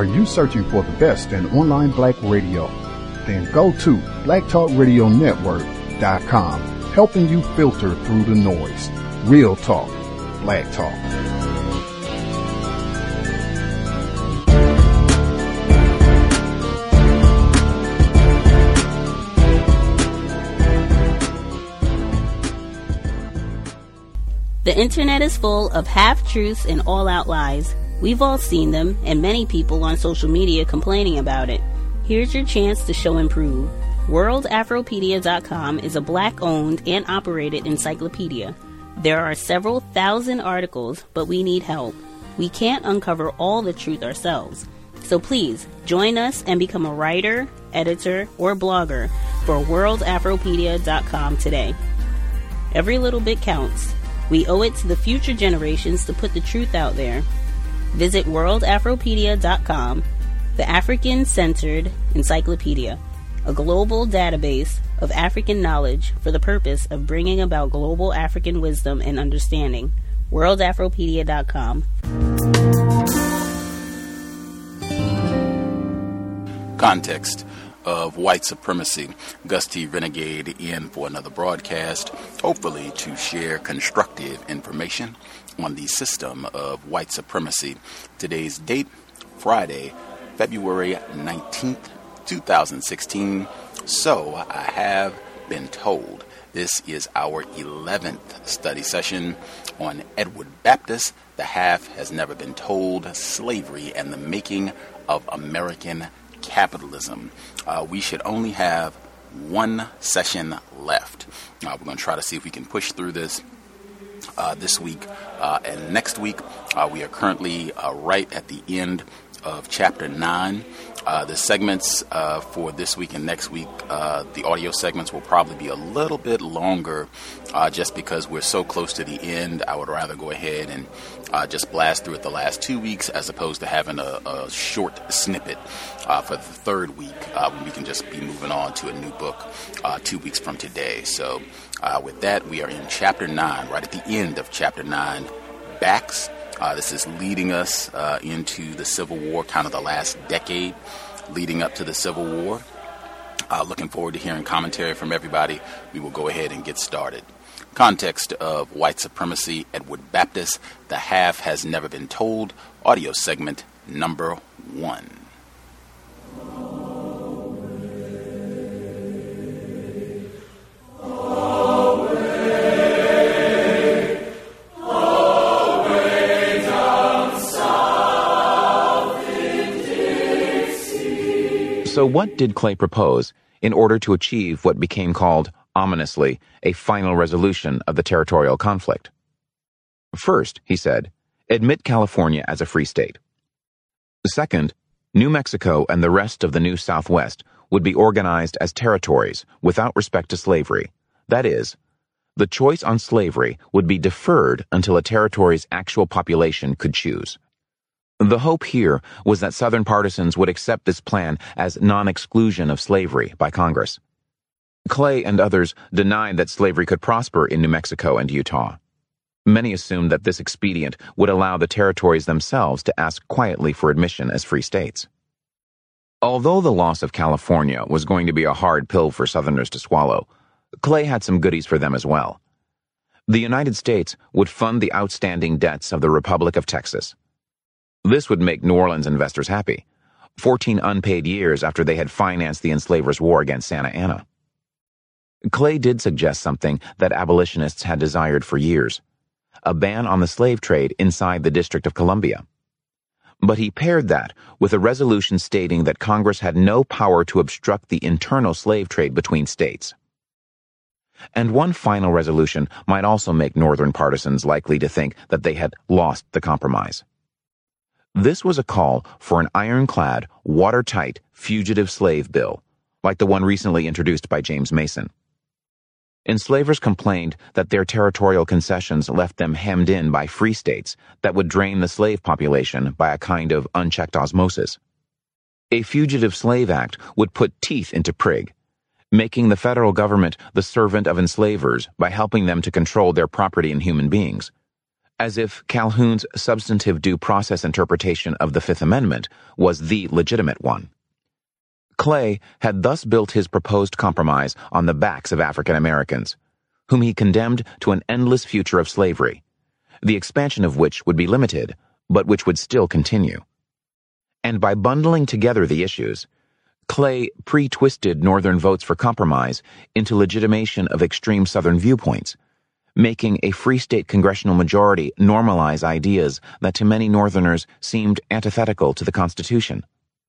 Are you searching for the best in online black radio? Then go to blacktalkradionetwork.com, helping you filter through the noise. Real talk, black talk. The internet is full of half-truths and all-out lies. We've all seen them, and many people on social media complaining about it. Here's your chance to show and prove. WorldAfropedia.com is a black-owned and operated encyclopedia. There are several thousand articles, but we need help. We can't uncover all the truth ourselves. So please, join us and become a writer, editor, or blogger for WorldAfropedia.com today. Every little bit counts. We owe it to the future generations to put the truth out there. Visit WorldAfropedia.com, the African-centered encyclopedia, a global database of African knowledge for the purpose of bringing about global African wisdom and understanding. WorldAfropedia.com. Context of white supremacy. Gus T. Renegade in for another broadcast, hopefully to share constructive information on the system of white supremacy. Today's date, Friday, February 19th, 2016. So I have been told this is our 11th study session on Edward Baptist, The Half Has Never Been Told, Slavery and the Making of American Capitalism. We should only have one session left. We're going to try to see if we can push through this week and next week. We are currently right at the end of Chapter 9. The segments for this week and next week, the audio segments will probably be a little bit longer just because we're so close to the end. I would rather go ahead and just blast through it the last 2 weeks as opposed to having a short snippet for the third week when we can just be moving on to a new book 2 weeks from today. So with that, we are in Chapter 9, right at the end of Chapter 9, Backs. This is leading us into the Civil War, kind of the last decade leading up to the Civil War. Looking forward to hearing commentary from everybody. We will go ahead and get started. Context of white supremacy, Edward Baptist, The Half Has Never Been Told, audio segment number 1. So what did Clay propose in order to achieve what became called, ominously, a final resolution of the territorial conflict? First, he said, admit California as a free state. Second, New Mexico and the rest of the New Southwest would be organized as territories without respect to slavery. That is, the choice on slavery would be deferred until a territory's actual population could choose. The hope here was that Southern partisans would accept this plan as non-exclusion of slavery by Congress. Clay and others denied that slavery could prosper in New Mexico and Utah. Many assumed that this expedient would allow the territories themselves to ask quietly for admission as free states. Although the loss of California was going to be a hard pill for Southerners to swallow, Clay had some goodies for them as well. The United States would fund the outstanding debts of the Republic of Texas. This would make New Orleans investors happy, 14 unpaid years after they had financed the enslavers' war against Santa Anna. Clay did suggest something that abolitionists had desired for years, a ban on the slave trade inside the District of Columbia. But he paired that with a resolution stating that Congress had no power to obstruct the internal slave trade between states. And one final resolution might also make Northern partisans likely to think that they had lost the compromise. This was a call for an ironclad, watertight fugitive slave bill, like the one recently introduced by James Mason. Enslavers complained that their territorial concessions left them hemmed in by free states that would drain the slave population by a kind of unchecked osmosis. A Fugitive Slave Act would put teeth into Prig, making the federal government the servant of enslavers by helping them to control their property and human beings, as if Calhoun's substantive due process interpretation of the Fifth Amendment was the legitimate one. Clay had thus built his proposed compromise on the backs of African Americans, whom he condemned to an endless future of slavery, the expansion of which would be limited, but which would still continue. And by bundling together the issues, Clay pre-twisted Northern votes for compromise into legitimation of extreme Southern viewpoints, making a free state congressional majority normalize ideas that to many Northerners seemed antithetical to the Constitution.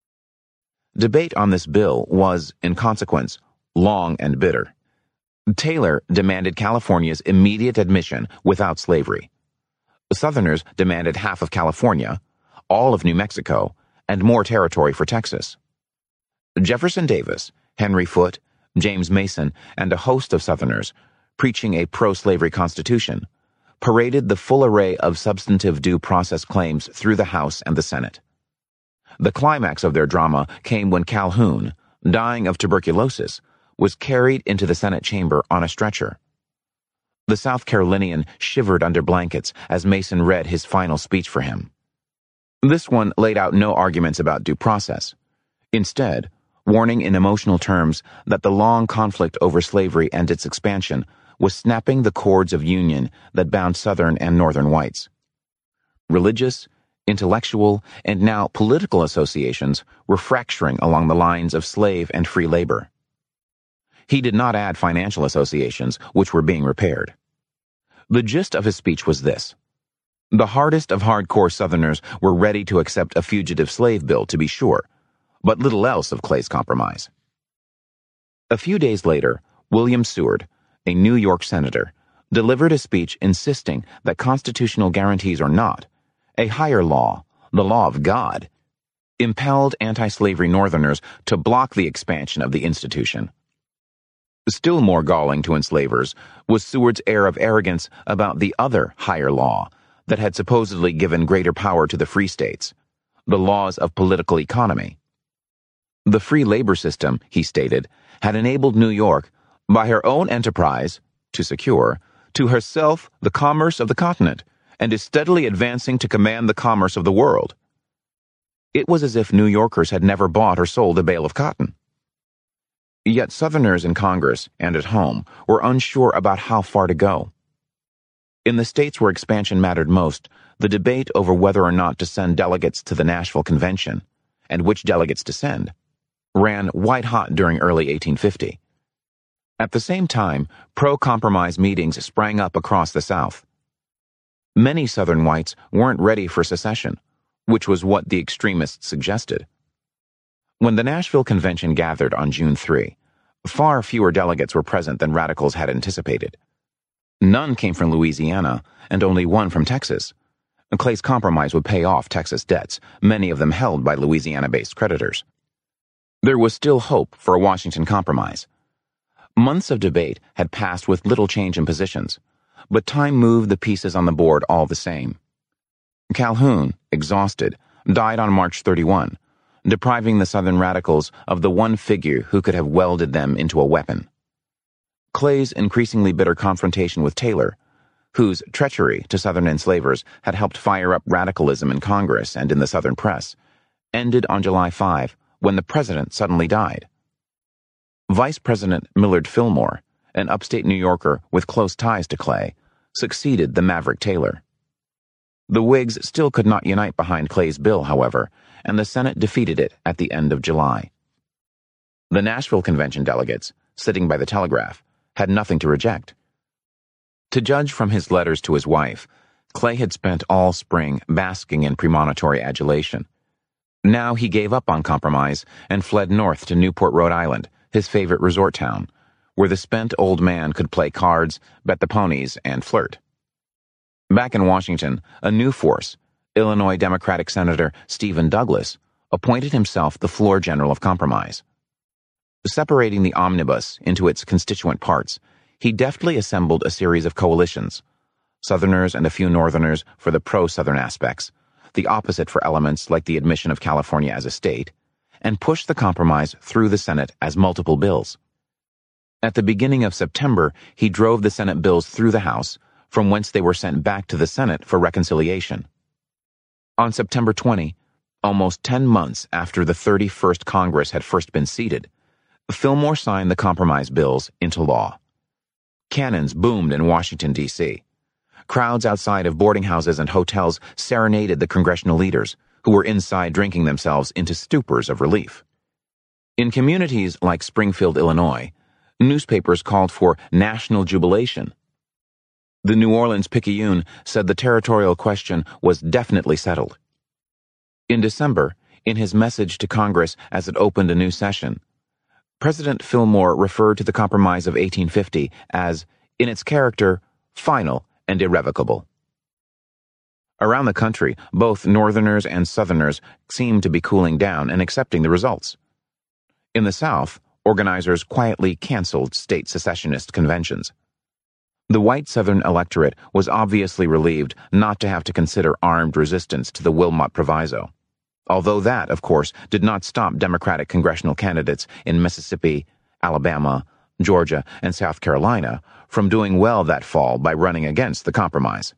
Debate on this bill was, in consequence, long and bitter. Taylor demanded California's immediate admission without slavery. Southerners demanded half of California, all of New Mexico, and more territory for Texas. Jefferson Davis, Henry Foote, James Mason, and a host of Southerners, preaching a pro-slavery constitution, paraded the full array of substantive due process claims through the House and the Senate. The climax of their drama came when Calhoun, dying of tuberculosis, was carried into the Senate chamber on a stretcher. The South Carolinian shivered under blankets as Mason read his final speech for him. This one laid out no arguments about due process, instead warning in emotional terms that the long conflict over slavery and its expansion was snapping the cords of union that bound Southern and Northern whites. Religious, intellectual, and now political associations were fracturing along the lines of slave and free labor. He did not add financial associations, which were being repaired. The gist of his speech was this: the hardest of hardcore Southerners were ready to accept a fugitive slave bill, to be sure, but little else of Clay's compromise. A few days later, William Seward, a New York senator, delivered a speech insisting that constitutional guarantees or not, a higher law, the law of God, impelled anti-slavery Northerners to block the expansion of the institution. Still more galling to enslavers was Seward's air of arrogance about the other higher law that had supposedly given greater power to the free states, the laws of political economy. The free labor system, he stated, had enabled New York, by her own enterprise, to secure, to herself the commerce of the continent, and is steadily advancing to command the commerce of the world. It was as if New Yorkers had never bought or sold a bale of cotton. Yet Southerners in Congress and at home were unsure about how far to go. In the states where expansion mattered most, the debate over whether or not to send delegates to the Nashville Convention, and which delegates to send, ran white-hot during early 1850. At the same time, pro-compromise meetings sprang up across the South. Many Southern whites weren't ready for secession, which was what the extremists suggested. When the Nashville Convention gathered on June 3, far fewer delegates were present than radicals had anticipated. None came from Louisiana, and only one from Texas. Clay's compromise would pay off Texas debts, many of them held by Louisiana-based creditors. There was still hope for a Washington compromise. Months of debate had passed with little change in positions, but time moved the pieces on the board all the same. Calhoun, exhausted, died on March 31, depriving the Southern radicals of the one figure who could have welded them into a weapon. Clay's increasingly bitter confrontation with Taylor, whose treachery to Southern enslavers had helped fire up radicalism in Congress and in the Southern press, ended on July 5 when the president suddenly died. Vice President Millard Fillmore, an upstate New Yorker with close ties to Clay, succeeded the maverick Taylor. The Whigs still could not unite behind Clay's bill, however, and the Senate defeated it at the end of July. The Nashville Convention delegates, sitting by the telegraph, had nothing to reject. To judge from his letters to his wife, Clay had spent all spring basking in premonitory adulation. Now he gave up on compromise and fled north to Newport, Rhode Island, his favorite resort town, where the spent old man could play cards, bet the ponies, and flirt. Back in Washington, a new force, Illinois Democratic Senator Stephen Douglas, appointed himself the floor general of compromise. Separating the omnibus into its constituent parts, he deftly assembled a series of coalitions, Southerners and a few Northerners for the pro-Southern aspects, the opposite for elements like the admission of California as a state, and pushed the compromise through the Senate as multiple bills. At the beginning of September, he drove the Senate bills through the House, from whence they were sent back to the Senate for reconciliation. On September 20, almost 10 months after the 31st Congress had first been seated, Fillmore signed the compromise bills into law. Cannons boomed in Washington, D.C. Crowds outside of boarding houses and hotels serenaded the congressional leaders, who were inside drinking themselves into stupors of relief. In communities like Springfield, Illinois, newspapers called for national jubilation. The New Orleans Picayune said the territorial question was definitely settled. In December, in his message to Congress as it opened a new session, President Fillmore referred to the Compromise of 1850 as, in its character, final and irrevocable. Around the country, both Northerners and Southerners seemed to be cooling down and accepting the results. In the South, organizers quietly canceled state secessionist conventions. The white Southern electorate was obviously relieved not to have to consider armed resistance to the Wilmot Proviso, although that, of course, did not stop Democratic congressional candidates in Mississippi, Alabama, Georgia, and South Carolina from doing well that fall by running against the compromise.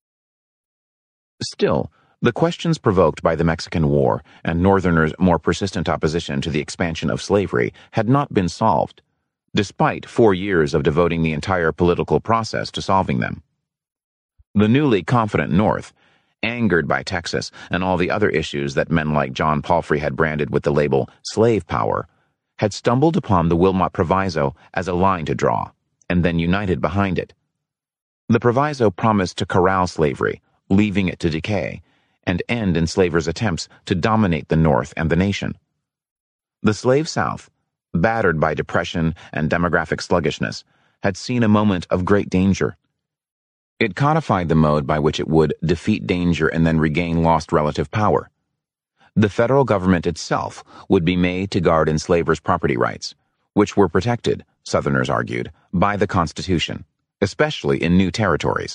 Still, the questions provoked by the Mexican War and Northerners' more persistent opposition to the expansion of slavery had not been solved, despite 4 years of devoting the entire political process to solving them. The newly confident North, angered by Texas and all the other issues that men like John Palfrey had branded with the label slave power, had stumbled upon the Wilmot Proviso as a line to draw, and then united behind it. The Proviso promised to corral slavery, leaving it to decay, and end enslavers' attempts to dominate the North and the nation. The slave South, battered by depression and demographic sluggishness, had seen a moment of great danger. It codified the mode by which it would defeat danger and then regain lost relative power. The federal government itself would be made to guard enslavers' property rights, which were protected, Southerners argued, by the Constitution, especially in new territories.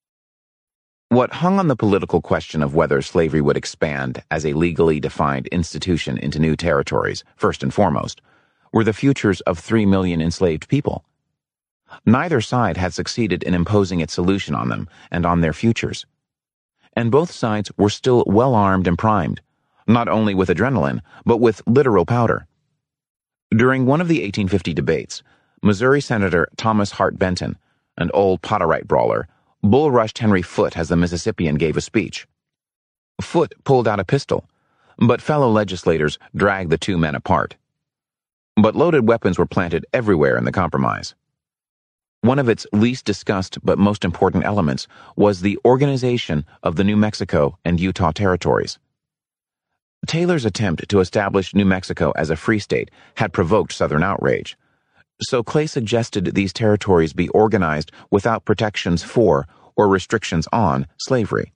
What hung on the political question of whether slavery would expand as a legally defined institution into new territories, first and foremost, were the futures of 3 million enslaved people. Neither side had succeeded in imposing its solution on them and on their futures. And both sides were still well armed and primed, not only with adrenaline, but with literal powder. During one of the 1850 debates, Missouri Senator Thomas Hart Benton, an old Potterite brawler, bull-rushed Henry Foote as the Mississippian gave a speech. Foote pulled out a pistol, but fellow legislators dragged the two men apart. But loaded weapons were planted everywhere in the compromise. One of its least discussed but most important elements was the organization of the New Mexico and Utah territories. Taylor's attempt to establish New Mexico as a free state had provoked Southern outrage, so Clay suggested these territories be organized without protections for or restrictions on slavery.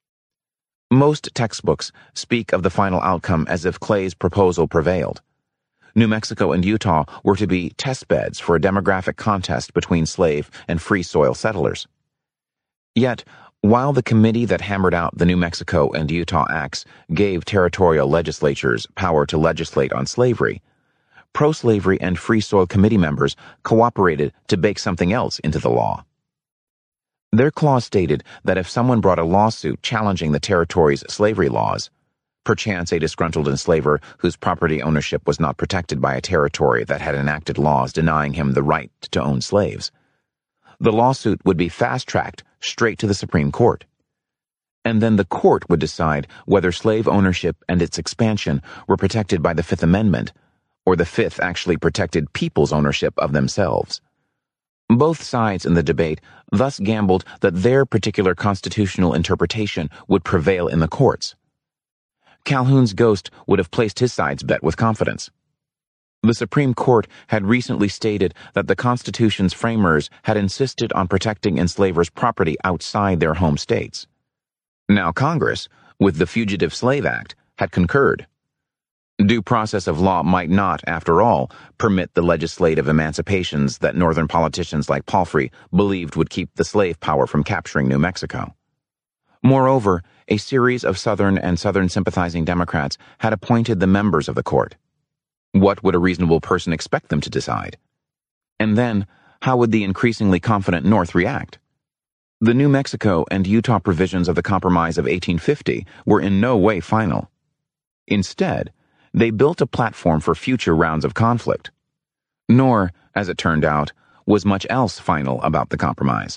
Most textbooks speak of the final outcome as if Clay's proposal prevailed. New Mexico and Utah were to be test beds for a demographic contest between slave and free soil settlers. Yet, while the committee that hammered out the New Mexico and Utah Acts gave territorial legislatures power to legislate on slavery, pro-slavery and free soil committee members cooperated to bake something else into the law. Their clause stated that if someone brought a lawsuit challenging the territory's slavery laws, perchance a disgruntled enslaver whose property ownership was not protected by a territory that had enacted laws denying him the right to own slaves, the lawsuit would be fast-tracked straight to the Supreme Court. And then the court would decide whether slave ownership and its expansion were protected by the Fifth Amendment, or the Fifth actually protected people's ownership of themselves. Both sides in the debate thus gambled that their particular constitutional interpretation would prevail in the courts. Calhoun's ghost would have placed his side's bet with confidence. The Supreme Court had recently stated that the Constitution's framers had insisted on protecting enslavers' property outside their home states. Now Congress, with the Fugitive Slave Act, had concurred. Due process of law might not, after all, permit the legislative emancipations that Northern politicians like Palfrey believed would keep the slave power from capturing New Mexico. Moreover, a series of Southern and Southern sympathizing Democrats had appointed the members of the court. What would a reasonable person expect them to decide? And then, how would the increasingly confident North react? The New Mexico and Utah provisions of the Compromise of 1850 were in no way final. Instead, they built a platform for future rounds of conflict. Nor, as it turned out, was much else final about the compromise.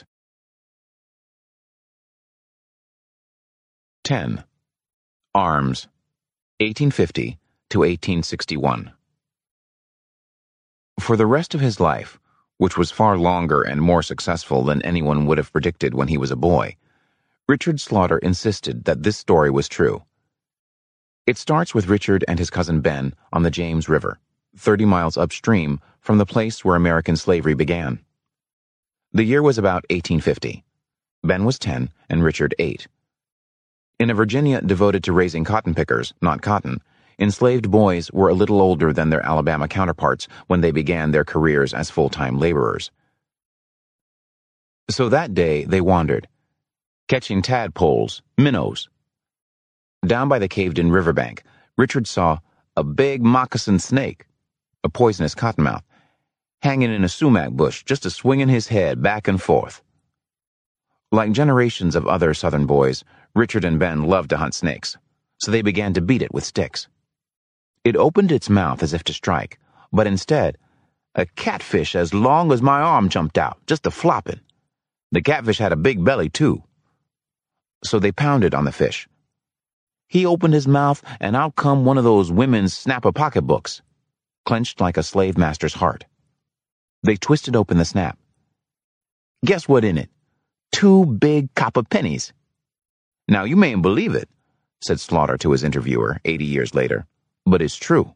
10. Arms, 1850 to 1861. For the rest of his life, which was far longer and more successful than anyone would have predicted when he was a boy, Richard Slaughter insisted that this story was true. It starts with Richard and his cousin Ben on the James River, 30 miles upstream from the place where American slavery began. The year was about 1850. Ben was 10 and Richard 8. In a Virginia devoted to raising cotton pickers, not cotton, enslaved boys were a little older than their Alabama counterparts when they began their careers as full-time laborers. So that day they wandered, catching tadpoles, minnows. Down by the caved-in riverbank, Richard saw a big moccasin snake, a poisonous cottonmouth, hanging in a sumac bush just a swinging his head back and forth. Like generations of other Southern boys, Richard and Ben loved to hunt snakes, so they began to beat it with sticks. It opened its mouth as if to strike, but instead, a catfish as long as my arm jumped out, just a flopping. The catfish had a big belly, too. So they pounded on the fish. He opened his mouth, and out come one of those women's snapper pocketbooks, clenched like a slave master's heart. They twisted open the snap. Guess what in it? 2 big copper pennies. Now, you mayn't believe it, said Slaughter to his interviewer 80 years later, but it's true.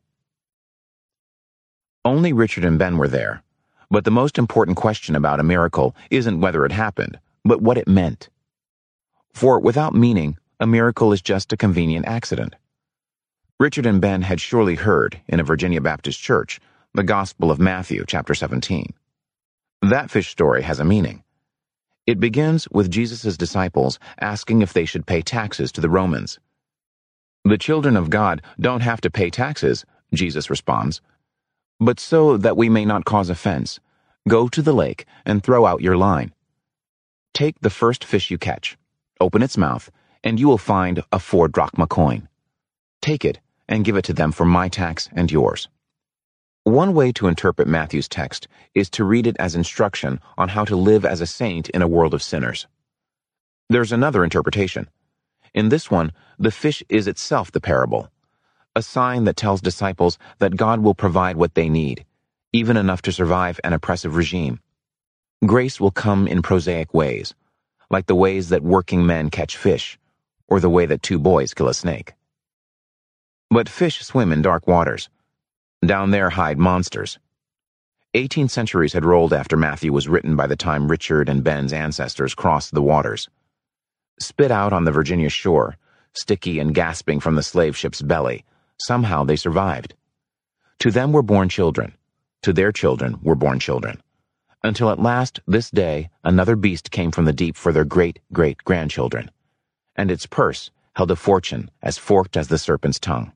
Only Richard and Ben were there, but the most important question about a miracle isn't whether it happened, but what it meant. For without meaning, a miracle is just a convenient accident. Richard and Ben had surely heard, in a Virginia Baptist church, the Gospel of Matthew, chapter 17. That fish story has a meaning. It begins with Jesus' disciples asking if they should pay taxes to the Romans. The children of God don't have to pay taxes, Jesus responds, but so that we may not cause offense, go to the lake and throw out your line. Take the first fish you catch, open its mouth, and you will find a 4 drachma coin. Take it and give it to them for my tax and yours. One way to interpret Matthew's text is to read it as instruction on how to live as a saint in a world of sinners. There's another interpretation. In this one, the fish is itself the parable, a sign that tells disciples that God will provide what they need, even enough to survive an oppressive regime. Grace will come in prosaic ways, like the ways that working men catch fish, or the way that 2 boys kill a snake. But fish swim in dark waters. Down there hide monsters. 18 centuries had rolled after Matthew was written by the time Richard and Ben's ancestors crossed the waters. Spit out on the Virginia shore, sticky and gasping from the slave ship's belly, somehow they survived. To them were born children. To their children were born children. Until at last, this day, another beast came from the deep for their great-great-grandchildren, and its purse held a fortune as forked as the serpent's tongue.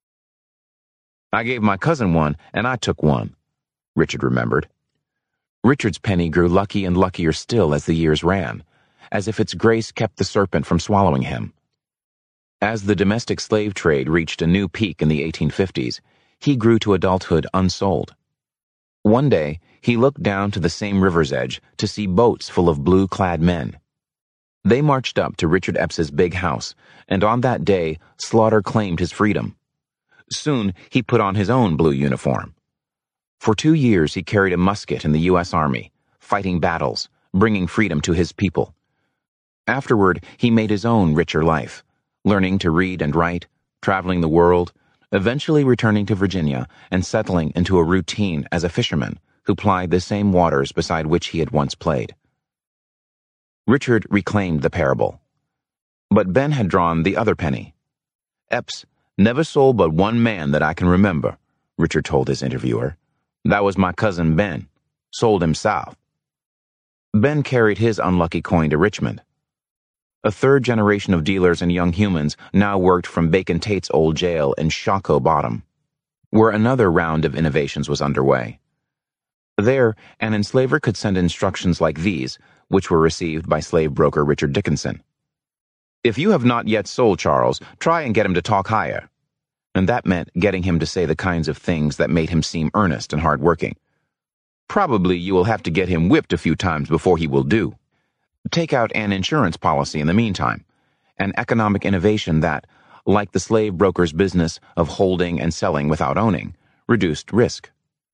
I gave my cousin one, and I took one, Richard remembered. Richard's penny grew lucky and luckier still as the years ran, as if its grace kept the serpent from swallowing him. As the domestic slave trade reached a new peak in the 1850s, he grew to adulthood unsold. One day, he looked down to the same river's edge to see boats full of blue-clad men. They marched up to Richard Epps's big house, and on that day, Slaughter claimed his freedom. Soon, he put on his own blue uniform. For 2 years, he carried a musket in the U.S. Army, fighting battles, bringing freedom to his people. Afterward, he made his own richer life, learning to read and write, traveling the world, eventually returning to Virginia and settling into a routine as a fisherman who plied the same waters beside which he had once played. Richard reclaimed the parable. But Ben had drawn the other penny. Epps never sold but one man that I can remember, Richard told his interviewer. That was my cousin Ben. Sold him south. Ben carried his unlucky coin to Richmond. A 3rd generation of dealers and young humans now worked from Bacon Tate's old jail in Shockoe Bottom, where another round of innovations was underway. There, an enslaver could send instructions like these, which were received by slave broker Richard Dickinson. "If you have not yet sold Charles, try and get him to talk higher." And that meant getting him to say the kinds of things that made him seem earnest and hard-working. "Probably you will have to get him whipped a few times before he will do. Take out an insurance policy in the meantime, an economic innovation that, like the slave broker's business of holding and selling without owning, reduced risk."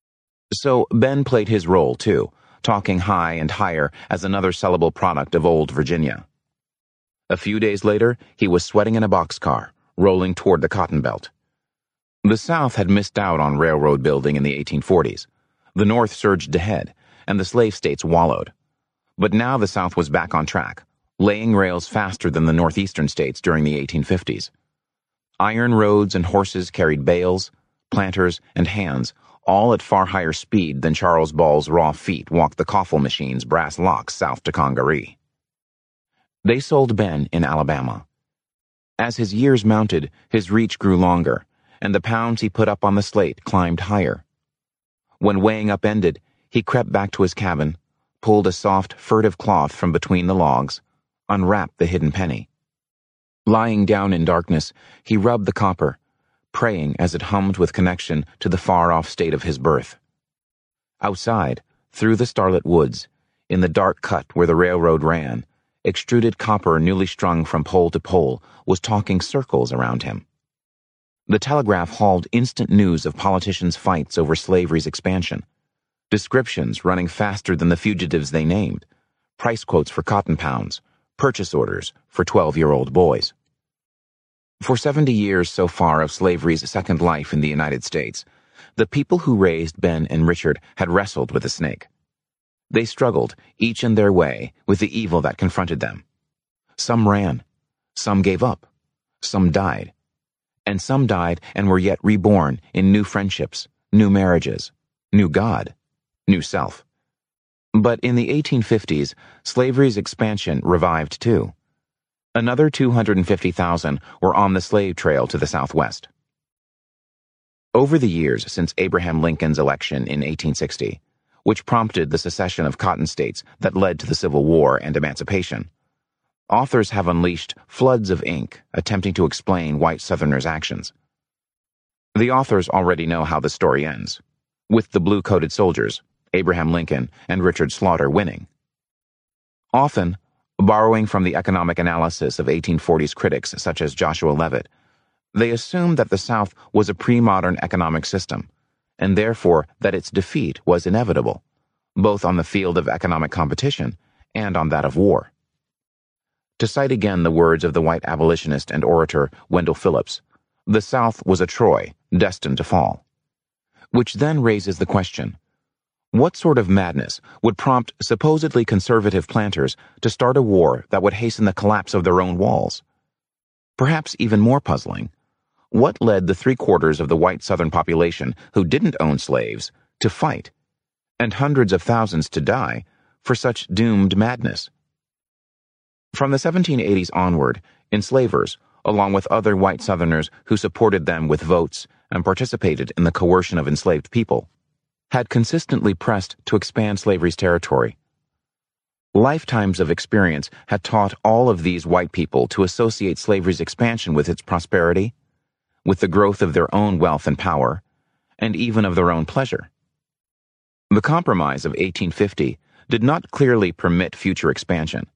So Ben played his role, too, talking high and higher as another sellable product of old Virginia. A few days later, he was sweating in a boxcar, rolling toward the Cotton Belt. The South had missed out on railroad building in the 1840s. The North surged ahead, and the slave states wallowed. But now the South was back on track, laying rails faster than the northeastern states during the 1850s. Iron roads and horses carried bales, planters, and hands, all at far higher speed than Charles Ball's raw feet walked the coffle machine's brass locks south to Congaree. They sold Ben in Alabama. As his years mounted, his reach grew longer, and the pounds he put up on the slate climbed higher. When weighing up ended, he crept back to his cabin, pulled a soft, furtive cloth from between the logs, unwrapped the hidden penny. Lying down in darkness, he rubbed the copper, praying as it hummed with connection to the far-off state of his birth. Outside, through the starlit woods, in the dark cut where the railroad ran, extruded copper newly strung from pole to pole was talking circles around him. The telegraph hauled instant news of politicians' fights over slavery's expansion, descriptions running faster than the fugitives they named, price quotes for cotton pounds, purchase orders for 12-year-old boys. For 70 years so far of slavery's second life in the United States, the people who raised Ben and Richard had wrestled with the snake. They struggled, each in their way, with the evil that confronted them. Some ran, some gave up, some died, and some died and were yet reborn in new friendships, new marriages, new God, new self. But in the 1850s, slavery's expansion revived too. Another 250,000 were on the slave trail to the Southwest. Over the years since Abraham Lincoln's election in 1860, which prompted the secession of cotton states that led to the Civil War and emancipation, authors have unleashed floods of ink attempting to explain white Southerners' actions. The authors already know how the story ends, with the blue-coated soldiers, Abraham Lincoln and Richard Slaughter, winning. Often, borrowing from the economic analysis of 1840s critics such as Joshua Levitt, they assumed that the South was a pre-modern economic system, and therefore that its defeat was inevitable, both on the field of economic competition and on that of war. To cite again the words of the white abolitionist and orator Wendell Phillips, the South was a Troy destined to fall. Which then raises the question, what sort of madness would prompt supposedly conservative planters to start a war that would hasten the collapse of their own walls? Perhaps even more puzzling, what led the 3/4 of the white Southern population who didn't own slaves to fight, and hundreds of thousands to die, for such doomed madness? From the 1780s onward, enslavers, along with other white Southerners who supported them with votes and participated in the coercion of enslaved people, had consistently pressed to expand slavery's territory. Lifetimes of experience had taught all of these white people to associate slavery's expansion with its prosperity, with the growth of their own wealth and power, and even of their own pleasure. The Compromise of 1850 did not clearly permit future expansion,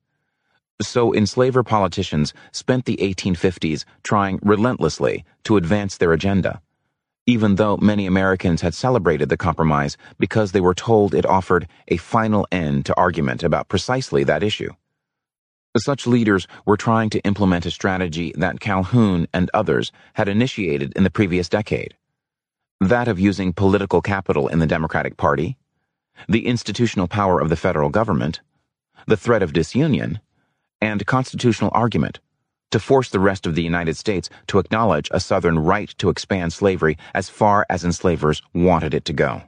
so enslaver politicians spent the 1850s trying relentlessly to advance their agenda, even though many Americans had celebrated the Compromise because they were told it offered a final end to argument about precisely that issue. Such leaders were trying to implement a strategy that Calhoun and others had initiated in the previous decade, that of using political capital in the Democratic Party, the institutional power of the federal government, the threat of disunion, and constitutional argument to force the rest of the United States to acknowledge a Southern right to expand slavery as far as enslavers wanted it to go.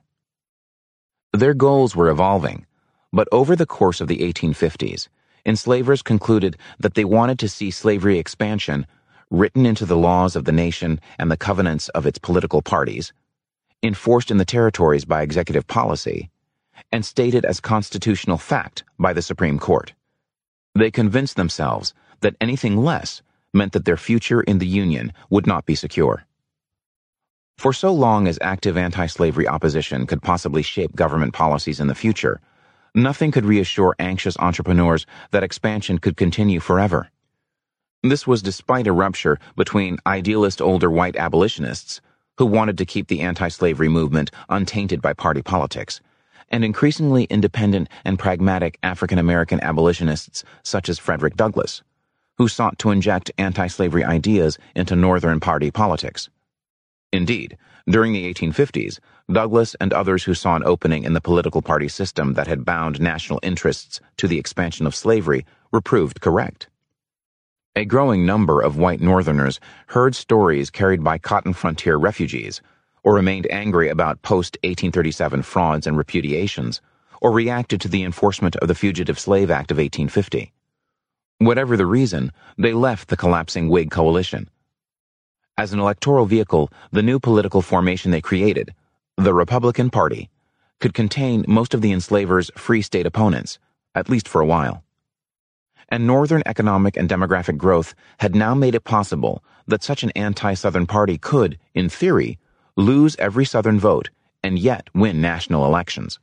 Their goals were evolving, but over the course of the 1850s, enslavers concluded that they wanted to see slavery expansion written into the laws of the nation and the covenants of its political parties, enforced in the territories by executive policy, and stated as constitutional fact by the Supreme Court. They convinced themselves that anything less meant that their future in the Union would not be secure. For so long as active anti-slavery opposition could possibly shape government policies in the future, nothing could reassure anxious entrepreneurs that expansion could continue forever. This was despite a rupture between idealist older white abolitionists, who wanted to keep the anti-slavery movement untainted by party politics, and increasingly independent and pragmatic African-American abolitionists such as Frederick Douglass, who sought to inject anti-slavery ideas into Northern party politics. Indeed, during the 1850s, Douglass and others who saw an opening in the political party system that had bound national interests to the expansion of slavery were proved correct. A growing number of white Northerners heard stories carried by cotton frontier refugees, or remained angry about post-1837 frauds and repudiations, or reacted to the enforcement of the Fugitive Slave Act of 1850. Whatever the reason, they left the collapsing Whig coalition. As an electoral vehicle, the new political formation they created, the Republican Party, could contain most of the enslavers' Free State opponents, at least for a while. And Northern economic and demographic growth had now made it possible that such an anti-Southern party could, in theory, lose every Southern vote and yet win national elections.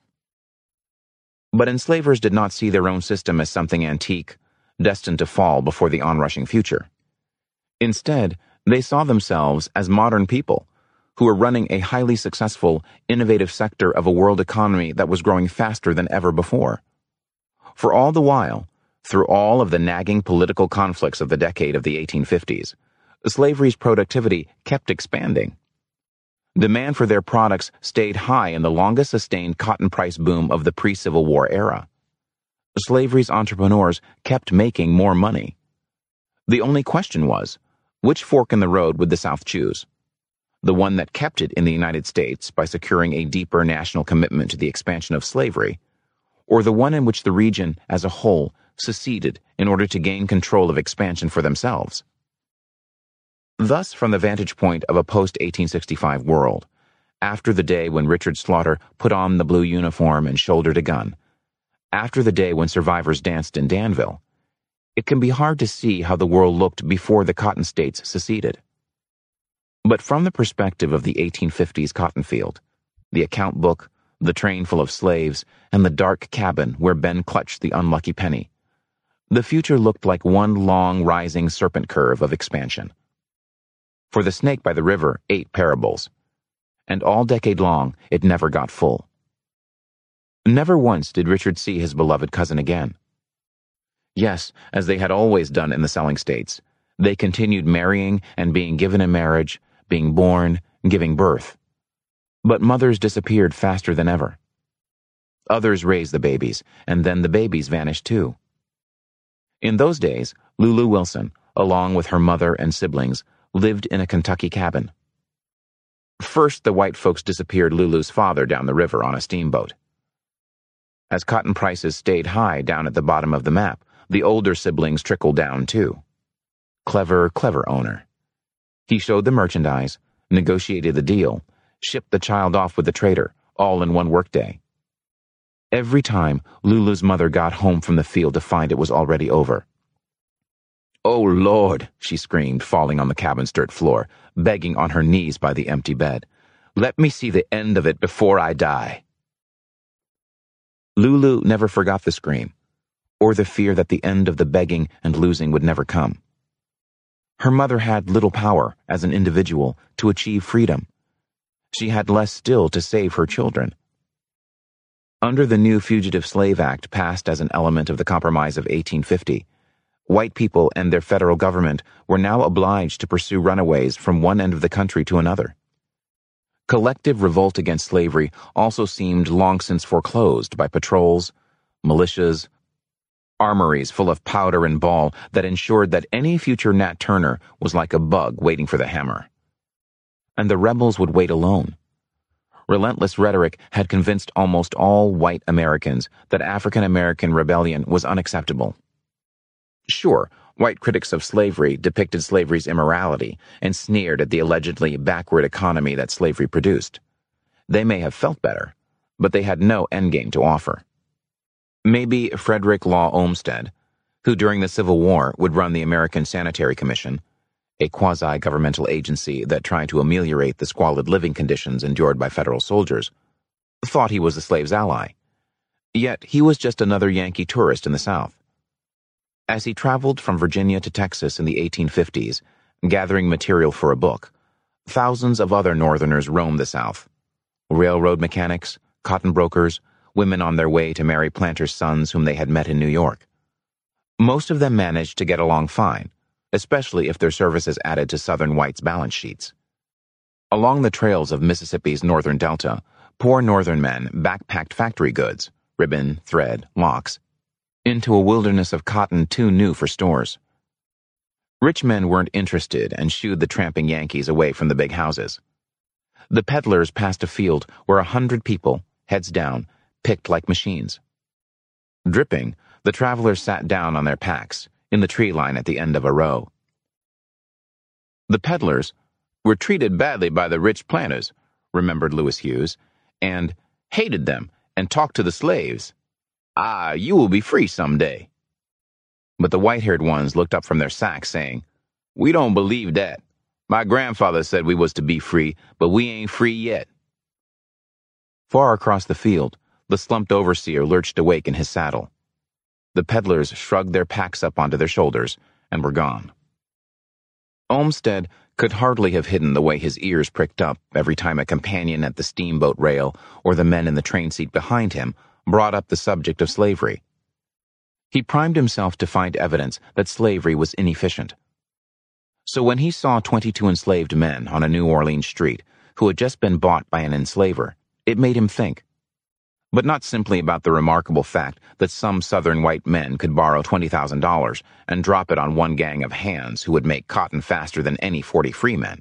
But enslavers did not see their own system as something antique, destined to fall before the onrushing future. Instead, they saw themselves as modern people who were running a highly successful, innovative sector of a world economy that was growing faster than ever before. For all the while, through all of the nagging political conflicts of the decade of the 1850s, slavery's productivity kept expanding. Demand for their products stayed high in the longest sustained cotton price boom of the pre-Civil War era. Slavery's entrepreneurs kept making more money. The only question was, which fork in the road would the South choose? The one that kept it in the United States by securing a deeper national commitment to the expansion of slavery, or the one in which the region as a whole seceded in order to gain control of expansion for themselves? Thus, from the vantage point of a post-1865 world, after the day when Richard Slaughter put on the blue uniform and shouldered a gun, after the day when survivors danced in Danville, it can be hard to see how the world looked before the cotton states seceded. But from the perspective of the 1850s cotton field, the account book, the train full of slaves, and the dark cabin where Ben clutched the unlucky penny, the future looked like one long rising serpent curve of expansion. For the snake by the river ate parables, and all decade long it never got full. Never once did Richard see his beloved cousin again. Yes, as they had always done in the selling states, they continued marrying and being given in marriage, being born, giving birth. But mothers disappeared faster than ever. Others raised the babies, and then the babies vanished too. In those days, Lulu Wilson, along with her mother and siblings, lived in a Kentucky cabin. First, the white folks disappeared Lulu's father down the river on a steamboat. As cotton prices stayed high down at the bottom of the map, the older siblings trickled down too. Clever, clever owner. He showed the merchandise, negotiated the deal, shipped the child off with the trader, all in one workday. Every time, Lulu's mother got home from the field to find it was already over. "Oh, Lord," she screamed, falling on the cabin's dirt floor, begging on her knees by the empty bed. "Let me see the end of it before I die." Lulu never forgot the scream, or the fear that the end of the begging and losing would never come. Her mother had little power, as an individual, to achieve freedom. She had less still to save her children. Under the new Fugitive Slave Act passed as an element of the Compromise of 1850, white people and their federal government were now obliged to pursue runaways from one end of the country to another. Collective revolt against slavery also seemed long since foreclosed by patrols, militias, armories full of powder and ball that ensured that any future Nat Turner was like a bug waiting for the hammer. And the rebels would wait alone. Relentless rhetoric had convinced almost all white Americans that African American rebellion was unacceptable. Sure, white critics of slavery depicted slavery's immorality and sneered at the allegedly backward economy that slavery produced. They may have felt better, but they had no endgame to offer. Maybe Frederick Law Olmsted, who during the Civil War would run the American Sanitary Commission, a quasi-governmental agency that tried to ameliorate the squalid living conditions endured by federal soldiers, thought he was the slave's ally. Yet he was just another Yankee tourist in the South. As he traveled from Virginia to Texas in the 1850s, gathering material for a book, thousands of other Northerners roamed the South. Railroad mechanics, cotton brokers, women on their way to marry planters' sons whom they had met in New York. Most of them managed to get along fine, especially if their services added to Southern whites' balance sheets. Along the trails of Mississippi's northern delta, poor Northern men backpacked factory goods, ribbon, thread, locks, into a wilderness of cotton too new for stores. Rich men weren't interested and shooed the tramping Yankees away from the big houses. The peddlers passed a field where 100 people, heads down, picked like machines. Dripping, the travelers sat down on their packs, in the tree line at the end of a row. The peddlers were treated badly by the rich planters, remembered Lewis Hughes, and hated them and talked to the slaves. "Ah, you will be free someday." But the white-haired ones looked up from their sacks, saying, "We don't believe that. My grandfather said we was to be free, but we ain't free yet." Far across the field, the slumped overseer lurched awake in his saddle. The peddlers shrugged their packs up onto their shoulders and were gone. Olmsted could hardly have hidden the way his ears pricked up every time a companion at the steamboat rail or the men in the train seat behind him brought up the subject of slavery. He primed himself to find evidence that slavery was inefficient. So when he saw 22 enslaved men on a New Orleans street who had just been bought by an enslaver, it made him think. But not simply about the remarkable fact that some Southern white men could borrow $20,000 and drop it on one gang of hands who would make cotton faster than any 40 free men.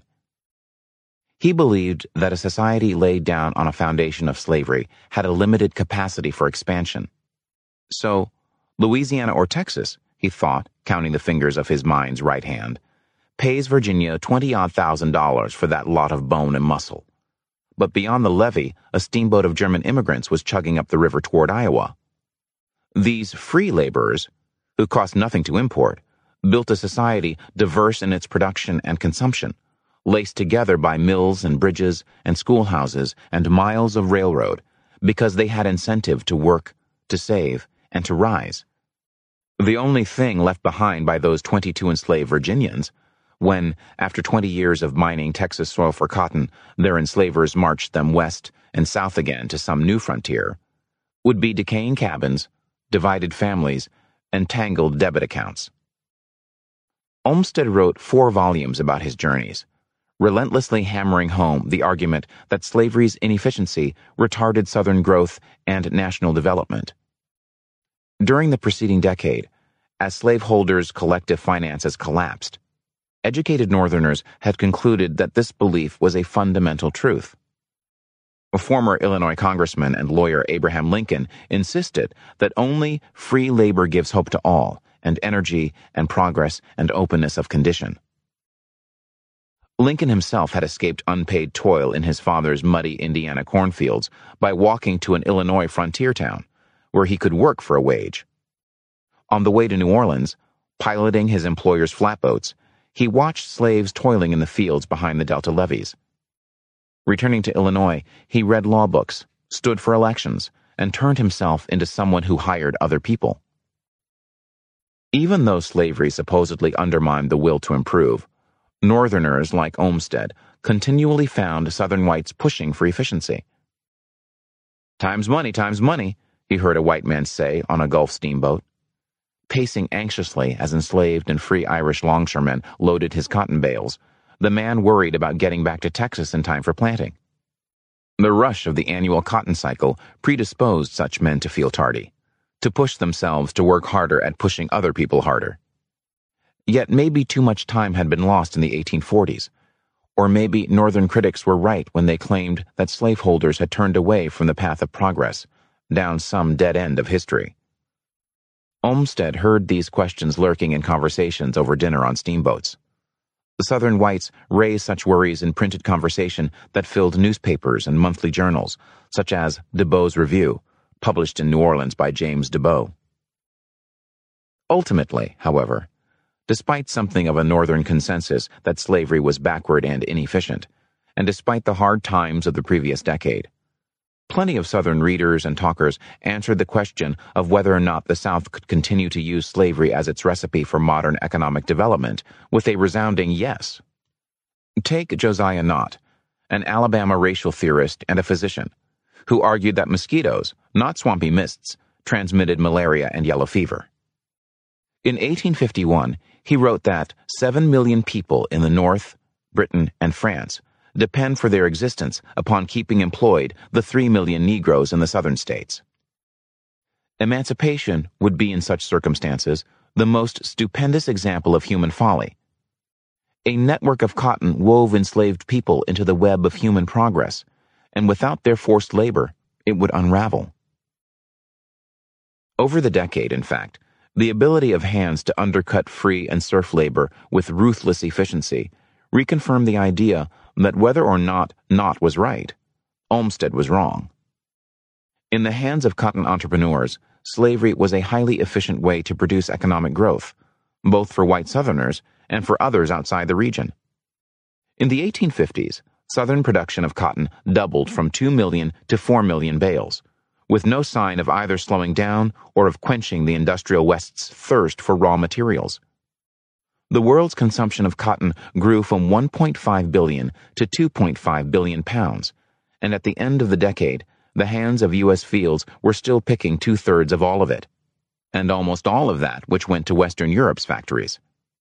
He believed that a society laid down on a foundation of slavery had a limited capacity for expansion. So, Louisiana or Texas, he thought, counting the fingers of his mind's right hand, pays Virginia $20,000 odd for that lot of bone and muscle. But beyond the levee, a steamboat of German immigrants was chugging up the river toward Iowa. These free laborers, who cost nothing to import, built a society diverse in its production and consumption, laced together by mills and bridges and schoolhouses and miles of railroad, because they had incentive to work, to save, and to rise. The only thing left behind by those 22 enslaved Virginians, when, after 20 years of mining Texas soil for cotton, their enslavers marched them west and south again to some new frontier, would be decaying cabins, divided families, and tangled debit accounts. Olmsted wrote 4 volumes about his journeys, relentlessly hammering home the argument that slavery's inefficiency retarded Southern growth and national development. During the preceding decade, as slaveholders' collective finances collapsed, educated Northerners had concluded that this belief was a fundamental truth. Former Illinois Congressman and lawyer Abraham Lincoln insisted that only free labor gives hope to all, and energy and progress and openness of condition. Lincoln himself had escaped unpaid toil in his father's muddy Indiana cornfields by walking to an Illinois frontier town, where he could work for a wage. On the way to New Orleans, piloting his employer's flatboats, he watched slaves toiling in the fields behind the Delta levees. Returning to Illinois, he read law books, stood for elections, and turned himself into someone who hired other people. Even though slavery supposedly undermined the will to improve, Northerners like Olmsted continually found Southern whites pushing for efficiency. "Time's money," he heard a white man say on a Gulf steamboat. Pacing anxiously as enslaved and free Irish longshoremen loaded his cotton bales, the man worried about getting back to Texas in time for planting. The rush of the annual cotton cycle predisposed such men to feel tardy, to push themselves to work harder at pushing other people harder. Yet maybe too much time had been lost in the 1840s, or maybe Northern critics were right when they claimed that slaveholders had turned away from the path of progress, down some dead end of history. Olmsted heard these questions lurking in conversations over dinner on steamboats. Southern whites raised such worries in printed conversation that filled newspapers and monthly journals, such as DeBow's Review, published in New Orleans by James DeBow. Ultimately, however, despite something of a Northern consensus that slavery was backward and inefficient, and despite the hard times of the previous decade, plenty of Southern readers and talkers answered the question of whether or not the South could continue to use slavery as its recipe for modern economic development with a resounding yes. Take Josiah Nott, an Alabama racial theorist and a physician, who argued that mosquitoes, not swampy mists, transmitted malaria and yellow fever. In 1851, he wrote that 7 million people in the North, Britain, and France depend for their existence upon keeping employed the 3 million Negroes in the Southern states. Emancipation would be in such circumstances the most stupendous example of human folly. A network of cotton wove enslaved people into the web of human progress, and without their forced labor, it would unravel. Over the decade, in fact, the ability of hands to undercut free and serf labor with ruthless efficiency reconfirmed the idea that whether or not Nott was right, Olmsted was wrong. In the hands of cotton entrepreneurs, slavery was a highly efficient way to produce economic growth, both for white Southerners and for others outside the region. In the 1850s, Southern production of cotton doubled from 2 million to 4 million bales, with no sign of either slowing down or of quenching the industrial West's thirst for raw materials. The world's consumption of cotton grew from 1.5 billion to 2.5 billion pounds, and at the end of the decade, the hands of U.S. fields were still picking 2/3 of all of it, and almost all of that which went to Western Europe's factories.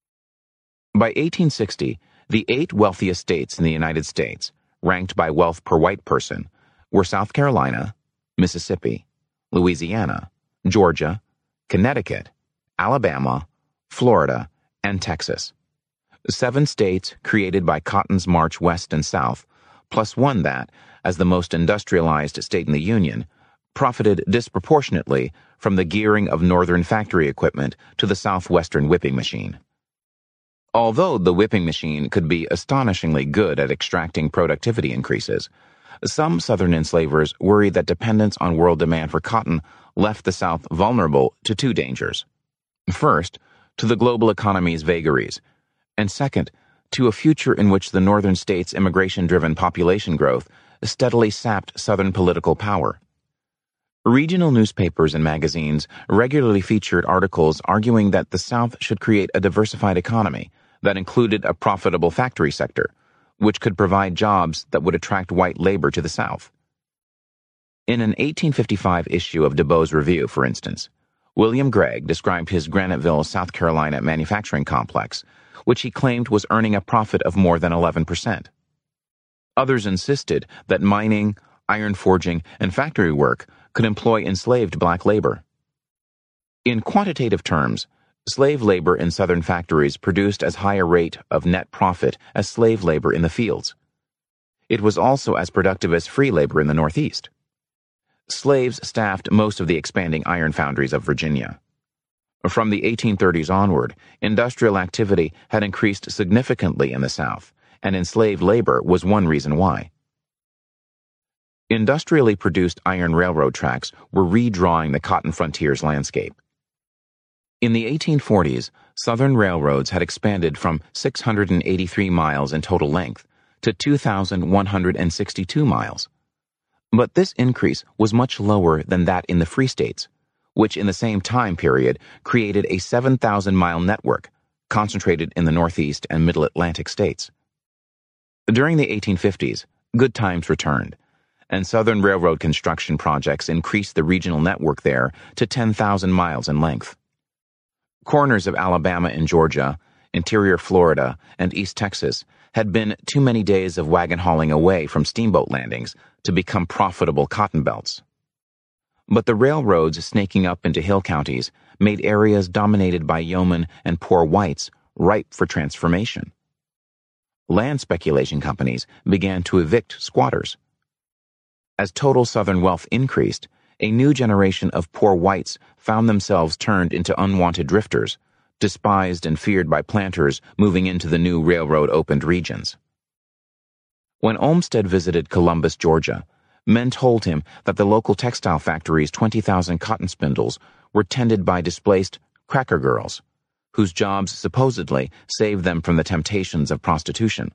By 1860, the 8 wealthiest states in the United States, ranked by wealth per white person, were South Carolina, Mississippi, Louisiana, Georgia, Connecticut, Alabama, Florida, and Texas. 7 states created by cotton's march west and south, plus one that, as the most industrialized state in the Union, profited disproportionately from the gearing of northern factory equipment to the southwestern whipping machine. Although the whipping machine could be astonishingly good at extracting productivity increases, some Southern enslavers worried that dependence on world demand for cotton left the South vulnerable to 2 dangers. First, to the global economy's vagaries, and second, to a future in which the northern states' immigration-driven population growth steadily sapped Southern political power. Regional newspapers and magazines regularly featured articles arguing that the South should create a diversified economy that included a profitable factory sector, which could provide jobs that would attract white labor to the South. In an 1855 issue of DeBow's Review, for instance, William Gregg described his Graniteville, South Carolina manufacturing complex, which he claimed was earning a profit of more than 11%. Others insisted that mining, iron forging, and factory work could employ enslaved black labor. In quantitative terms, slave labor in Southern factories produced as high a rate of net profit as slave labor in the fields. It was also as productive as free labor in the Northeast. Slaves staffed most of the expanding iron foundries of Virginia. From the 1830s onward, industrial activity had increased significantly in the South, and enslaved labor was one reason why. Industrially produced iron railroad tracks were redrawing the cotton frontier's landscape. In the 1840s, Southern railroads had expanded from 683 miles in total length to 2,162 miles. But this increase was much lower than that in the Free States, which in the same time period created a 7,000-mile network concentrated in the Northeast and Middle Atlantic states. During the 1850s, good times returned, and Southern railroad construction projects increased the regional network there to 10,000 miles in length. Corners of Alabama and Georgia, interior Florida, and East Texas had been too many days of wagon hauling away from steamboat landings to become profitable cotton belts. But the railroads snaking up into hill counties made areas dominated by yeomen and poor whites ripe for transformation. Land speculation companies began to evict squatters. As total Southern wealth increased, a new generation of poor whites found themselves turned into unwanted drifters, despised and feared by planters moving into the new railroad-opened regions. When Olmsted visited Columbus, Georgia, men told him that the local textile factory's 20,000 cotton spindles were tended by displaced cracker girls, whose jobs supposedly saved them from the temptations of prostitution.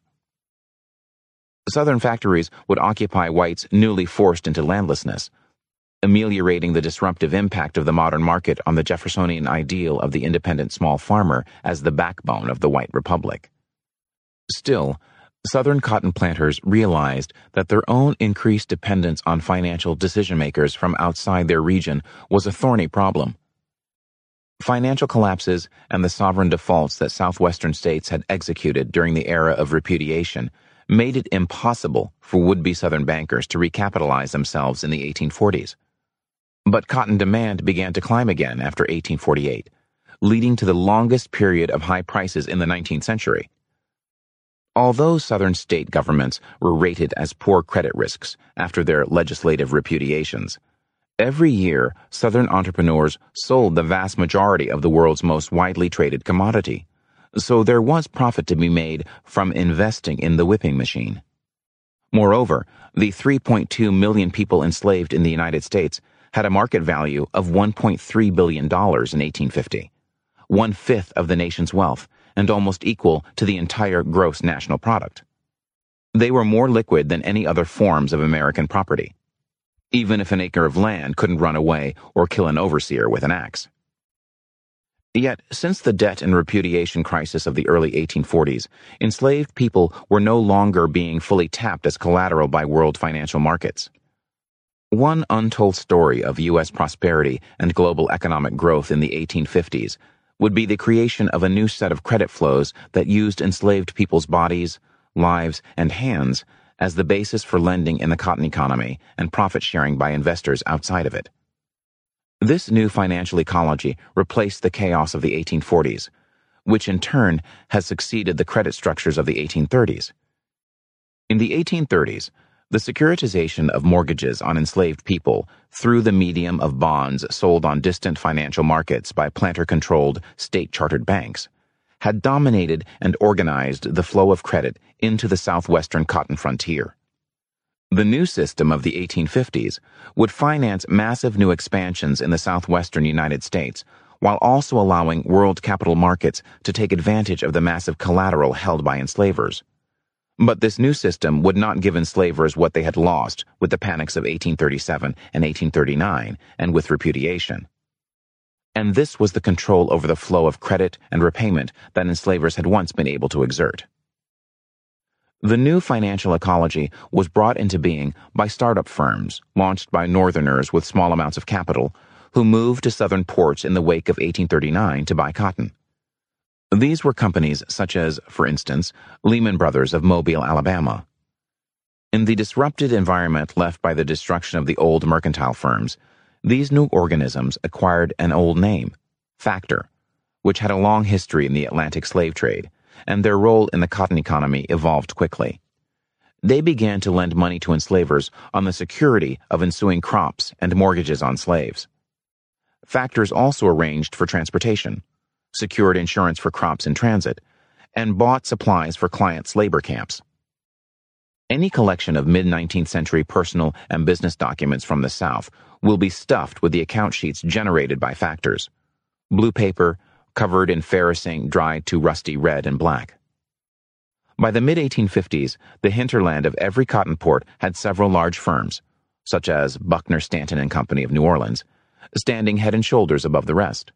Southern factories would occupy whites newly forced into landlessness, ameliorating the disruptive impact of the modern market on the Jeffersonian ideal of the independent small farmer as the backbone of the white republic. Still, Southern cotton planters realized that their own increased dependence on financial decision-makers from outside their region was a thorny problem. Financial collapses and the sovereign defaults that southwestern states had executed during the era of repudiation made it impossible for would-be Southern bankers to recapitalize themselves in the 1840s. But cotton demand began to climb again after 1848, leading to the longest period of high prices in the 19th century. Although Southern state governments were rated as poor credit risks after their legislative repudiations, every year Southern entrepreneurs sold the vast majority of the world's most widely traded commodity, so there was profit to be made from investing in the whipping machine. Moreover, the 3.2 million people enslaved in the United States had a market value of $1.3 billion in 1850, one-fifth of the nation's wealth, and almost equal to the entire gross national product. They were more liquid than any other forms of American property, even if an acre of land couldn't run away or kill an overseer with an axe. Yet, since the debt and repudiation crisis of the early 1840s, enslaved people were no longer being fully tapped as collateral by world financial markets. One untold story of U.S. prosperity and global economic growth in the 1850s would be the creation of a new set of credit flows that used enslaved people's bodies, lives, and hands as the basis for lending in the cotton economy and profit sharing by investors outside of it. This new financial ecology replaced the chaos of the 1840s, which in turn has succeeded the credit structures of the 1830s. In the 1830s, the securitization of mortgages on enslaved people through the medium of bonds sold on distant financial markets by planter-controlled, state-chartered banks had dominated and organized the flow of credit into the southwestern cotton frontier. The new system of the 1850s would finance massive new expansions in the southwestern United States while also allowing world capital markets to take advantage of the massive collateral held by enslavers. But this new system would not give enslavers what they had lost with the panics of 1837 and 1839 and with repudiation. And this was the control over the flow of credit and repayment that enslavers had once been able to exert. The new financial ecology was brought into being by startup firms launched by Northerners with small amounts of capital who moved to southern ports in the wake of 1839 to buy cotton. These were companies such as, for instance, Lehman Brothers of Mobile, Alabama. In the disrupted environment left by the destruction of the old mercantile firms, these new organisms acquired an old name, Factor, which had a long history in the Atlantic slave trade, and their role in the cotton economy evolved quickly. They began to lend money to enslavers on the security of ensuing crops and mortgages on slaves. Factors also arranged for transportation, secured insurance for crops in transit, and bought supplies for clients' labor camps. Any collection of mid-19th century personal and business documents from the South will be stuffed with the account sheets generated by Factors, blue paper, covered in ferricing dried to rusty red and black. By the mid-1850s, the hinterland of every cotton port had several large firms, such as Buckner, Stanton and Company of New Orleans, standing head and shoulders above the rest.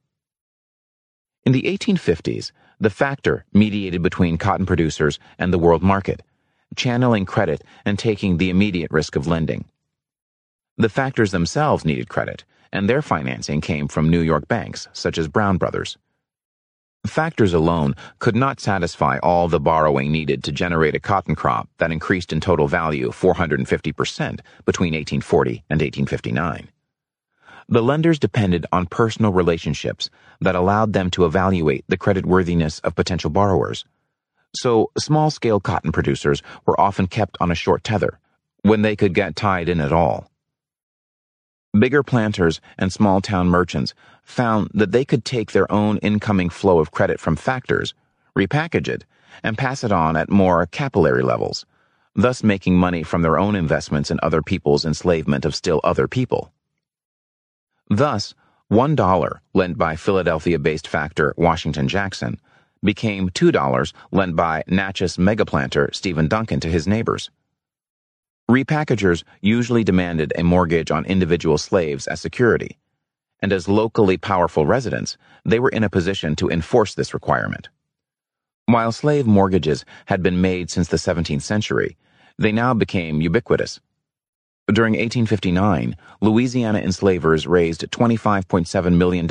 In the 1850s, the Factor mediated between cotton producers and the world market, channeling credit and taking the immediate risk of lending. The Factors themselves needed credit, and their financing came from New York banks, such as Brown Brothers. Factors alone could not satisfy all the borrowing needed to generate a cotton crop that increased in total value 450% between 1840 and 1859. The lenders depended on personal relationships that allowed them to evaluate the creditworthiness of potential borrowers. So, small-scale cotton producers were often kept on a short tether, when they could get tied in at all. Bigger planters and small-town merchants found that they could take their own incoming flow of credit from factors, repackage it, and pass it on at more capillary levels, thus making money from their own investments in other people's enslavement of still other people. Thus, $1 lent by Philadelphia-based factor Washington Jackson became $2 lent by Natchez megaplanter Stephen Duncan to his neighbors. Repackagers usually demanded a mortgage on individual slaves as security, and as locally powerful residents, they were in a position to enforce this requirement. While slave mortgages had been made since the 17th century, they now became ubiquitous. During 1859, Louisiana enslavers raised $25.7 million,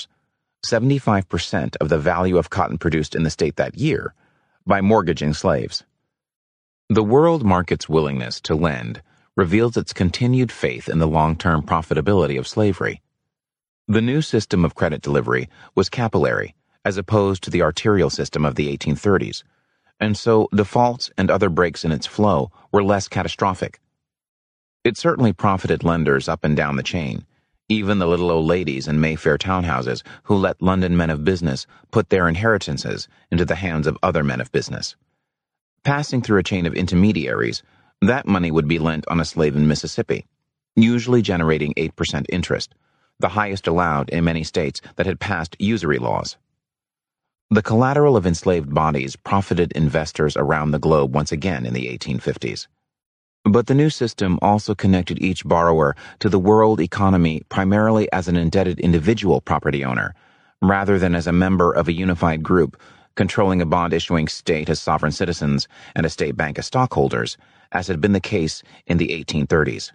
75% of the value of cotton produced in the state that year, by mortgaging slaves. The world market's willingness to lend reveals its continued faith in the long-term profitability of slavery. The new system of credit delivery was capillary, as opposed to the arterial system of the 1830s, and so defaults and other breaks in its flow were less catastrophic. It certainly profited lenders up and down the chain, even the little old ladies in Mayfair townhouses who let London men of business put their inheritances into the hands of other men of business. Passing through a chain of intermediaries, that money would be lent on a slave in Mississippi, usually generating 8% interest, the highest allowed in many states that had passed usury laws. The collateral of enslaved bodies profited investors around the globe once again in the 1850s. But the new system also connected each borrower to the world economy primarily as an indebted individual property owner, rather than as a member of a unified group controlling a bond-issuing state as sovereign citizens and a state bank as stockholders, as had been the case in the 1830s.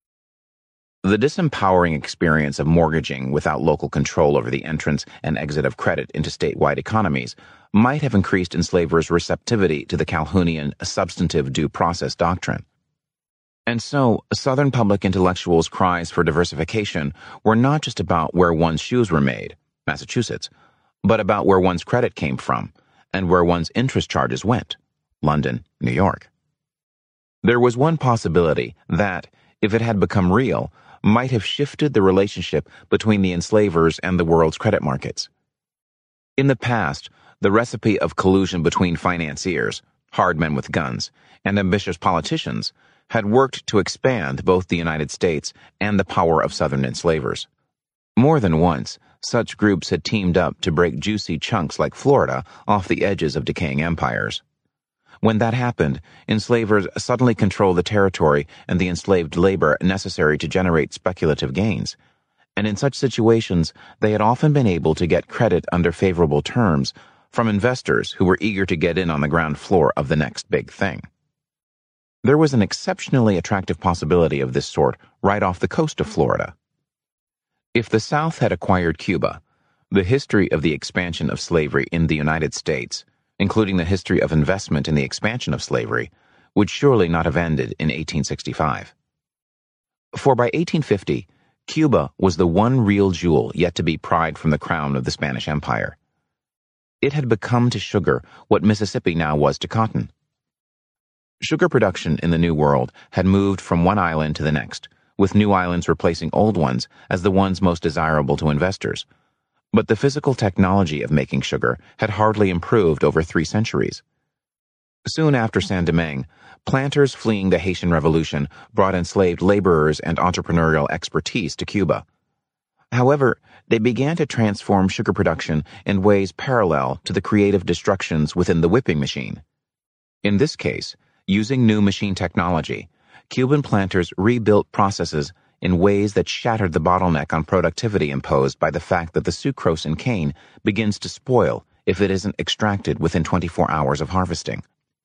The disempowering experience of mortgaging without local control over the entrance and exit of credit into statewide economies might have increased enslavers' receptivity to the Calhounian substantive due process doctrine. And so, Southern public intellectuals' cries for diversification were not just about where one's shoes were made, Massachusetts, but about where one's credit came from and where one's interest charges went, London, New York. There was one possibility that, if it had become real, might have shifted the relationship between the enslavers and the world's credit markets. In the past, the recipe of collusion between financiers, hard men with guns, and ambitious politicians had worked to expand both the United States and the power of Southern enslavers. More than once, such groups had teamed up to break juicy chunks like Florida off the edges of decaying empires. When that happened, enslavers suddenly controlled the territory and the enslaved labor necessary to generate speculative gains, and in such situations they had often been able to get credit under favorable terms from investors who were eager to get in on the ground floor of the next big thing. There was an exceptionally attractive possibility of this sort right off the coast of Florida. If the South had acquired Cuba, the history of the expansion of slavery in the United States, including the history of investment in the expansion of slavery, would surely not have ended in 1865. For by 1850, Cuba was the one real jewel yet to be pried from the crown of the Spanish Empire. It had become to sugar what Mississippi now was to cotton. Sugar production in the New World had moved from one island to the next, with new islands replacing old ones as the ones most desirable to investors. But the physical technology of making sugar had hardly improved over 3 centuries. Soon after Saint-Domingue, planters fleeing the Haitian Revolution brought enslaved laborers and entrepreneurial expertise to Cuba. However, they began to transform sugar production in ways parallel to the creative destructions within the whipping machine. In this case, using new machine technology, Cuban planters rebuilt processes in ways that shattered the bottleneck on productivity imposed by the fact that the sucrose in cane begins to spoil if it isn't extracted within 24 hours of harvesting.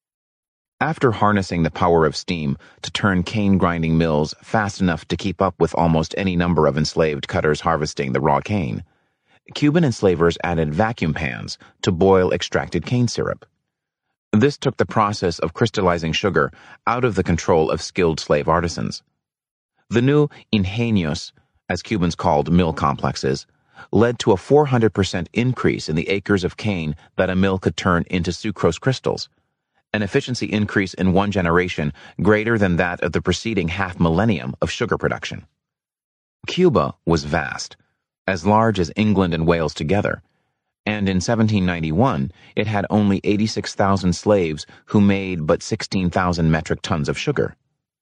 After harnessing the power of steam to turn cane grinding mills fast enough to keep up with almost any number of enslaved cutters harvesting the raw cane, Cuban enslavers added vacuum pans to boil extracted cane syrup. This took the process of crystallizing sugar out of the control of skilled slave artisans. The new ingenios, as Cubans called mill complexes, led to a 400% increase in the acres of cane that a mill could turn into sucrose crystals, an efficiency increase in one generation greater than that of the preceding half-millennium of sugar production. Cuba was vast, as large as England and Wales together, and in 1791 it had only 86,000 slaves who made but 16,000 metric tons of sugar.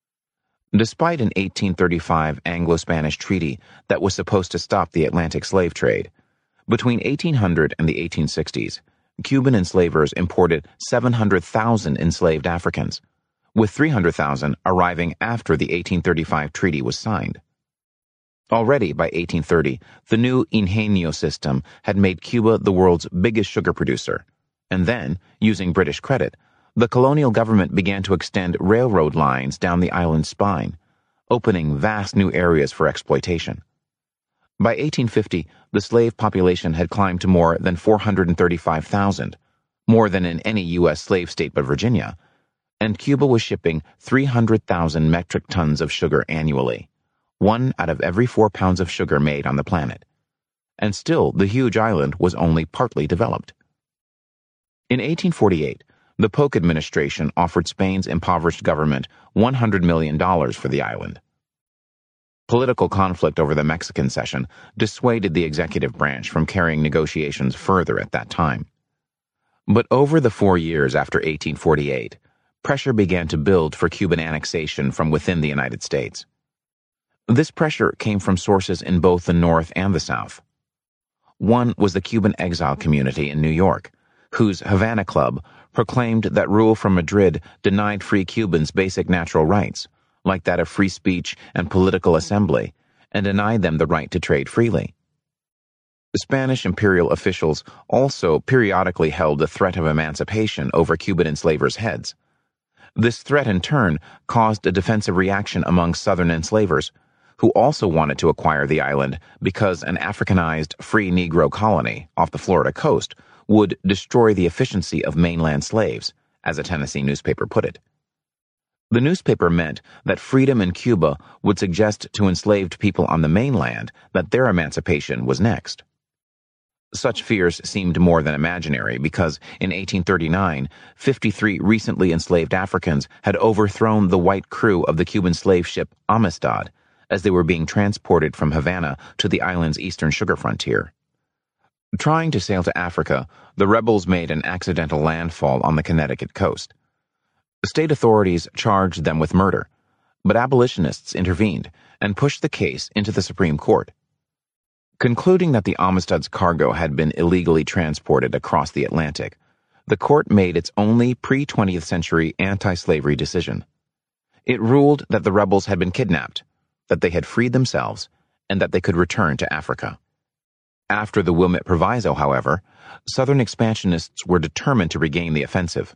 Despite an 1835 Anglo-Spanish treaty that was supposed to stop the Atlantic slave trade, between 1800 and the 1860s, Cuban enslavers imported 700,000 enslaved Africans, with 300,000 arriving after the 1835 treaty was signed. Already by 1830, the new Ingenio system had made Cuba the world's biggest sugar producer, and then, using British credit, the colonial government began to extend railroad lines down the island's spine, opening vast new areas for exploitation. By 1850, the slave population had climbed to more than 435,000, more than in any U.S. slave state but Virginia, and Cuba was shipping 300,000 metric tons of sugar annually, 1 out of every 4 pounds of sugar made on the planet. And still, the huge island was only partly developed. In 1848, the Polk administration offered Spain's impoverished government $100 million for the island. Political conflict over the Mexican cession dissuaded the executive branch from carrying negotiations further at that time. But over the 4 years after 1848, pressure began to build for Cuban annexation from within the United States. This pressure came from sources in both the North and the South. One was the Cuban exile community in New York, whose Havana Club proclaimed that rule from Madrid denied free Cubans basic natural rights, like that of free speech and political assembly, and denied them the right to trade freely. Spanish imperial officials also periodically held the threat of emancipation over Cuban enslavers' heads. This threat in turn caused a defensive reaction among Southern enslavers, who also wanted to acquire the island because an Africanized free Negro colony off the Florida coast would destroy the efficiency of mainland slaves, as a Tennessee newspaper put it. The newspaper meant that freedom in Cuba would suggest to enslaved people on the mainland that their emancipation was next. Such fears seemed more than imaginary because in 1839, 53 recently enslaved Africans had overthrown the white crew of the Cuban slave ship Amistad as they were being transported from Havana to the island's eastern sugar frontier. Trying to sail to Africa, the rebels made an accidental landfall on the Connecticut coast. State authorities charged them with murder, but abolitionists intervened and pushed the case into the Supreme Court. Concluding that the Amistad's cargo had been illegally transported across the Atlantic, the court made its only pre-20th century anti-slavery decision. It ruled that the rebels had been kidnapped, that they had freed themselves, and that they could return to Africa. After the Wilmette Proviso, however, Southern expansionists were determined to regain the offensive.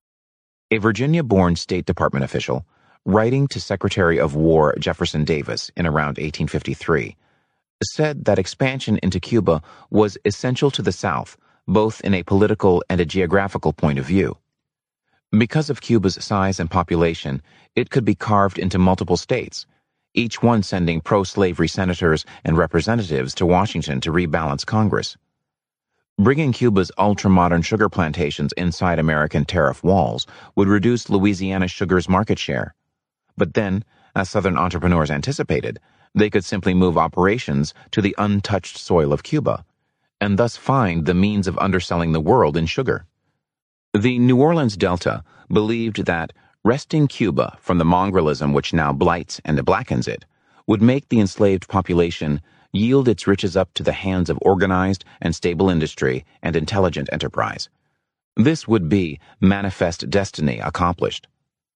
A Virginia-born State Department official, writing to Secretary of War Jefferson Davis in around 1853, said that expansion into Cuba was essential to the South, both in a political and a geographical point of view. Because of Cuba's size and population, it could be carved into multiple states, each one sending pro-slavery senators and representatives to Washington to rebalance Congress. Bringing Cuba's ultra-modern sugar plantations inside American tariff walls would reduce Louisiana sugar's market share. But then, as Southern entrepreneurs anticipated, they could simply move operations to the untouched soil of Cuba, and thus find the means of underselling the world in sugar. The New Orleans Delta believed that wresting Cuba from the mongrellism which now blights and blackens it would make the enslaved population yield its riches up to the hands of organized and stable industry and intelligent enterprise. This would be manifest destiny accomplished.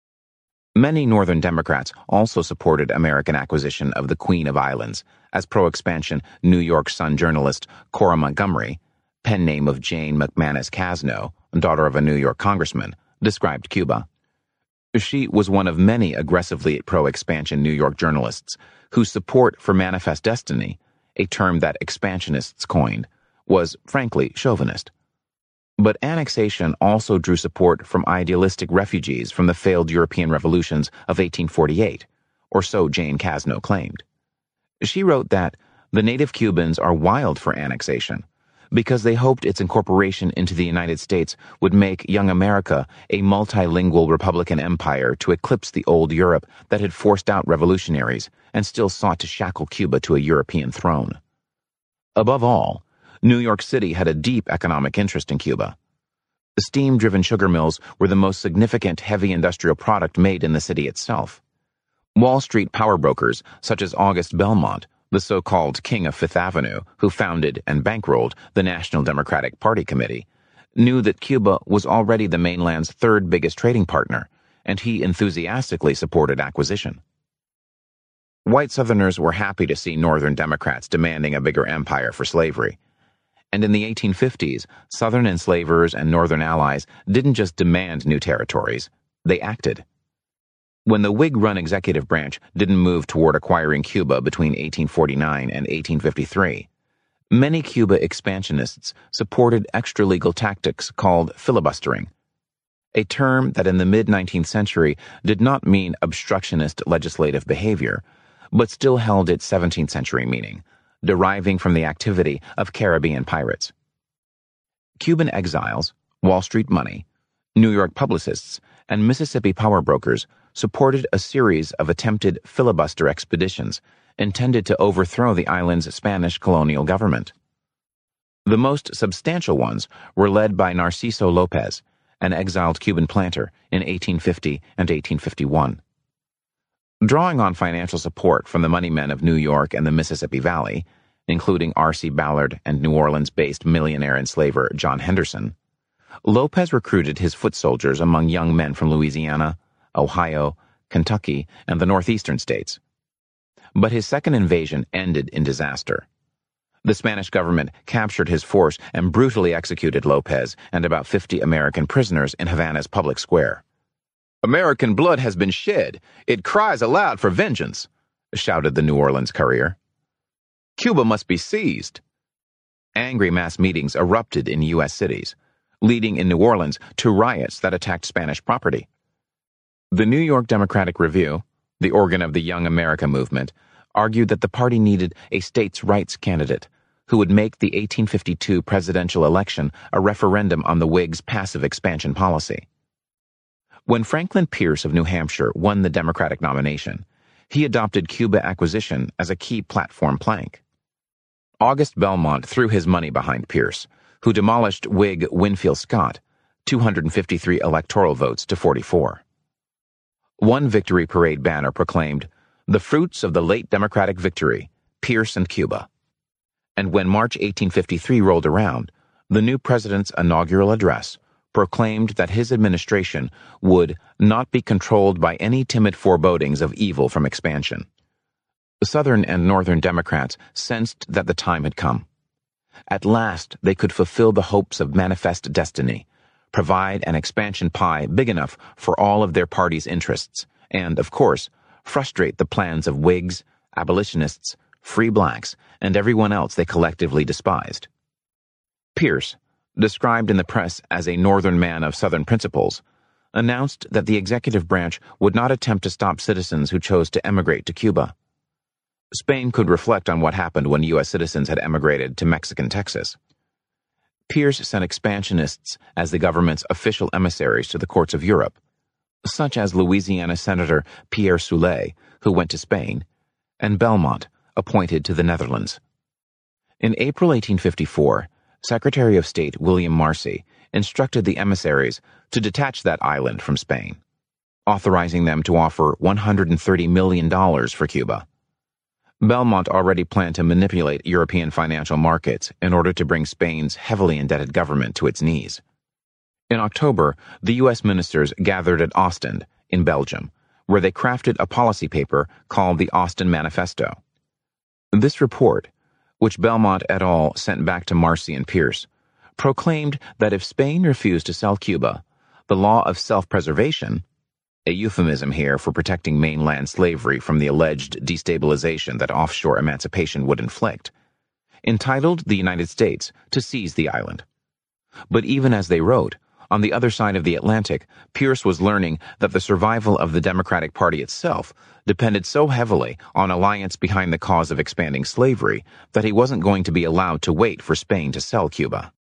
Many Northern Democrats also supported American acquisition of the Queen of Islands, as pro-expansion New York Sun journalist Cora Montgomery, pen name of Jane McManus Casno, daughter of a New York congressman, described Cuba. She was one of many aggressively pro-expansion New York journalists whose support for manifest destiny, a term that expansionists coined, was frankly chauvinist. But annexation also drew support from idealistic refugees from the failed European revolutions of 1848, or so Jane Casno claimed. She wrote that the native Cubans are wild for annexation, because they hoped its incorporation into the United States would make young America a multilingual Republican empire to eclipse the old Europe that had forced out revolutionaries and still sought to shackle Cuba to a European throne. Above all, New York City had a deep economic interest in Cuba. The steam-driven sugar mills were the most significant heavy industrial product made in the city itself. Wall Street power brokers, such as August Belmont, the so-called King of Fifth Avenue, who founded and bankrolled the National Democratic Party Committee, knew that Cuba was already the mainland's third biggest trading partner, and he enthusiastically supported acquisition. White Southerners were happy to see Northern Democrats demanding a bigger empire for slavery. And in the 1850s, Southern enslavers and Northern allies didn't just demand new territories, they acted. When the Whig-run executive branch didn't move toward acquiring Cuba between 1849 and 1853, many Cuba expansionists supported extra-legal tactics called filibustering, a term that in the mid-19th century did not mean obstructionist legislative behavior, but still held its 17th century meaning, deriving from the activity of Caribbean pirates. Cuban exiles, Wall Street money, New York publicists, and Mississippi power brokers supported a series of attempted filibuster expeditions intended to overthrow the island's Spanish colonial government. The most substantial ones were led by Narciso Lopez, an exiled Cuban planter in 1850 and 1851. Drawing on financial support from the moneymen of New York and the Mississippi Valley, including R.C. Ballard and New Orleans-based millionaire enslaver John Henderson, Lopez recruited his foot soldiers among young men from Louisiana, Ohio, Kentucky, and the northeastern states. But his second invasion ended in disaster. The Spanish government captured his force and brutally executed Lopez and about 50 American prisoners in Havana's public square. "American blood has been shed. It cries aloud for vengeance," shouted the New Orleans Courier. "Cuba must be seized." Angry mass meetings erupted in U.S. cities, leading in New Orleans to riots that attacked Spanish property. The New York Democratic Review, the organ of the Young America movement, argued that the party needed a states' rights candidate who would make the 1852 presidential election a referendum on the Whigs' passive expansion policy. When Franklin Pierce of New Hampshire won the Democratic nomination, he adopted Cuba acquisition as a key platform plank. August Belmont threw his money behind Pierce, who demolished Whig Winfield Scott, 253 electoral votes to 44. One victory parade banner proclaimed, "The fruits of the late Democratic victory, Pierce and Cuba." And when March 1853 rolled around, the new president's inaugural address proclaimed that his administration would not be controlled by any timid forebodings of evil from expansion. Southern and Northern Democrats sensed that the time had come. At last they could fulfill the hopes of manifest destiny, provide an expansion pie big enough for all of their party's interests, and, of course, frustrate the plans of Whigs, abolitionists, free blacks, and everyone else they collectively despised. Pierce, described in the press as a Northern man of Southern principles, announced that the executive branch would not attempt to stop citizens who chose to emigrate to Cuba. Spain could reflect on what happened when U.S. citizens had emigrated to Mexican Texas. Pierce sent expansionists as the government's official emissaries to the courts of Europe, such as Louisiana Senator Pierre Soule, who went to Spain, and Belmont, appointed to the Netherlands. In April 1854, Secretary of State William Marcy instructed the emissaries to detach that island from Spain, authorizing them to offer $130 million for Cuba. Belmont already planned to manipulate European financial markets in order to bring Spain's heavily indebted government to its knees. In October, the U.S. ministers gathered at Ostend, in Belgium, where they crafted a policy paper called the Ostend Manifesto. This report, which Belmont et al. Sent back to Marcy and Pierce, proclaimed that if Spain refused to sell Cuba, the law of self-preservation, a euphemism here for protecting mainland slavery from the alleged destabilization that offshore emancipation would inflict, entitled the United States to seize the island. But even as they wrote, On the other side of the Atlantic, Pierce was learning that the survival of the Democratic Party itself depended so heavily on alliance behind the cause of expanding slavery that he wasn't going to be allowed to wait for Spain to sell Cuba.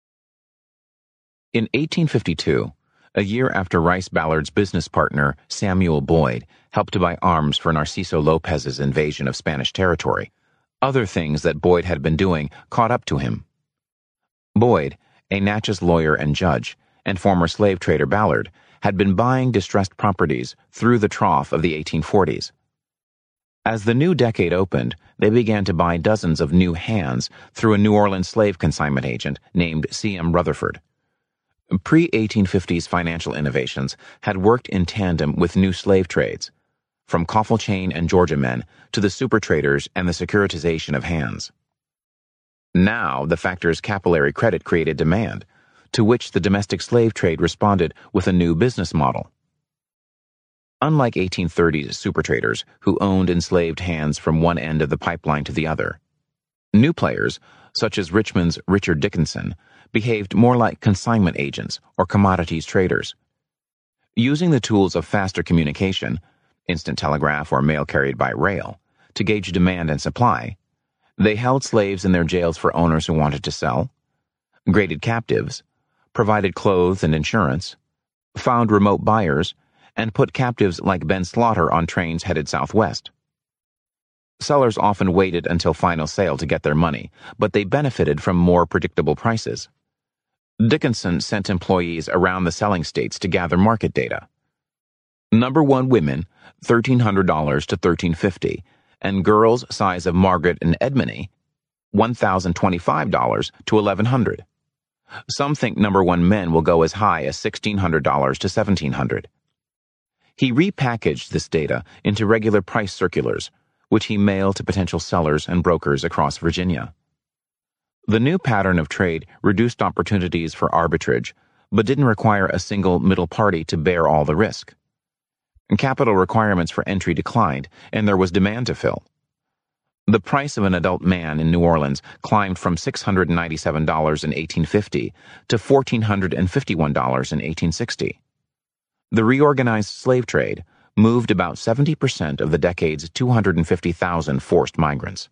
In 1852, a year after Rice Ballard's business partner, Samuel Boyd, helped to buy arms for Narciso Lopez's invasion of Spanish territory, other things that Boyd had been doing caught up to him. Boyd, a Natchez lawyer and judge, and former slave trader Ballard, had been buying distressed properties through the trough of the 1840s. As the new decade opened, they began to buy dozens of new hands through a New Orleans slave consignment agent named C.M. Rutherford. Pre-1850s financial innovations had worked in tandem with new slave trades, from coffle chain and Georgia men to the super traders and the securitization of hands. Now, the factor's capillary credit created demand, to which the domestic slave trade responded with a new business model. Unlike 1830s super traders who owned enslaved hands from one end of the pipeline to the other, new players, such as Richmond's Richard Dickinson, behaved more like consignment agents or commodities traders. Using the tools of faster communication, instant telegraph or mail carried by rail, to gauge demand and supply, they held slaves in their jails for owners who wanted to sell, graded captives, provided clothes and insurance, found remote buyers, and put captives like Ben Slaughter on trains headed southwest. Sellers often waited until final sale to get their money, but they benefited from more predictable prices. Dickinson sent employees around the selling states to gather market data. Number 1 women, $1,300 to $1,350, and girls size of Margaret and Edmony, $1,025 to $1,100. Some think number 1 men will go as high as $1,600 to $1,700. He repackaged this data into regular price circulars, which he mailed to potential sellers and brokers across Virginia. The new pattern of trade reduced opportunities for arbitrage, but didn't require a single middle party to bear all the risk. Capital requirements for entry declined, and there was demand to fill. The price of an adult man in New Orleans climbed from $697 in 1850 to $1,451 in 1860. The reorganized slave trade moved about 70% of the decade's 250,000 forced migrants.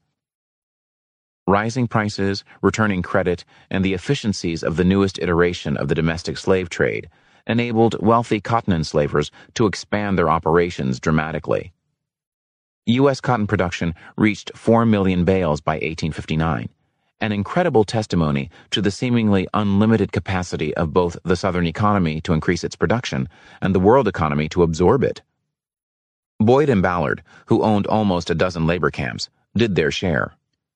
Rising prices, returning credit, and the efficiencies of the newest iteration of the domestic slave trade enabled wealthy cotton enslavers to expand their operations dramatically. U.S. cotton production reached 4 million bales by 1859, an incredible testimony to the seemingly unlimited capacity of both the Southern economy to increase its production and the world economy to absorb it. Boyd and Ballard, who owned almost a dozen labor camps, did their share.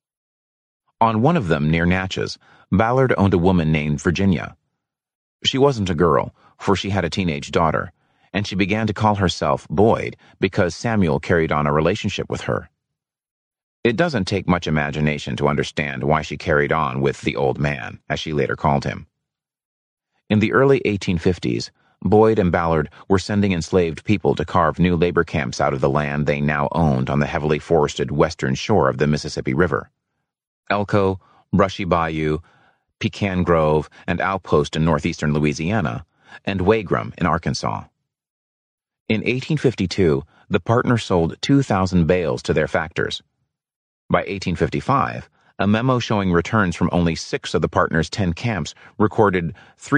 On one of them, near Natchez, Ballard owned a woman named Virginia. She wasn't a girl, for she had a teenage daughter, and she began to call herself Boyd because Samuel carried on a relationship with her. It doesn't take much imagination to understand why she carried on with the old man, as she later called him. In the early 1850s, Boyd and Ballard were sending enslaved people to carve new labor camps out of the land they now owned on the heavily forested western shore of the Mississippi River. Elko, Brushy Bayou, Pecan Grove, and Outpost in northeastern Louisiana, and Wagram in Arkansas. In 1852, the partners sold 2,000 bales to their factors. By 1855, a memo showing returns from only 6 of the partners' 10 camps recorded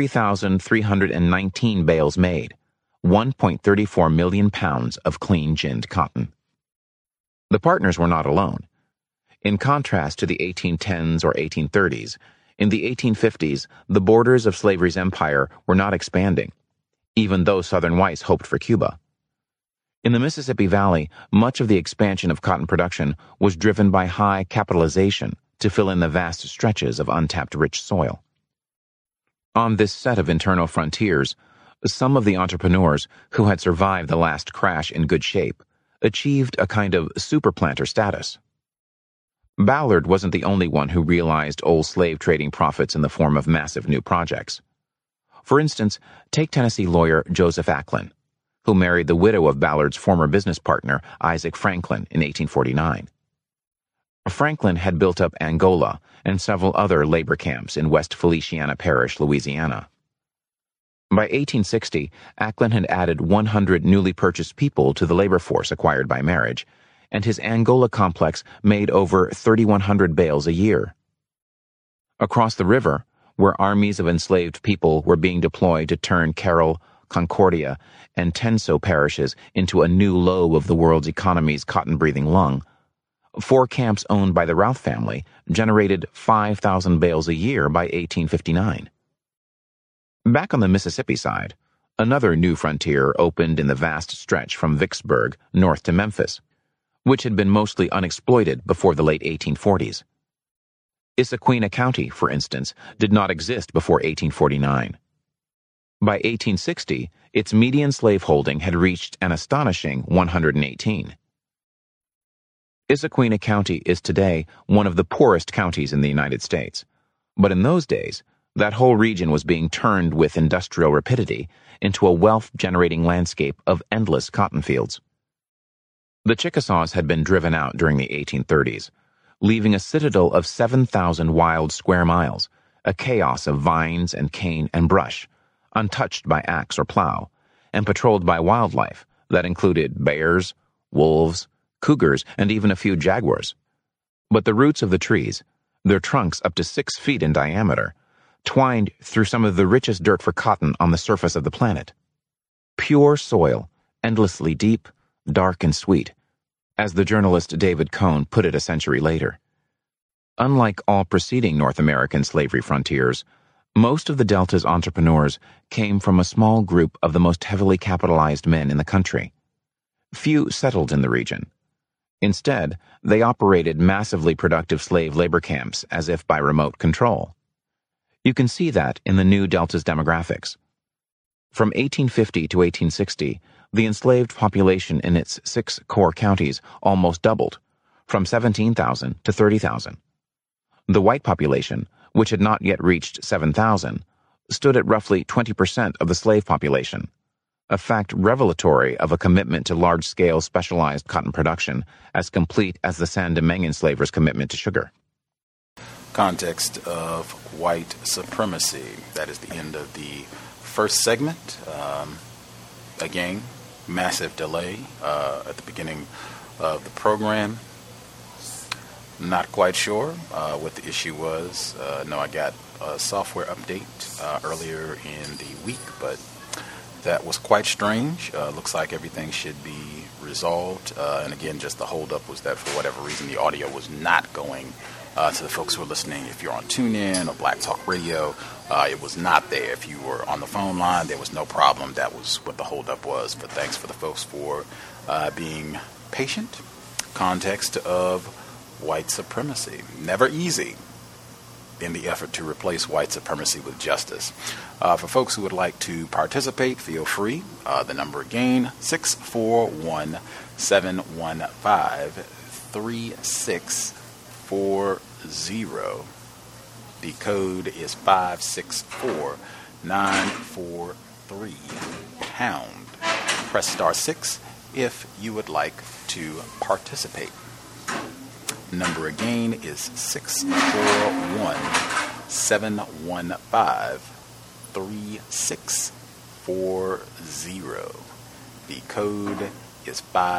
3,319 bales made, 1.34 million pounds of clean ginned cotton. The partners were not alone. In contrast to the 1810s or 1830s, in the 1850s, the borders of slavery's empire were not expanding, even though Southern whites hoped for Cuba. In the Mississippi Valley, much of the expansion of cotton production was driven by high capitalization to fill in the vast stretches of untapped rich soil. On this set of internal frontiers, some of the entrepreneurs who had survived the last crash in good shape achieved a kind of superplanter status. Ballard wasn't the only one who realized old slave trading profits in the form of massive new projects. For instance, take Tennessee lawyer Joseph Acklin, who married the widow of Ballard's former business partner, Isaac Franklin, in 1849. Franklin had built up Angola and several other labor camps in West Feliciana Parish, Louisiana. By 1860, Acklin had added 100 newly purchased people to the labor force acquired by marriage, and his Angola complex made over 3,100 bales a year. Across the river, where armies of enslaved people were being deployed to turn Carroll, Concordia, and Tenso parishes into a new lobe of the world's economy's cotton-breathing lung, 4 camps owned by the Routh family generated 5,000 bales a year by 1859. Back on the Mississippi side, another new frontier opened in the vast stretch from Vicksburg north to Memphis, which had been mostly unexploited before the late 1840s. Issaquena County, for instance, did not exist before 1849. By 1860, its median slaveholding had reached an astonishing 118. Issaquena County is today one of the poorest counties in the United States, but in those days, that whole region was being turned with industrial rapidity into a wealth-generating landscape of endless cotton fields. The Chickasaws had been driven out during the 1830s, leaving a citadel of 7,000 wild square miles, a chaos of vines and cane and brush, untouched by axe or plow, and patrolled by wildlife that included bears, wolves, cougars, and even a few jaguars. But the roots of the trees, their trunks up to 6 feet in diameter, twined through some of the richest dirt for cotton on the surface of the planet. Pure soil, endlessly deep, dark, and sweet, as the journalist David Cohn put it a century later. Unlike all preceding North American slavery frontiers, most of the Delta's entrepreneurs came from a small group of the most heavily capitalized men in the country. Few settled in the region. Instead, they operated massively productive slave labor camps as if by remote control. You can see that in the new Delta's demographics. From 1850 to 1860, the enslaved population in its 6 core counties almost doubled, from 17,000 to 30,000. The white population, which had not yet reached 7,000, stood at roughly 20% of the slave population, a fact revelatory of a commitment to large-scale specialized cotton production as complete as the San Domingue enslavers' commitment to sugar. Context of white supremacy. That is the end of the first segment. Again, massive delay at the beginning of the program. Not quite sure what the issue was. No, I got a software update earlier in the week, but that was quite strange. Looks like everything should be resolved. And again, just the holdup was that for whatever reason the audio was not going to the folks who are listening. If you're on TuneIn or Black Talk Radio, it was not there. If you were on the phone line, there was no problem. That was what the holdup was. But thanks for the folks for being patient. Context of white supremacy. Never easy in the effort to replace white supremacy with justice. For folks who would like to participate, feel free. The number again, 641-715-3640. The code is 564943 pound. Press star 6 if you would like to participate. Number again is 641-715-3640. The code is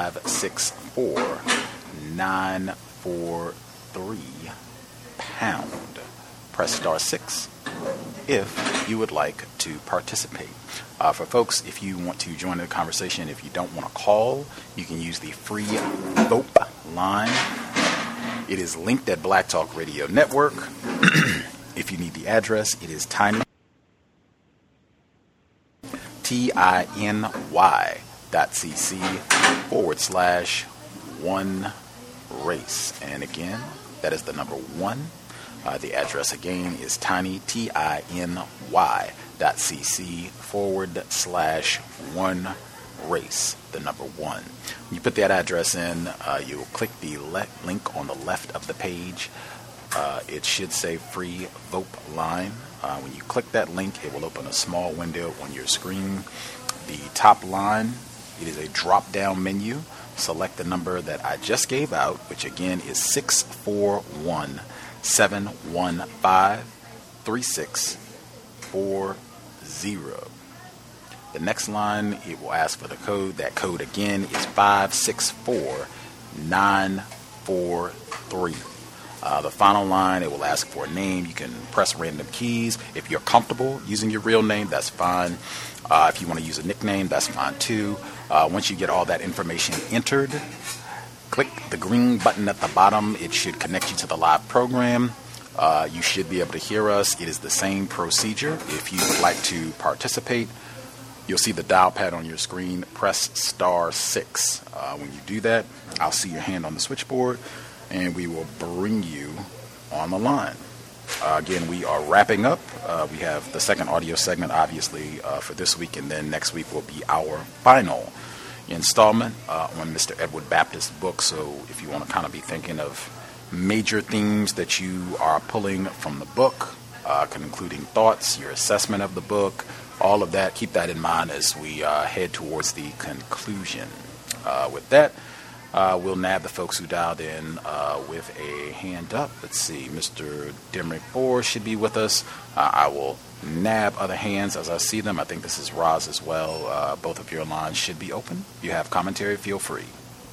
564943 pound. Press star 6 if you would like to participate. For folks, if you want to join the conversation, if you don't want to call, you can use the free VOPE line. It is linked at Black Talk Radio Network. If you need the address, it is tinyty.cc/1race. And again, that is the number 1. The address again is tinyty.cc/1race, the number 1. When you put that address in, you will click the link on the left of the page. It should say free VOPE line. When you click that link, it will open a small window on your screen. The top line, it is a drop-down menu. Select the number that I just gave out, which again is 641-715-3640. The next line, it will ask for the code. That code again is 564943. The final line, it will ask for a name. You can press random keys. If you're comfortable using your real name, that's fine. If you want to use a nickname, that's fine too. Once you get all that information entered, click the green button at the bottom. It should connect you to the live program. You should be able to hear us. It is the same procedure. If you would like to participate, you'll see the dial pad on your screen. Press *6. When you do that, I'll see your hand on the switchboard, and we will bring you on the line. Again, we are wrapping up. We have the second audio segment, obviously, for this week, and then next week will be our final installment on Mr. Edward Baptist's book. So if you want to kind of be thinking of major themes that you are pulling from the book, including thoughts, your assessment of the book, all of that, keep that in mind as we head towards the conclusion. With that, we'll nab the folks who dialed in with a hand up. Let's see, Mr. Demrick Bohr should be with us. I will nab other hands as I see them. I think this is Roz as well. Both of your lines should be open. If you have commentary, feel free.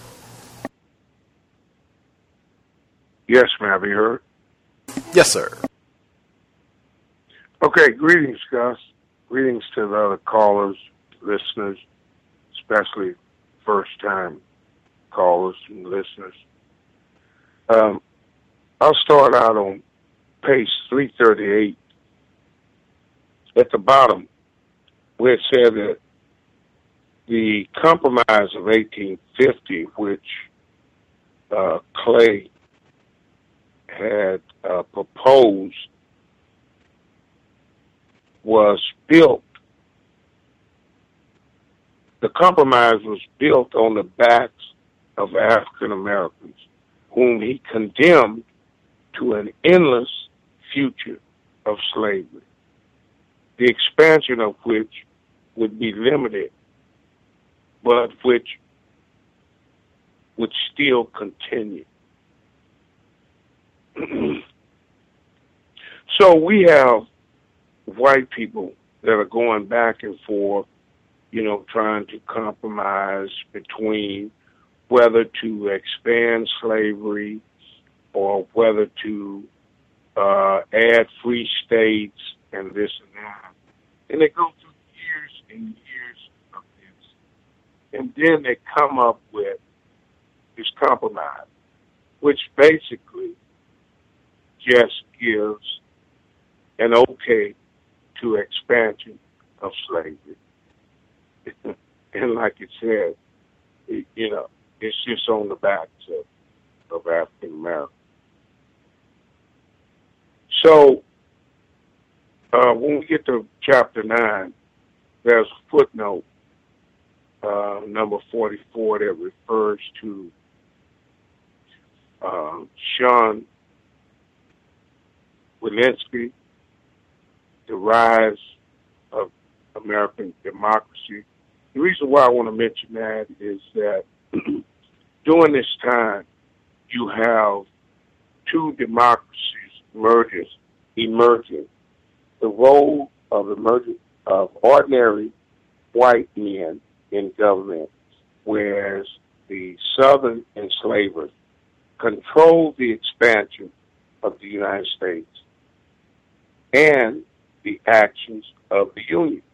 Yes, may I be heard? Yes, sir. Okay, greetings, Gus. Greetings to the other callers, listeners, especially first-time callers and listeners. I'll start out on page 338 at the bottom, where it said that the Compromise of 1850, which Clay had proposed, was built. The compromise was built on the backs of African Americans, whom he condemned to an endless future of slavery, the expansion of which would be limited, but which would still continue. So we have white people that are going back and forth, trying to compromise between whether to expand slavery or whether to add free states and this and that. And they go through years and years of this. And then they come up with this compromise, which basically just gives an okay to expansion of slavery. And like it said, it's just on the backs of African Americans. So when we get to chapter 9, there's a footnote, number 44, that refers to Sean Walensky, the rise of American democracy. The reason why I want to mention that is that during this time, you have two democracies emerging. The role of ordinary white men in government, whereas the Southern enslavers controlled the expansion of the United States and the actions of the Union.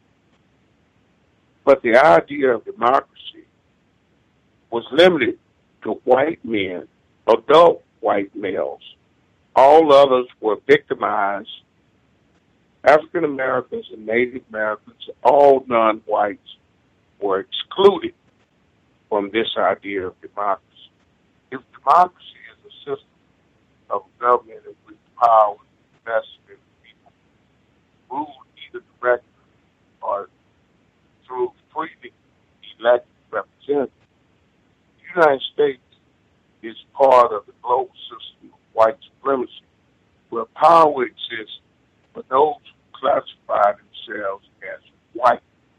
But the idea of democracy was limited to white men, adult white males. All others were victimized. African Americans and Native Americans, all non-whites, were excluded from this idea of democracy. If democracy is a system of government in which power is vested in people, ruled either directly or through freely elected representatives, the United States is part of the global system of white supremacy, where power exists for those who classify themselves as white.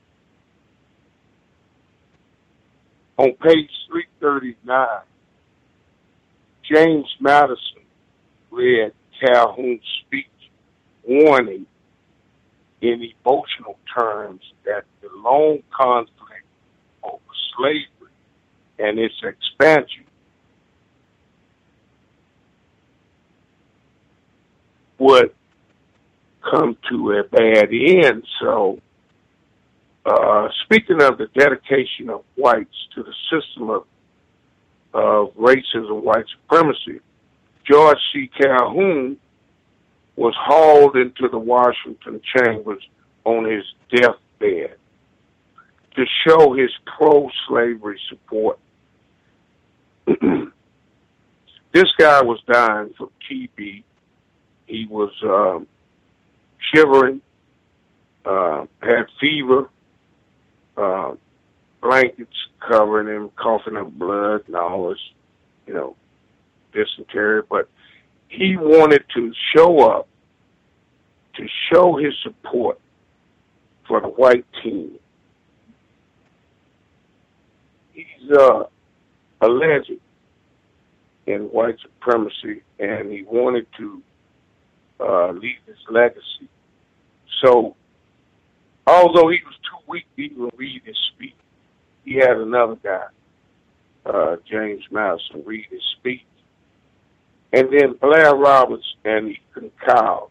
On page 339, James Madison read Calhoun's speech warning in emotional terms that the long conflict over slavery and its expansion would come to a bad end. So, speaking of the dedication of whites to the system of racism, white supremacy, George C. Calhoun was hauled into the Washington chambers on his deathbed to show his pro-slavery support. This guy was dying from TB. He was shivering, had fever, blankets covering him, coughing up blood and all this, dysentery. But he wanted to show up to show his support for the white team. He's a legend in white supremacy, and he wanted to leave his legacy. So, although he was too weak to even read his speech, he had another guy, James Madison, read his speech. And then Blair Roberts and Ethan Kyle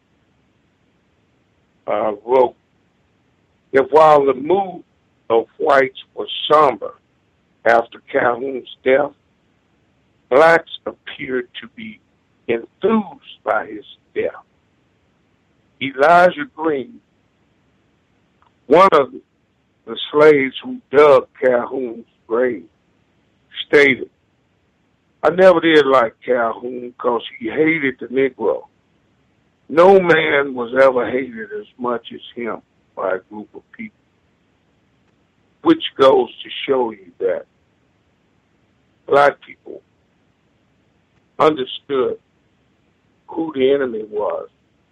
wrote that while the mood of whites was somber after Calhoun's death, blacks appeared to be enthused by his death. Elijah Green, one of the slaves who dug Calhoun's grave, stated, "I never did like Calhoun because he hated the Negro. No man was ever hated as much as him by a group of people," which goes to show you that black people understood who the enemy was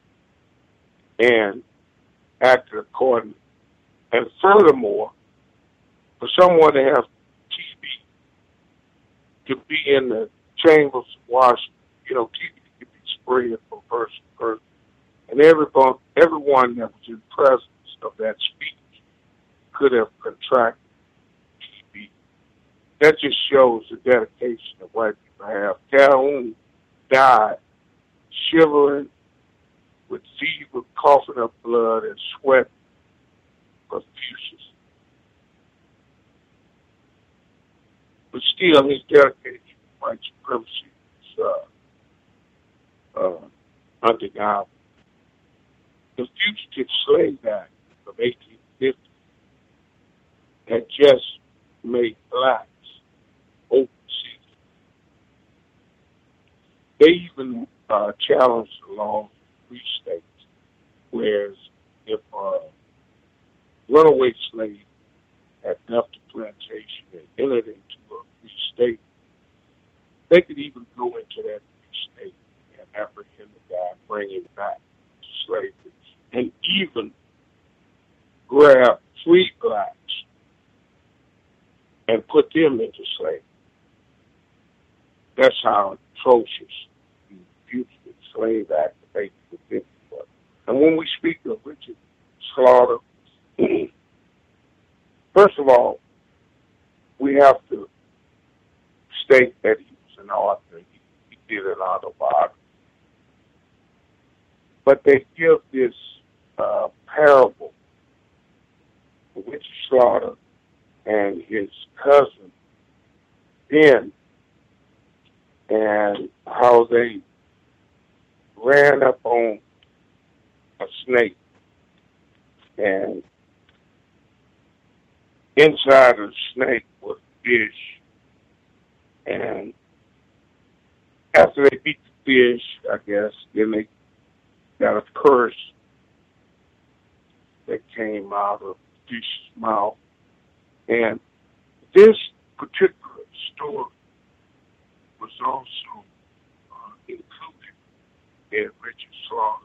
and acted accordingly. And furthermore, for someone to have TB, to be in the chambers of Washington, TB can be spread from person to person. And everyone that was in presence of that speech could have contracted TB. That just shows the dedication that white people have. Calhoun died shivering with fever, coughing up blood, and sweat profusely. But still, his dedication to white supremacy is undeniable. The Fugitive Slave Act of 1850 had just made blacks open season. They even challenged the law in free states, whereas if a runaway slave had left the plantation and entered into a free state, they could even go into that free state and apprehend the guy, bring him back to slavery, and even grab free blacks and put them into slavery. That's how atrocious the Fugitive Slave Act of 1850 was. And when we speak of Richard Slaughter, first of all, we have to state that he was an author. He did an autobiography. But they give this parable of Richard Slaughter and his cousin Ben, and how they ran up on a snake, and inside of the snake was fish, and after they beat the fish, I guess, then they got a curse that came out of the fish's mouth. And this particular story was also included in Richard Slaughter's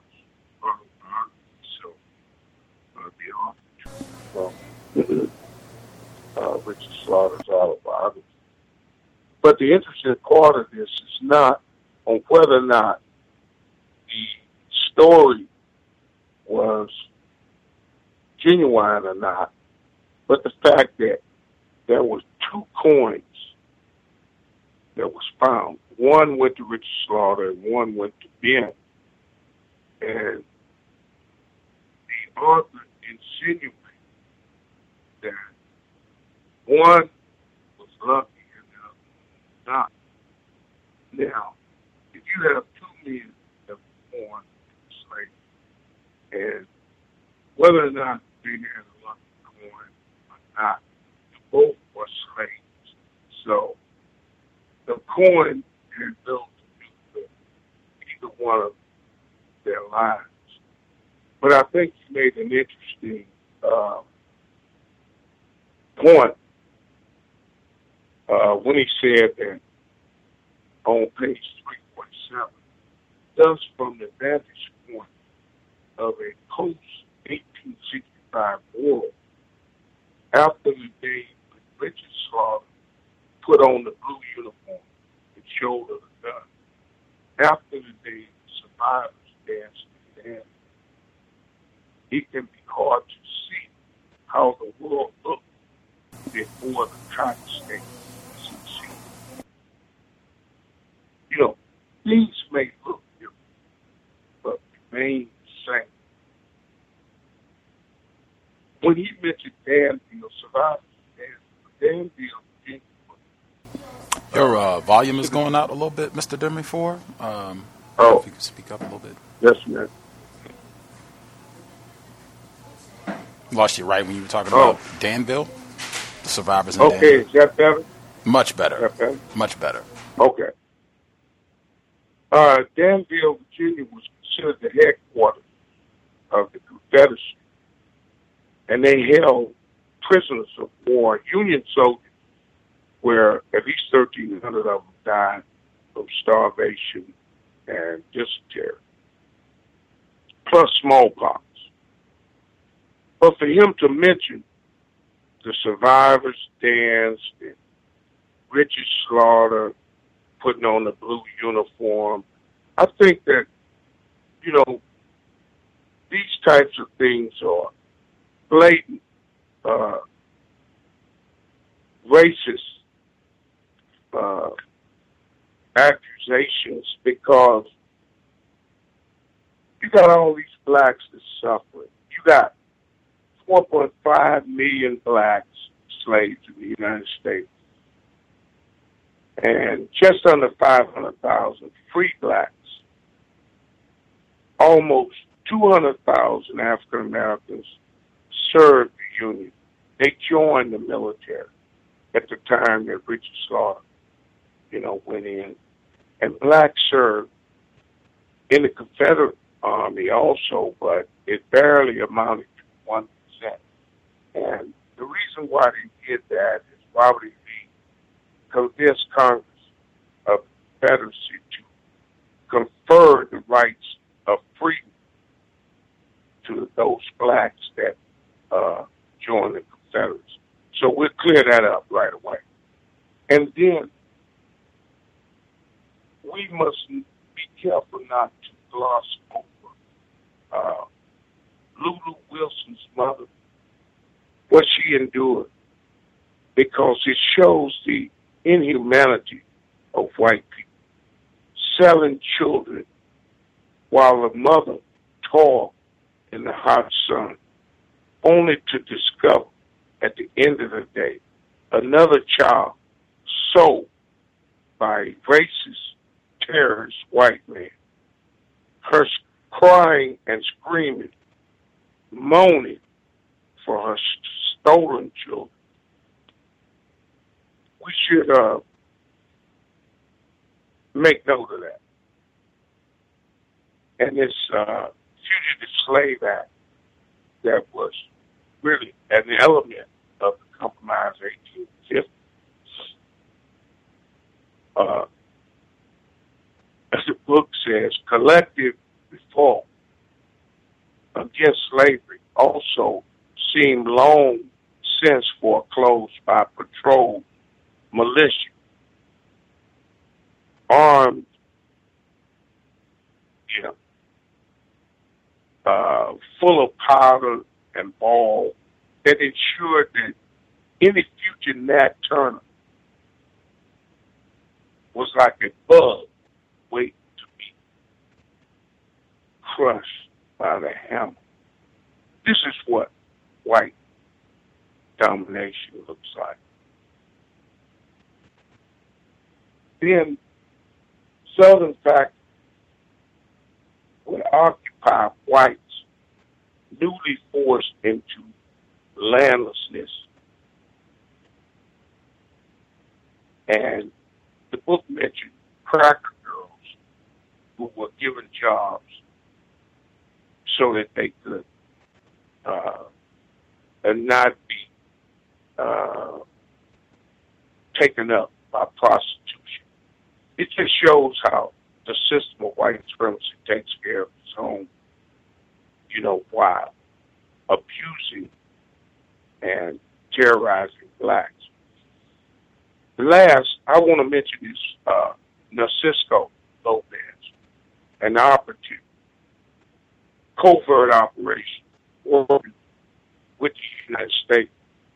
autobiography. So, Richard Slaughter's autobiography. But the interesting part of this is not on whether or not the story was genuine or not, but the fact that there was 2 coins that was found. One went to Richard Slaughter and one went to Ben. And the author insinuated that one was lucky and the other was not. Now, if you have 2 men that were born slaves, and whether or not they had a lucky coin or not, both were slaves. So the coin had little to do with either one of their lives. But I think he made an interesting point when he said that on page 347, thus from the vantage point of a post-1865 world, after the day when Richard Slaughter put on the blue uniform and shouldered the gun, after the day survivors danced in the air, it can be hard to see how the world looked before the cotton state succeeded. You know, things may look different, but remain the same. When he mentioned Danville, survivors Danville, Your volume is going out a little bit, Mr. Demry. If you could speak up a little bit. Yes, man. Lost you right when you were talking about Danville, the survivors in Danville. Okay, is that better? Much better. Is that better? Much better. Okay. Danville, Virginia was considered the headquarters of the Confederacy, and they held prisoners of war, Union soldiers, where at least 1,300 of them died from starvation and dysentery, plus smallpox. But for him to mention the survivors dance, and Richard Slaughter putting on the blue uniform, I think that, you know, these types of things are blatant racist accusations, because you got all these blacks that suffering. You got 4.5 million blacks slaves in the United States, and just under 500,000 free blacks. Almost 200,000 African Americans served the Union. They joined the military at the time that Richard Slaughter, went in. And blacks served in the Confederate Army also, but it barely amounted to 1%. And the reason why they did that is Robert E. Lee convinced Congress of the Confederacy to confer the rights of freedom to those blacks that joined the Confederacy. So we'll clear that up right away. And then we must be careful not to gloss over Lulu Wilson's mother, what she endured, because it shows the inhumanity of white people, selling children while the mother toiled in the hot sun, only to discover at the end of the day another child sold by a racist, terrorist white man, her crying and screaming, moaning for her stolen children. We should make note of that. And this Fugitive Slave Act that was really an element of the Compromise 1850. As the book says, collective revolt against slavery also seemed long since foreclosed by patrol militia, armed, full of powder and Ball that ensured that any future Nat Turner was like a bug waiting to be crushed by the hammer. This is what white domination looks like. Then Southern factors would occupy whites newly forced into landlessness. And the book mentioned cracker girls who were given jobs so that they could not be taken up by prostitution. It just shows how the system of white supremacy takes care of its own, while abusing and terrorizing blacks. Last, I want to mention is Narcisco Lopez, an operative, covert operation working with the United States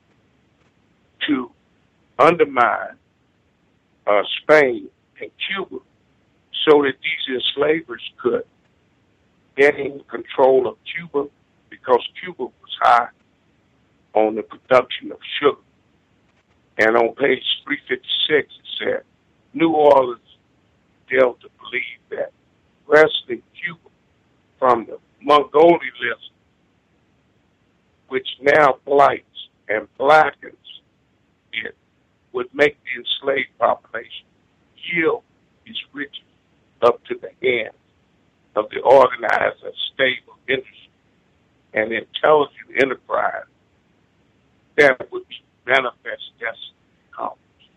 to undermine Spain and Cuba so that these enslavers could gain control of Cuba, because Cuba was high on the production of sugar. And on page 356, it said, New Orleans failed to believe that wresting Cuba from the Mongolian list, which now blights and blackens it, would make the enslaved population yield its riches up to the hands of the organized and stable industry and intelligent enterprise that would be manifest destiny accomplished.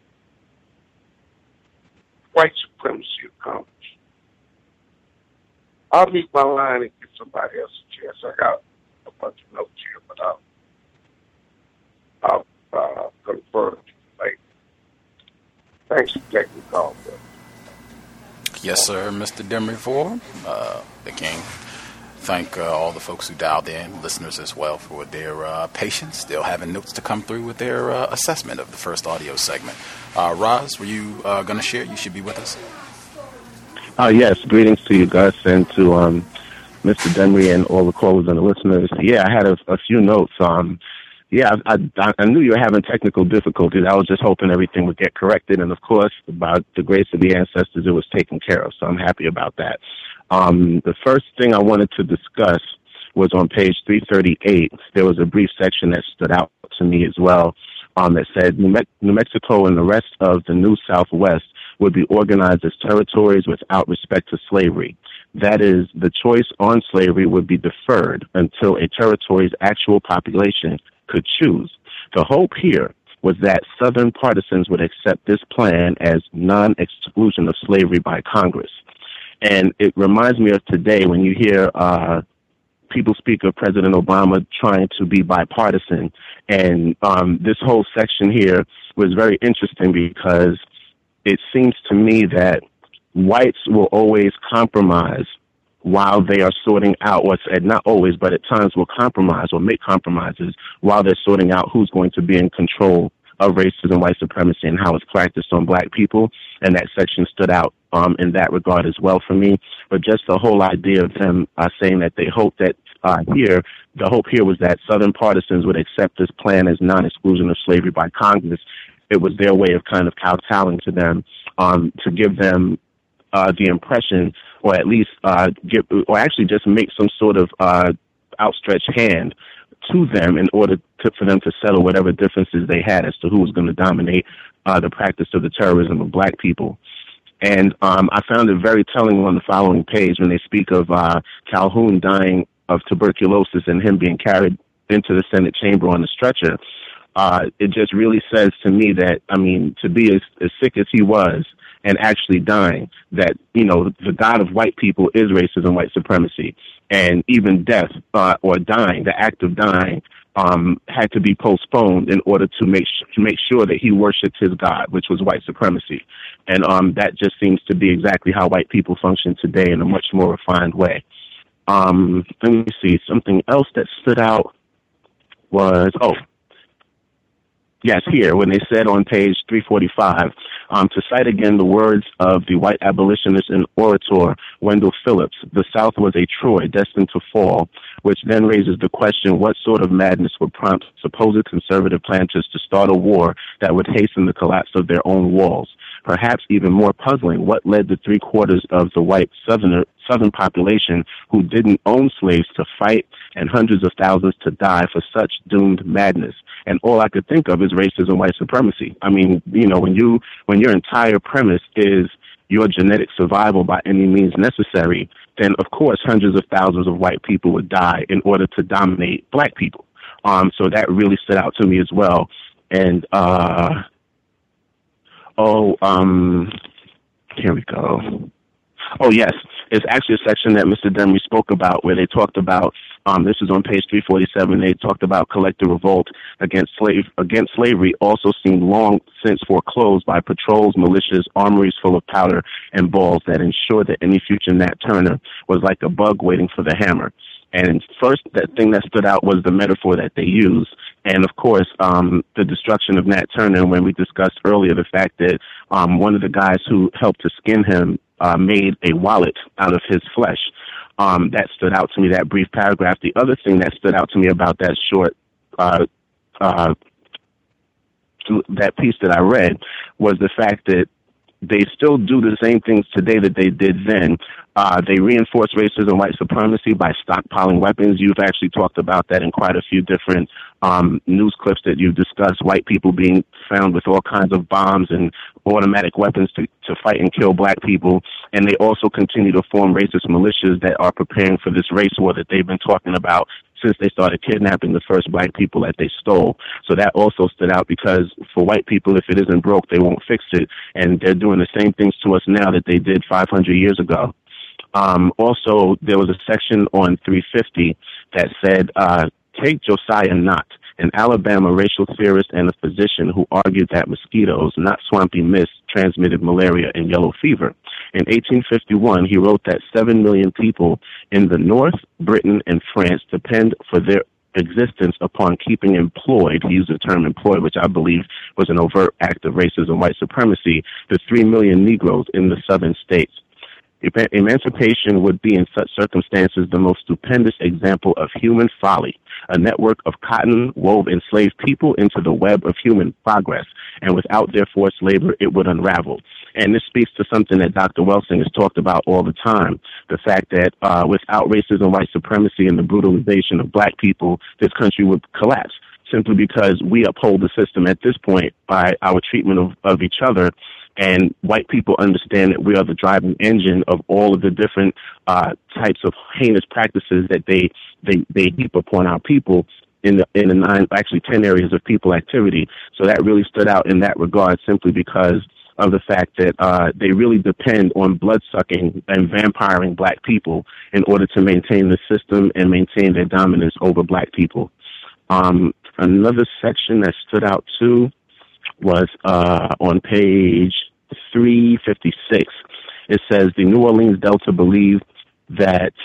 White supremacy accomplished. I'll leave my line and give somebody else a chance. I got a bunch of notes here, but I'll confer to you later. Thanks for taking the call, brother. Yes, sir, Mr. Demery Ford, the King. Thank all the folks who dialed in, listeners as well, for their patience, still having notes to come through with their assessment of the first audio segment. Roz, were you going to share? You should be with us. Yes, greetings to you, Gus, and to Mr. Demery and all the callers and the listeners. Yeah, I had a few notes. I knew you were having technical difficulties. I was just hoping everything would get corrected, and of course, by the grace of the ancestors, it was taken care of, so I'm happy about that. The first thing I wanted to discuss was on page 338. There was a brief section that stood out to me as well that said New Mexico and the rest of the New Southwest would be organized as territories without respect to slavery. That is, the choice on slavery would be deferred until a territory's actual population could choose. The hope here was that Southern partisans would accept this plan as non-exclusion of slavery by Congress. And it reminds me of today when you hear people speak of President Obama trying to be bipartisan. And this whole section here was very interesting because it seems to me that whites will always compromise while they are sorting out what's not always, but at times will compromise or make compromises while they're sorting out who's going to be in control of racism, white supremacy, and how it's practiced on black people. And that section stood out in that regard as well for me. But just the whole idea of them saying that they hope that the hope here was that Southern partisans would accept this plan as non-exclusion of slavery by Congress. It was their way of kind of kowtowing to them to give them the impression, or at least just make some sort of outstretched hand to them in order for them to settle whatever differences they had as to who was going to dominate the practice of the terrorism of black people. And I found it very telling on the following page when they speak of Calhoun dying of tuberculosis and him being carried into the Senate chamber on a stretcher. It just really says to me that, to be as sick as he was and actually dying, that, the God of white people is racism, white supremacy. And even death or dying, the act of dying, had to be postponed in order to make sure that he worshipped his God, which was white supremacy. And that just seems to be exactly how white people function today in a much more refined way. Let me see, something else that stood out was, yes, here, when they said on page 345, to cite again the words of the white abolitionist and orator Wendell Phillips, the South was a Troy destined to fall, which then raises the question, what sort of madness would prompt supposed conservative planters to start a war that would hasten the collapse of their own walls? Perhaps even more puzzling, what led the 3/4 of the white Southern population who didn't own slaves to fight and hundreds of thousands to die for such doomed madness? And all I could think of is racism, white supremacy. I mean, when your entire premise is your genetic survival by any means necessary, then of course hundreds of thousands of white people would die in order to dominate black people. So that really stood out to me as well. And here we go. Oh, yes. It's actually a section that Mr. Demery spoke about where they talked about, this is on page 347, they talked about collective revolt against slavery also seemed long since foreclosed by patrols, militias, armories full of powder and balls that ensured that any future Nat Turner was like a bug waiting for the hammer. And first, that thing that stood out was the metaphor that they used. And, of course, the destruction of Nat Turner, when we discussed earlier the fact that one of the guys who helped to skin him made a wallet out of his flesh. That stood out to me, that brief paragraph. The other thing that stood out to me about that short that piece that I read was the fact that they still do the same things today that they did then. They reinforce racism, white supremacy by stockpiling weapons. You've actually talked about that in quite a few different news clips that you've discussed, white people being found with all kinds of bombs and automatic weapons to fight and kill black people. And they also continue to form racist militias that are preparing for this race war that they've been talking about since they started kidnapping the first black people that they stole. So that also stood out because for white people, if it isn't broke, they won't fix it. And they're doing the same things to us now that they did 500 years ago. Also, there was a section on 350 that said, take Josiah Nott, an Alabama racial theorist and a physician who argued that mosquitoes, not swampy mists, transmitted malaria and yellow fever. In 1851, he wrote that 7 million people in the North, Britain, and France depend for their existence upon keeping employed, he used the term employed, which I believe was an overt act of racism, white supremacy, the 3 million Negroes in the southern states. Emancipation would be in such circumstances the most stupendous example of human folly, a network of cotton wove enslaved people into the web of human progress, and without their forced labor, it would unravel. And this speaks to something that Dr. Welsing has talked about all the time, the fact that without racism, white supremacy, and the brutalization of black people, this country would collapse, simply because we uphold the system at this point by our treatment of each other. And white people understand that we are the driving engine of all of the different types of heinous practices that they heap upon our people in the 10 areas of people activity. So that really stood out in that regard, simply because of the fact that they really depend on blood-sucking and vampiring black people in order to maintain the system and maintain their dominance over black people. Another section that stood out too was on page 356. It says the New Orleans Delta believe that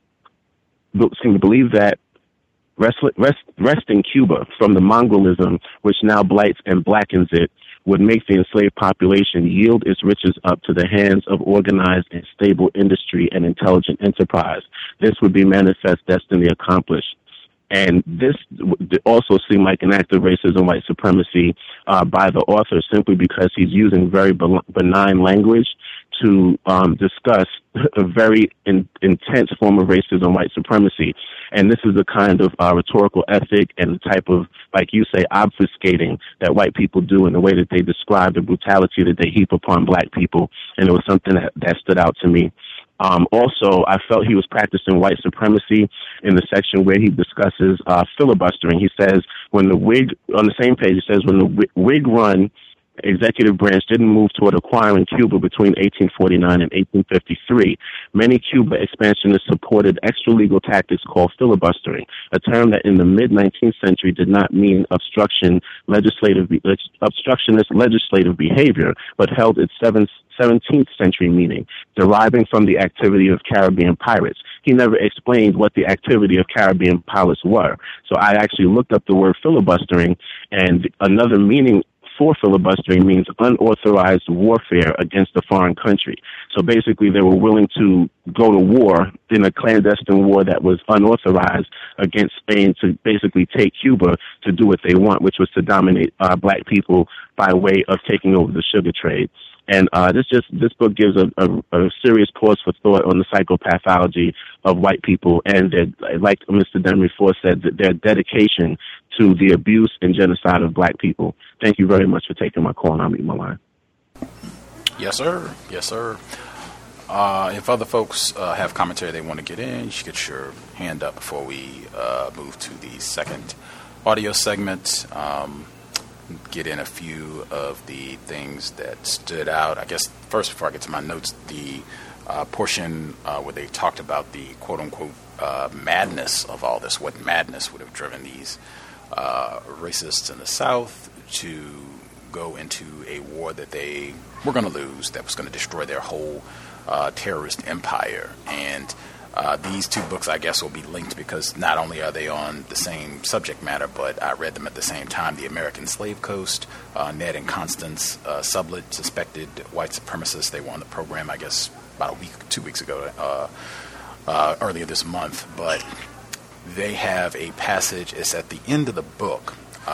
wresting Cuba from the Mongolism which now blights and blackens it would make the enslaved population yield its riches up to the hands of organized and stable industry and intelligent enterprise. This would be manifest destiny accomplished. And this also seemed like an act of racism, white supremacy by the author, simply because he's using very benign language to discuss a very intense form of racism, white supremacy. And this is the kind of rhetorical ethic and the type of, like you say, obfuscating that white people do in the way that they describe the brutality that they heap upon black people. And it was something that stood out to me. Also, I felt he was practicing white supremacy in the section where he discusses filibustering. He says, on the same page, he says, when the Whig-run executive branch didn't move toward acquiring Cuba between 1849 and 1853, many Cuba expansionists supported extra-legal tactics called filibustering, a term that in the mid-19th century did not mean obstructionist legislative behavior, but held its 17th century meaning, deriving from the activity of Caribbean pirates. he never explained what the activity of Caribbean pilots were. So I actually looked up the word filibustering, and another meaning for filibustering means unauthorized warfare against a foreign country. So basically they were willing to go to war in a clandestine war that was unauthorized against Spain to basically take Cuba to do what they want, which was to dominate black people by way of taking over the sugar trade. And this book gives a serious pause for thought on the psychopathology of white people and like Mr. Demery Ford said, their dedication to the abuse and genocide of black people. Thank you very much for taking my call, and I'll meet my line. Yes, sir. Yes, sir. If other folks have commentary they want to get in, you should get your hand up before we move to the second audio segment. Get in a few of the things that stood out. I guess first, before I get to my notes, the portion where they talked about the quote-unquote madness of all this, what madness would have driven these racists in the South to go into a war that they were going to lose, that was going to destroy their whole terrorist empire. And these two books, I guess, will be linked because not only are they on the same subject matter, but I read them at the same time. The American Slave Coast, Ned and Constance Sublett, suspected white supremacists. They were on the program, I guess, about 2 weeks ago, earlier this month. But they have a passage, it's at the end of the book.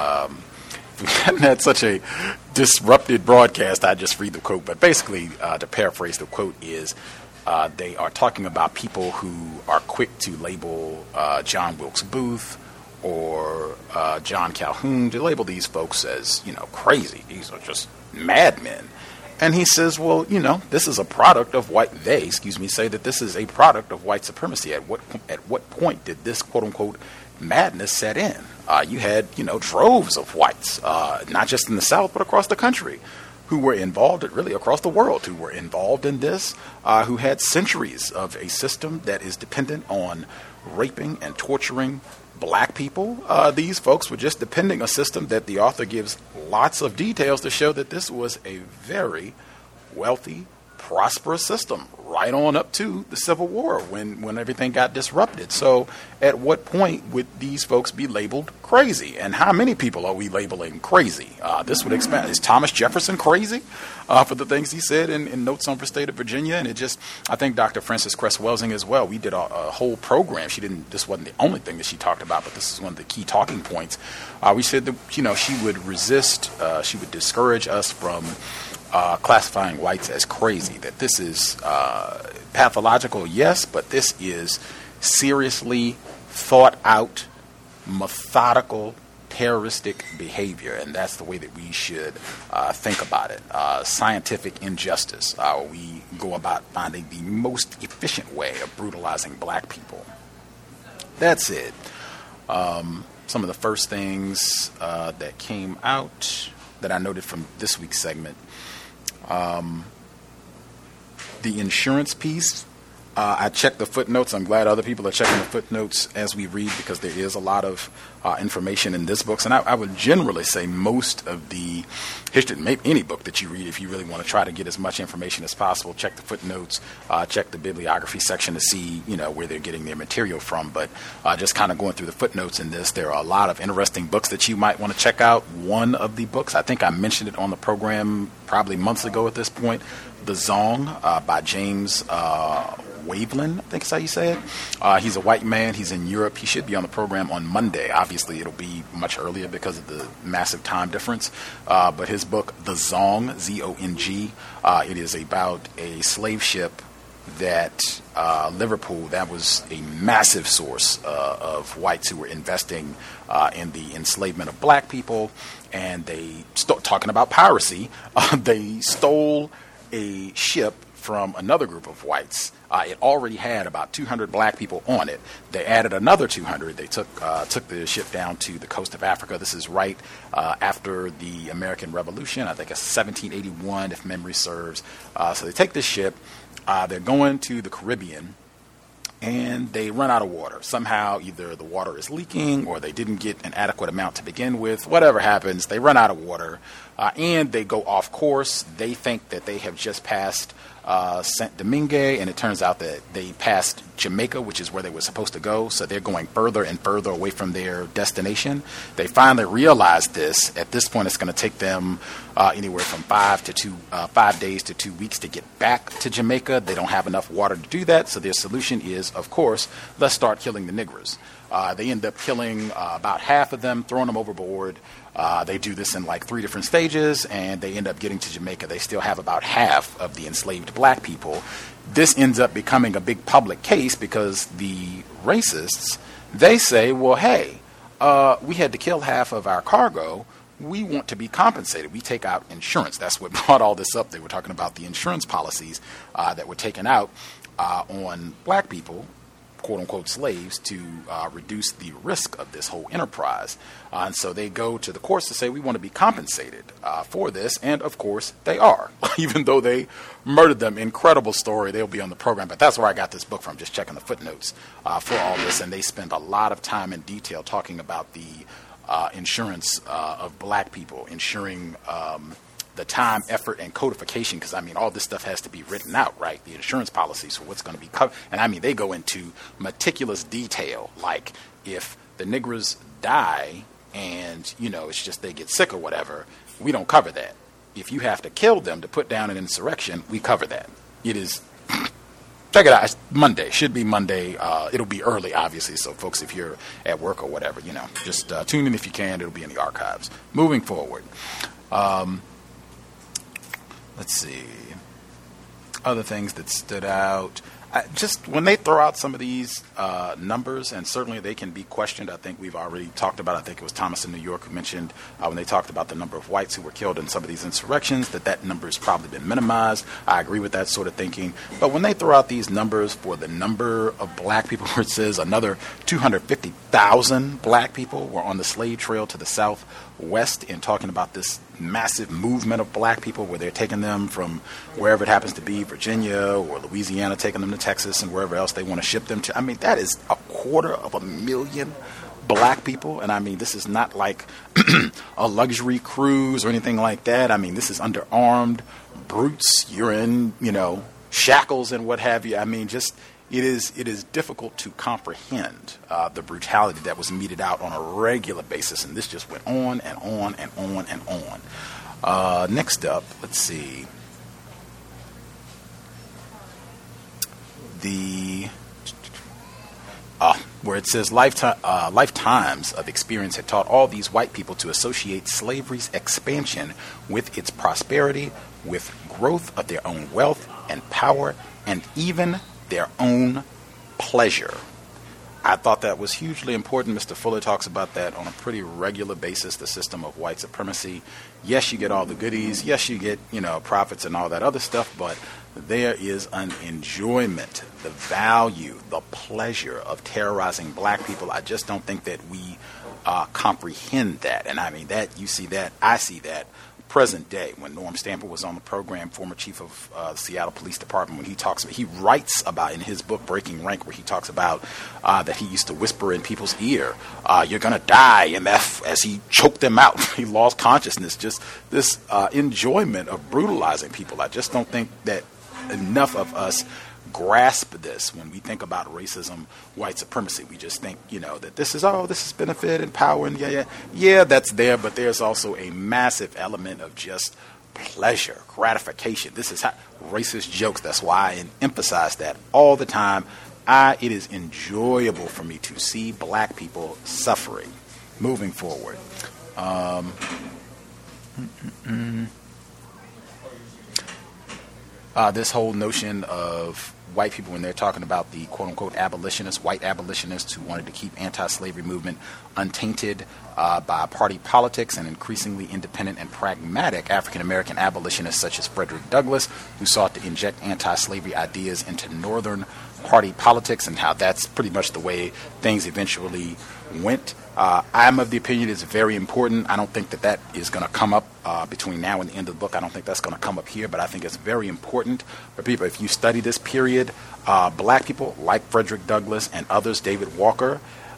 We hadn't had such a disrupted broadcast, I just read the quote. But basically, to paraphrase, the quote is, they are talking about people who are quick to label John Wilkes Booth or John Calhoun, to label these folks as, crazy. These are just madmen. And he says, well, this is a product of say that this is a product of white supremacy. At what point did this quote unquote madness set in? You had, droves of whites, not just in the South, but across the country, who were involved, really across the world, who were involved in this, who had centuries of a system that is dependent on raping and torturing black people. These folks were just depending on a system that the author gives lots of details to show that this was a very wealthy, prosperous system right on up to the Civil War when everything got disrupted. So at what point would these folks be labeled crazy? And how many people are we labeling crazy? This would expand. Is Thomas Jefferson crazy for the things he said in Notes on the State of Virginia? And I think Dr. Frances Cress Welsing as well. We did a whole program. This wasn't the only thing that she talked about, but this is one of the key talking points. We said that, she would resist, she would discourage us from classifying whites as crazy, that this is pathological, yes, but this is seriously thought out, methodical, terroristic behavior, and that's the way that we should think about it. Scientific injustice. We go about finding the most efficient way of brutalizing black people. That's it. Some of the first things that came out that I noted from this week's segment. The insurance piece, I checked the footnotes. I'm glad other people are checking the footnotes as we read, because there is a lot of information in this book. And I would generally say most of the history, maybe any book that you read, if you really want to try to get as much information as possible, check the footnotes, check the bibliography section to see, where they're getting their material from. But just kind of going through the footnotes in this, there are a lot of interesting books that you might want to check out. One of the books, I think I mentioned it on the program probably months ago at this point, The Zong by James Wavelin, I think is how you say it. He's a white man. He's in Europe. He should be on the program on Monday. Obviously, it'll be much earlier because of the massive time difference. But his book, The Zong, Z-O-N-G, it is about a slave ship that Liverpool, that was a massive source of whites who were investing in the enslavement of black people. And they, talking about piracy, they stole a ship from another group of whites. It already had about 200 black people on it. They added another 200. They took the ship down to the coast of Africa. This is right after the American Revolution. I think it's 1781, if memory serves. So they take this ship. They're going to the Caribbean, and they run out of water. Somehow either the water is leaking or they didn't get an adequate amount to begin with. Whatever happens, they run out of water. And they go off course. They think that they have just passed Saint Domingue, and it turns out that they passed Jamaica, which is where they were supposed to go. So they're going further and further away from their destination. They finally realize this. At this point, it's going to take them anywhere from 5 days to 2 weeks to get back to Jamaica. They don't have enough water to do that. So their solution is, of course, let's start killing the niggers. They end up killing about half of them, throwing them overboard. They do this in like 3 different stages, and they end up getting to Jamaica. They still have about half of the enslaved black people. This ends up becoming a big public case because the racists, they say, well, hey, we had to kill half of our cargo. We want to be compensated. We take out insurance. That's what brought all this up. They were talking about the insurance policies that were taken out on black people, quote-unquote slaves, to reduce the risk of this whole enterprise. And so they go to the courts to say, we want to be compensated for this. And, of course, they are, even though they murdered them. Incredible story. They'll be on the program. But that's where I got this book from, just checking the footnotes for all this. And they spend a lot of time in detail talking about the insurance of black people, ensuring the time, effort, and codification, because, I mean, all this stuff has to be written out, right? The insurance policies for what's going to be covered. And, I mean, they go into meticulous detail, like if the niggers die and, you know, it's just they get sick or whatever, we don't cover that. If you have to kill them to put down an insurrection, we cover that. It is... Check it out. It's Monday. Should be Monday. It'll be early, obviously. So, folks, if you're at work or whatever, you know, just tune in if you can. It'll be in the archives. Moving forward. Let's see. Other things that stood out. Just when they throw out some of these numbers, and certainly they can be questioned. I think we've already talked about, I think it was Thomas in New York who mentioned when they talked about the number of whites who were killed in some of these insurrections, that number has probably been minimized. I agree with that sort of thinking. But when they throw out these numbers for the number of black people, where it says another 250,000 black people were on the slave trail to the southwest, and talking about this massive movement of black people where they're taking them from wherever it happens to be, Virginia or Louisiana, taking them to Texas and wherever else they want to ship them to. I mean, that is 250,000 black people. And I mean, this is not like a luxury cruise or anything like that. I mean, this is underarmed brutes. You're in, you know, shackles and what have you. I mean, just it is difficult to comprehend the brutality that was meted out on a regular basis, and this just went on and on and on and on. Next up, let's see. Where it says lifetimes of experience had taught all these white people to associate slavery's expansion with its prosperity, with growth of their own wealth and power, and even their own pleasure. I thought that was hugely important. Mr. Fuller talks about that on a pretty regular basis, the system of white supremacy. Yes, you get all the goodies. Yes, you get, you know, profits and all that other stuff, but there is an enjoyment, the value, the pleasure of terrorizing black people. I just don't think that we comprehend that. And I mean, that you see that, I see that present day. When Norm Stamper was on the program, former chief of the Seattle Police Department, when he writes about in his book Breaking Rank, where he talks about that he used to whisper in people's ear, "You're gonna die, MF," as he choked them out. He lost consciousness. Just this enjoyment of brutalizing people. I just don't think that enough of us grasp this when we think about racism, white supremacy. We just think, you know, that this is benefit and power, and yeah, that's there, but there's also a massive element of just pleasure, gratification. This is how racist jokes. That's why I emphasize that all the time. It is enjoyable for me to see black people suffering. Moving forward. This whole notion of white people, when they're talking about the quote-unquote abolitionists, white abolitionists who wanted to keep anti-slavery movement untainted by party politics, and increasingly independent and pragmatic African-American abolitionists such as Frederick Douglass, who sought to inject anti-slavery ideas into Northern party politics, and how that's pretty much the way things eventually went. I'm of the opinion it's very important. I don't think that is going to come up between now and the end of the book. I don't think that's going to come up here, but I think it's very important for people. If you study this period, black people like Frederick Douglass and others, David Walker,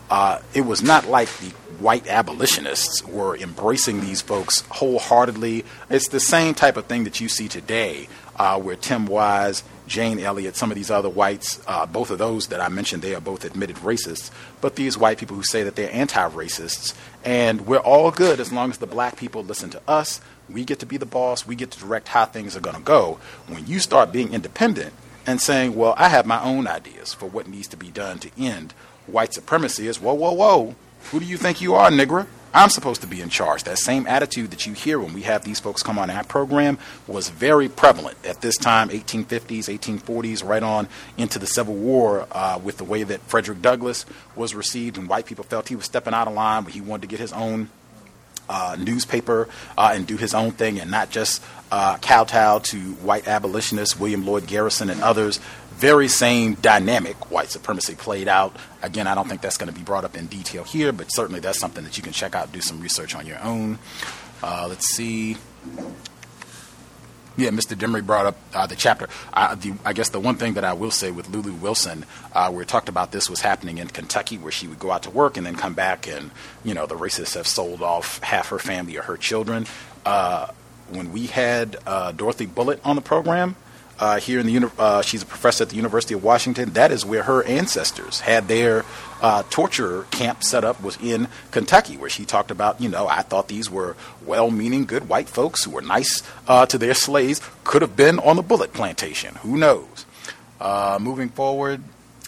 it was not like the white abolitionists were embracing these folks wholeheartedly. It's the same type of thing that you see today, where Tim Wise, Jane Elliott, some of these other whites, both of those that I mentioned, they are both admitted racists, but these white people who say that they're anti-racists, and we're all good as long as the black people listen to us. We get to be the boss. We get to direct how things are going to go. When you start being independent and saying, well, I have my own ideas for what needs to be done to end white supremacy, is, whoa, whoa, whoa. Who do you think you are, nigger? I'm supposed to be in charge. That same attitude that you hear when we have these folks come on our program was very prevalent at this time, 1850s, 1840s, right on into the Civil War, with the way that Frederick Douglass was received, and white people felt he was stepping out of line, but he wanted to get his own newspaper and do his own thing and not just kowtow to white abolitionists, William Lloyd Garrison and others. Very same dynamic white supremacy played out. Again, I don't think that's going to be brought up in detail here, but certainly that's something that you can check out, do some research on your own. Let's see. Yeah, Mr. Demery brought up the chapter. I guess the one thing that I will say with Lulu Wilson, where we talked about this was happening in Kentucky, where she would go out to work and then come back and, the racists have sold off half her family or her children. When we had Dorothy Bullitt on the program, here in the she's a professor at the University of Washington. That is where her ancestors had their torture camp set up, was in Kentucky, where she talked about, I thought these were well-meaning, good white folks who were nice to their slaves, could have been on the Bullitt plantation. Who knows? Moving forward.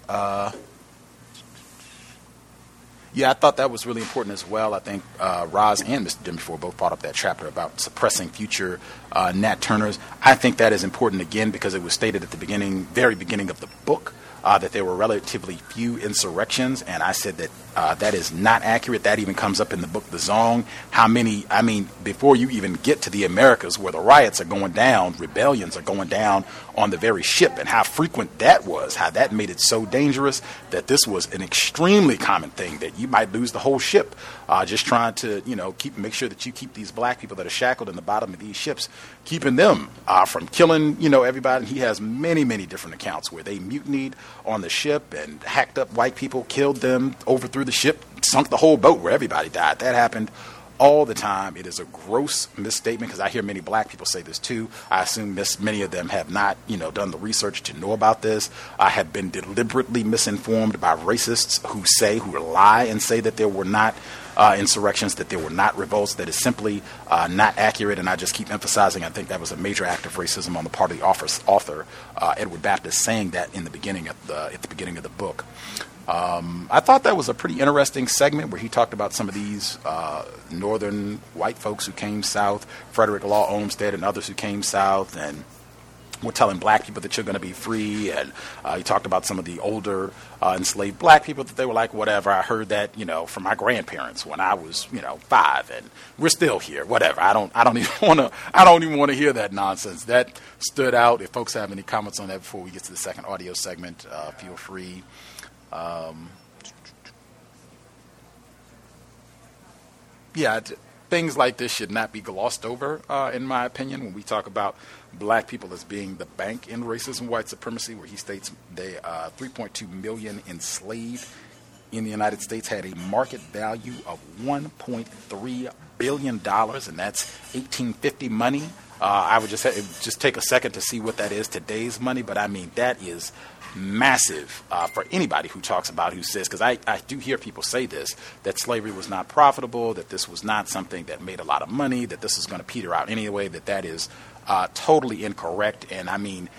Yeah, I thought that was really important as well. I think Roz and Mr. Dimifore both brought up that chapter about suppressing future Nat Turners. I think that is important, again, because it was stated at the very beginning of the book that there were relatively few insurrections, and I said that that is not accurate. That even comes up in the book, The Zong. Before you even get to the Americas, where the riots are going down, rebellions are going down on the very ship, and how frequent that was, how that made it so dangerous that this was an extremely common thing, that you might lose the whole ship just trying to, make sure that you keep these black people that are shackled in the bottom of these ships, keeping them from killing, everybody. He has many, many different accounts where they mutinied on the ship and hacked up white people, killed them, overthrew the ship, sunk the whole boat where everybody died. That happened all the time. It is a gross misstatement, because I hear many black people say this too. I assume many of them have not, done the research to know about this. I have been deliberately misinformed by racists who lie and say that there were not insurrections, that there were not revolts. That is simply not accurate, and I just keep emphasizing I think that was a major act of racism on the part of the author, Edward Baptist, saying that at the beginning of the book. I thought that was a pretty interesting segment where he talked about some of these northern white folks who came south, Frederick Law Olmsted and others who came south, and were telling black people that you're going to be free. And he talked about some of the older enslaved black people, that they were like, whatever. I heard that, from my grandparents when I was, 5, and we're still here. Whatever. I don't even want to hear that nonsense. That stood out. If folks have any comments on that before we get to the second audio segment, feel free. Things like this should not be glossed over, in my opinion, when we talk about black people as being the bank in racism, white supremacy, where he states they 3.2 million enslaved in the United States had a market value of $1.3 billion, and that's 1850 money. I would just take a second to see what that is today's money, but that is massive for anybody who says, because I do hear people say this, that slavery was not profitable, that this was not something that made a lot of money, that this is going to peter out anyway, that is totally incorrect. And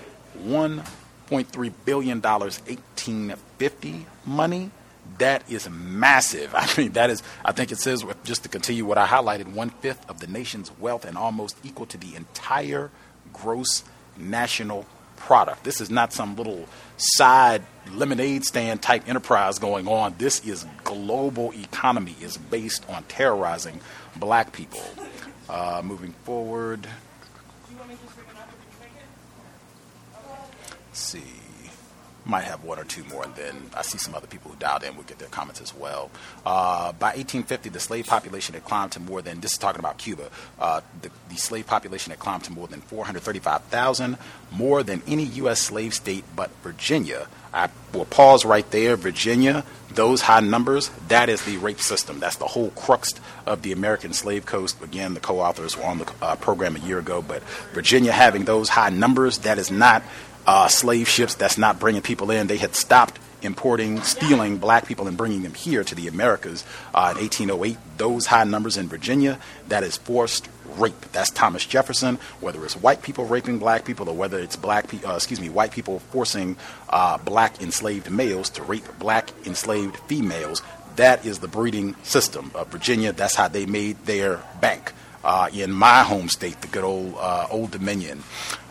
$1.3 billion 1850 money, that is massive. I think it says, just to continue what I highlighted, 1/5 of the nation's wealth and almost equal to the entire gross national product. This is not some little side lemonade stand type enterprise going on. This is global economy, is based on terrorizing black people. Moving forward. Let's see. Might have one or two more, and then I see some other people who dialed in will get their comments as well. By 1850, the slave population had climbed to more than, this is talking about Cuba, the slave population had climbed to more than 435,000, more than any U.S. slave state but Virginia. I will pause right there. Virginia, those high numbers, that is the rape system. That's the whole crux of the American Slave Coast. Again, the co-authors were on the program a year ago, but Virginia having those high numbers, that is not slave ships. That's not bringing people in. They had stopped importing, stealing black people and bringing them here to the Americas in 1808. Those high numbers in Virginia, that is forced rape. That's Thomas Jefferson. Whether it's white people raping black people or whether it's white people forcing black enslaved males to rape black enslaved females, that is the breeding system of Virginia. That's how they made their bank in my home state, the good old Dominion.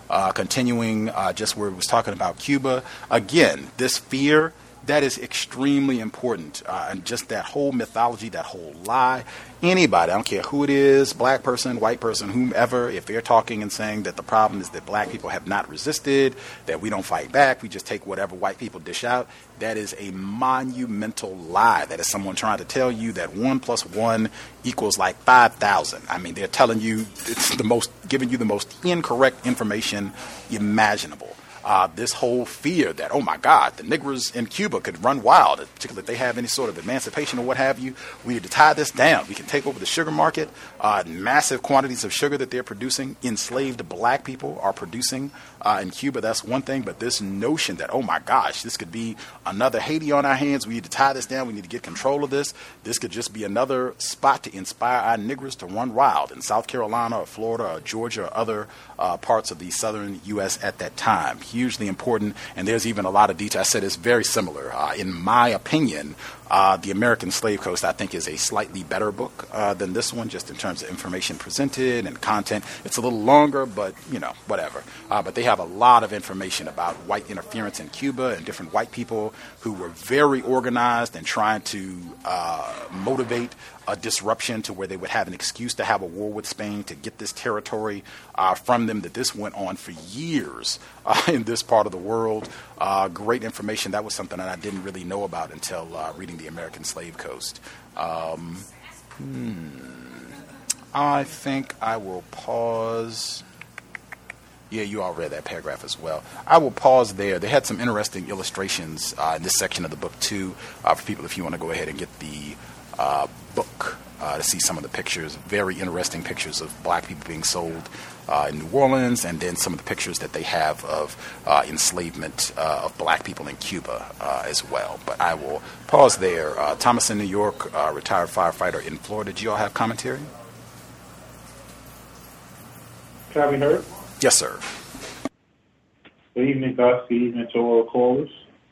Continuing just where it was talking about Cuba, again, this fear, that is extremely important. And just that whole mythology, that whole lie, anybody, I don't care who it is, black person, white person, whomever, if they're talking and saying that the problem is that black people have not resisted, that we don't fight back, we just take whatever white people dish out, that is a monumental lie. That is someone trying to tell you that 1 + 1 equals like 5,000. I mean, they're telling you, giving you the most incorrect information imaginable. This whole fear that, oh my God, the niggers in Cuba could run wild, particularly if they have any sort of emancipation or what have you. We need to tie this down. We can take over the sugar market. Massive quantities of sugar that they're producing, enslaved black people are producing in Cuba. That's one thing. But this notion that, oh my gosh, this could be another Haiti on our hands. We need to tie this down. We need to get control of this. This could just be another spot to inspire our niggers to run wild in South Carolina or Florida or Georgia or other parts of the southern U.S. at that time. Hugely important, and there's even a lot of detail. I said it's very similar. In my opinion, The American Slave Coast, I think, is a slightly better book than this one, just in terms of information presented and content. It's a little longer, but, whatever. But they have a lot of information about white interference in Cuba and different white people who were very organized and trying to motivate a disruption to where they would have an excuse to have a war with Spain to get this territory from them, that this went on for years in this part of the world. Great information. That was something that I didn't really know about until reading The American Slave Coast. I think I will pause. Yeah, you all read that paragraph as well. I will pause there. They had some interesting illustrations in this section of the book, too, for people if you want to go ahead and get the book to see some of the pictures, very interesting pictures of black people being sold in New Orleans, and then some of the pictures that they have of enslavement of black people in Cuba as well. But I will pause there. Thomas in New York, retired firefighter in Florida. Do you all have commentary? Can I be heard? Yes, sir. Good evening, Gus. Good evening to all the callers.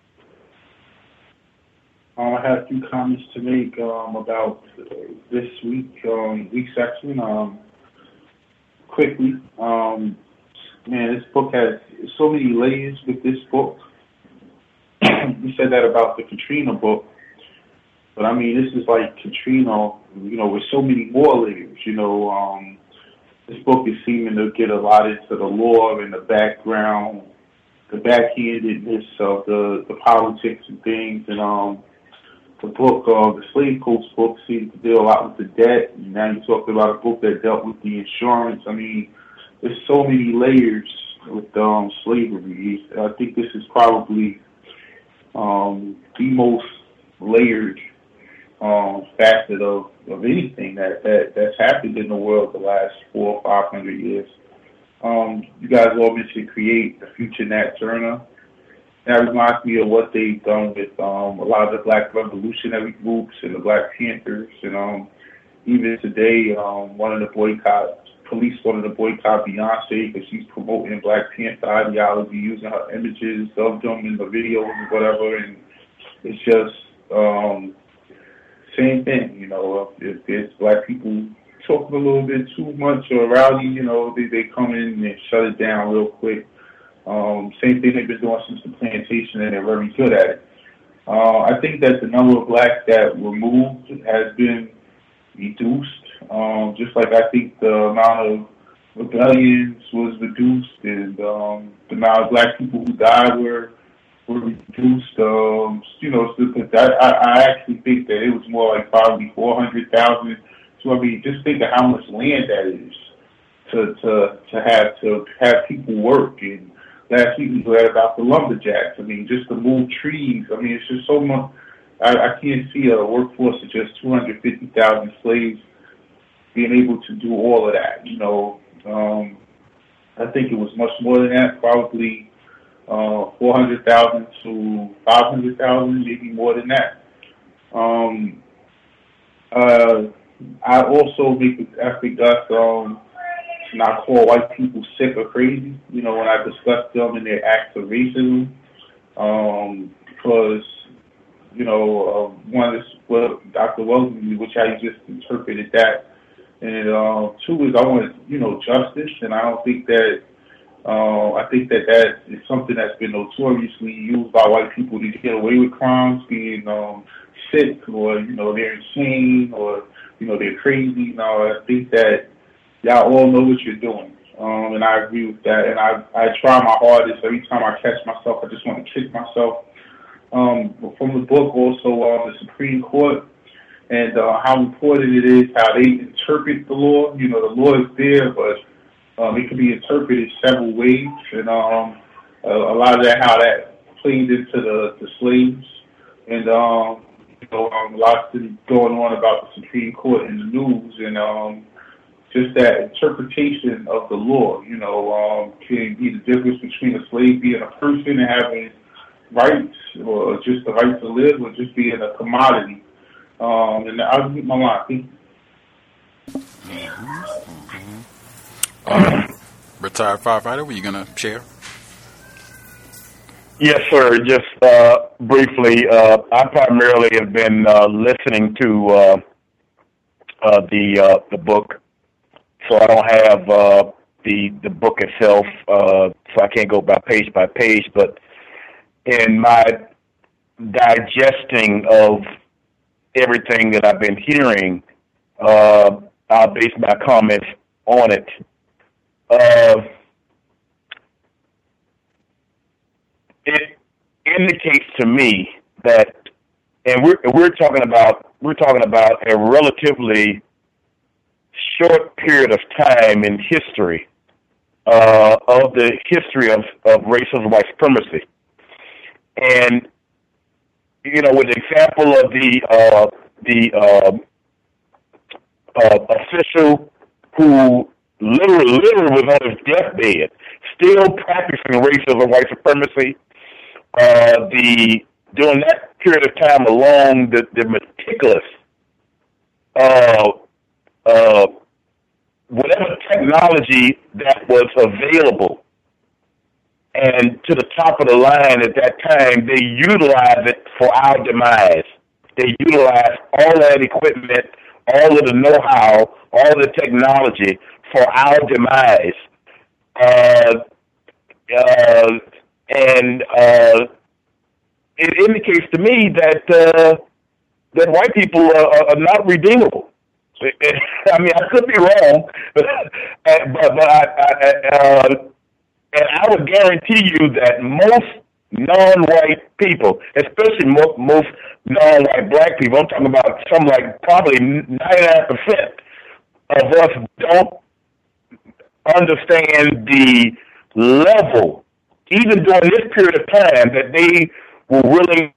I have a few comments to make about this week section. Quickly, this book has so many layers with this book. You said that about the Katrina book, but I mean, this is like Katrina, with so many more layers. This book is seeming to get a lot into the lore and the background, the backhandedness of the politics and things, and the book, the Slave Coast book, seems to deal a lot with the debt, and now you're talking about a book that dealt with the insurance. I mean, there's so many layers with slavery. I think this is probably the most layered facet of anything that's happened in the world the last 400 or 500 years. You guys all mentioned Create, the future Nat Turner. That reminds me of what they've done with a lot of the black revolutionary groups and the Black Panthers. And even today, police wanted to boycott Beyonce because she's promoting Black Panther ideology, using her images of them in the videos and whatever. And it's just same thing, if there's black people talking a little bit too much or rowdy, they come in and shut it down real quick. Same thing they've been doing since the plantation, and they're very good at it. I think that the number of blacks that were moved has been reduced, just like I think the amount of rebellions was reduced, and the amount of black people who died were were reduced. I actually think that it was more like probably 400,000. So I mean, just think of how much land that is to have people work. And last week we read about the lumberjacks. I mean, just to move trees. I mean, it's just so much. I can't see a workforce of just 250,000 slaves being able to do all of that. I think it was much more than that, probably 400,000 to 500,000, maybe more than that. I also make an effort to not call white people sick or crazy, when I discuss them and their acts of racism, because, one is what Dr. Wellesley, which I just interpreted that, and two is I want, justice, and I don't think that, I think that is something that's been notoriously used by white people to get away with crimes, being sick, or, they're insane, or, they're crazy. I think that y'all all know what you're doing, and I agree with that, and I try my hardest. Every time I catch myself, I just want to kick myself. From the book also, the Supreme Court, and how important it is how they interpret the law. The law is there, but it can be interpreted several ways, and a lot of that, how that played into the slaves, and lots going on about the Supreme Court in the news, and just that interpretation of the law, can be the difference between a slave being a person and having rights, or just the right to live, or just being a commodity. And I'll keep my line. Retired firefighter, were you going to share? Yes, sir. Just briefly, I primarily have been listening to the book, so I don't have the book itself, so I can't go by page, but in my digesting of everything that I've been hearing, I'll base my comments on it. It indicates to me that, and we're talking about a relatively short period of time in history of the history of racism, white supremacy, and with the example of the official who literally was on his deathbed, still practicing racism, white supremacy. During that period of time alone, the meticulous, whatever technology that was available, and to the top of the line at that time, they utilized it for our demise. They utilized all that equipment, all of the know-how, all the technology for our demise. It indicates to me that white people are not redeemable. I mean, I could be wrong, but I would guarantee you that most non-white people, especially most non-white black people, I'm talking about something like probably 99% of us don't understand the level, even during this period of time, that they were willing.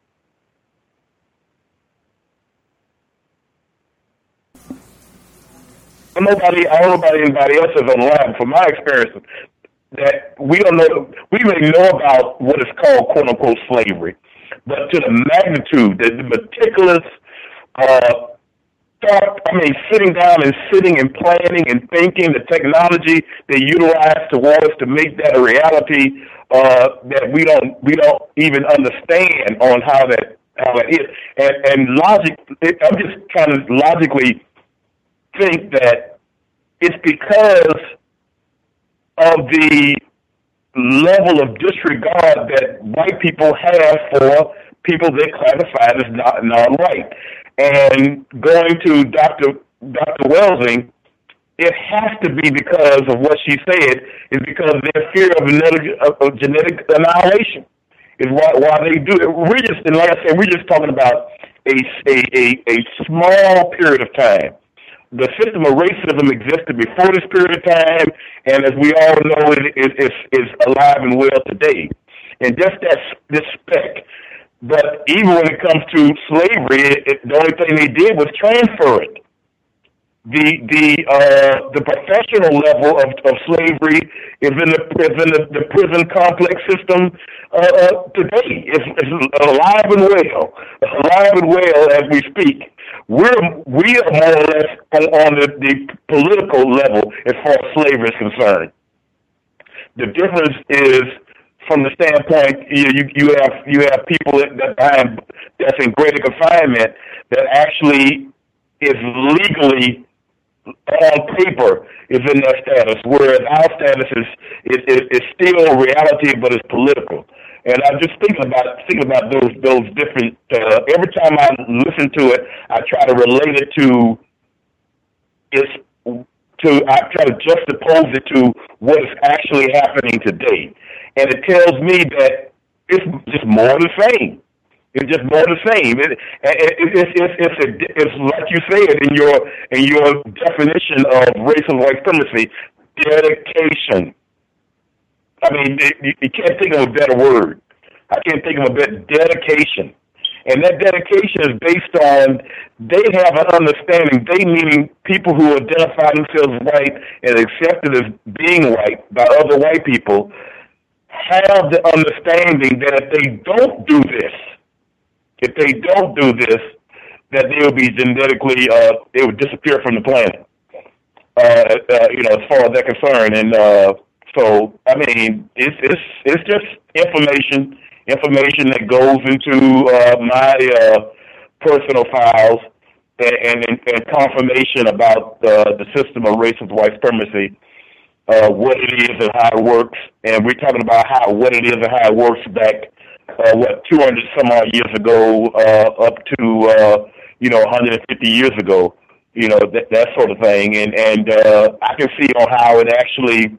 I don't know about anybody else is online. From my experience, that we don't know, we may know about what is called "quote unquote" slavery, but to the magnitude, the meticulous thought. I mean, sitting down and planning and thinking, the technology they utilize towards to make that a reality that we don't even understand on how that is. And logic, I'm just kind of logically think that it's because of the level of disregard that white people have for people they classified as non-white. And going to Dr. Welsing, it has to be because of what she said, is because of their fear of genetic annihilation. is why they do it. We're just, and like I said, we're just talking about a small period of time. The system of racism existed before this period of time, and as we all know, it is alive and well today. And just this speck. But even when it comes to slavery, the only thing they did was transfer it. The professional level of slavery is in the prison complex system today. It's alive and well as we speak. We are more or less on the political level as far as slavery is concerned. The difference is from the standpoint you have people that's in greater confinement that actually is legally on paper is in that status, whereas our status is still reality, but it's political. And I'm just thinking about those different. Every time I listen to it, I try to relate it I try to juxtapose it to what is actually happening today, and it tells me that it's just more of the same. It's just more of the same. It's like you said in your definition of racial white supremacy, dedication. I mean, you can't think of a better word. I can't think of a better dedication. And that dedication is based on they have an understanding, they meaning people who identify themselves white and accepted as being white by other white people, have the understanding that if they don't do this, that they will be genetically, they would disappear from the planet, as far as they're concerned. And so, I mean, it's just information that goes into my personal files and confirmation about the system of racist white supremacy, what it is and how it works. And we're talking about what it is and how it works back 200 some odd years ago, up to 150 years ago, that sort of thing, and I can see on how it actually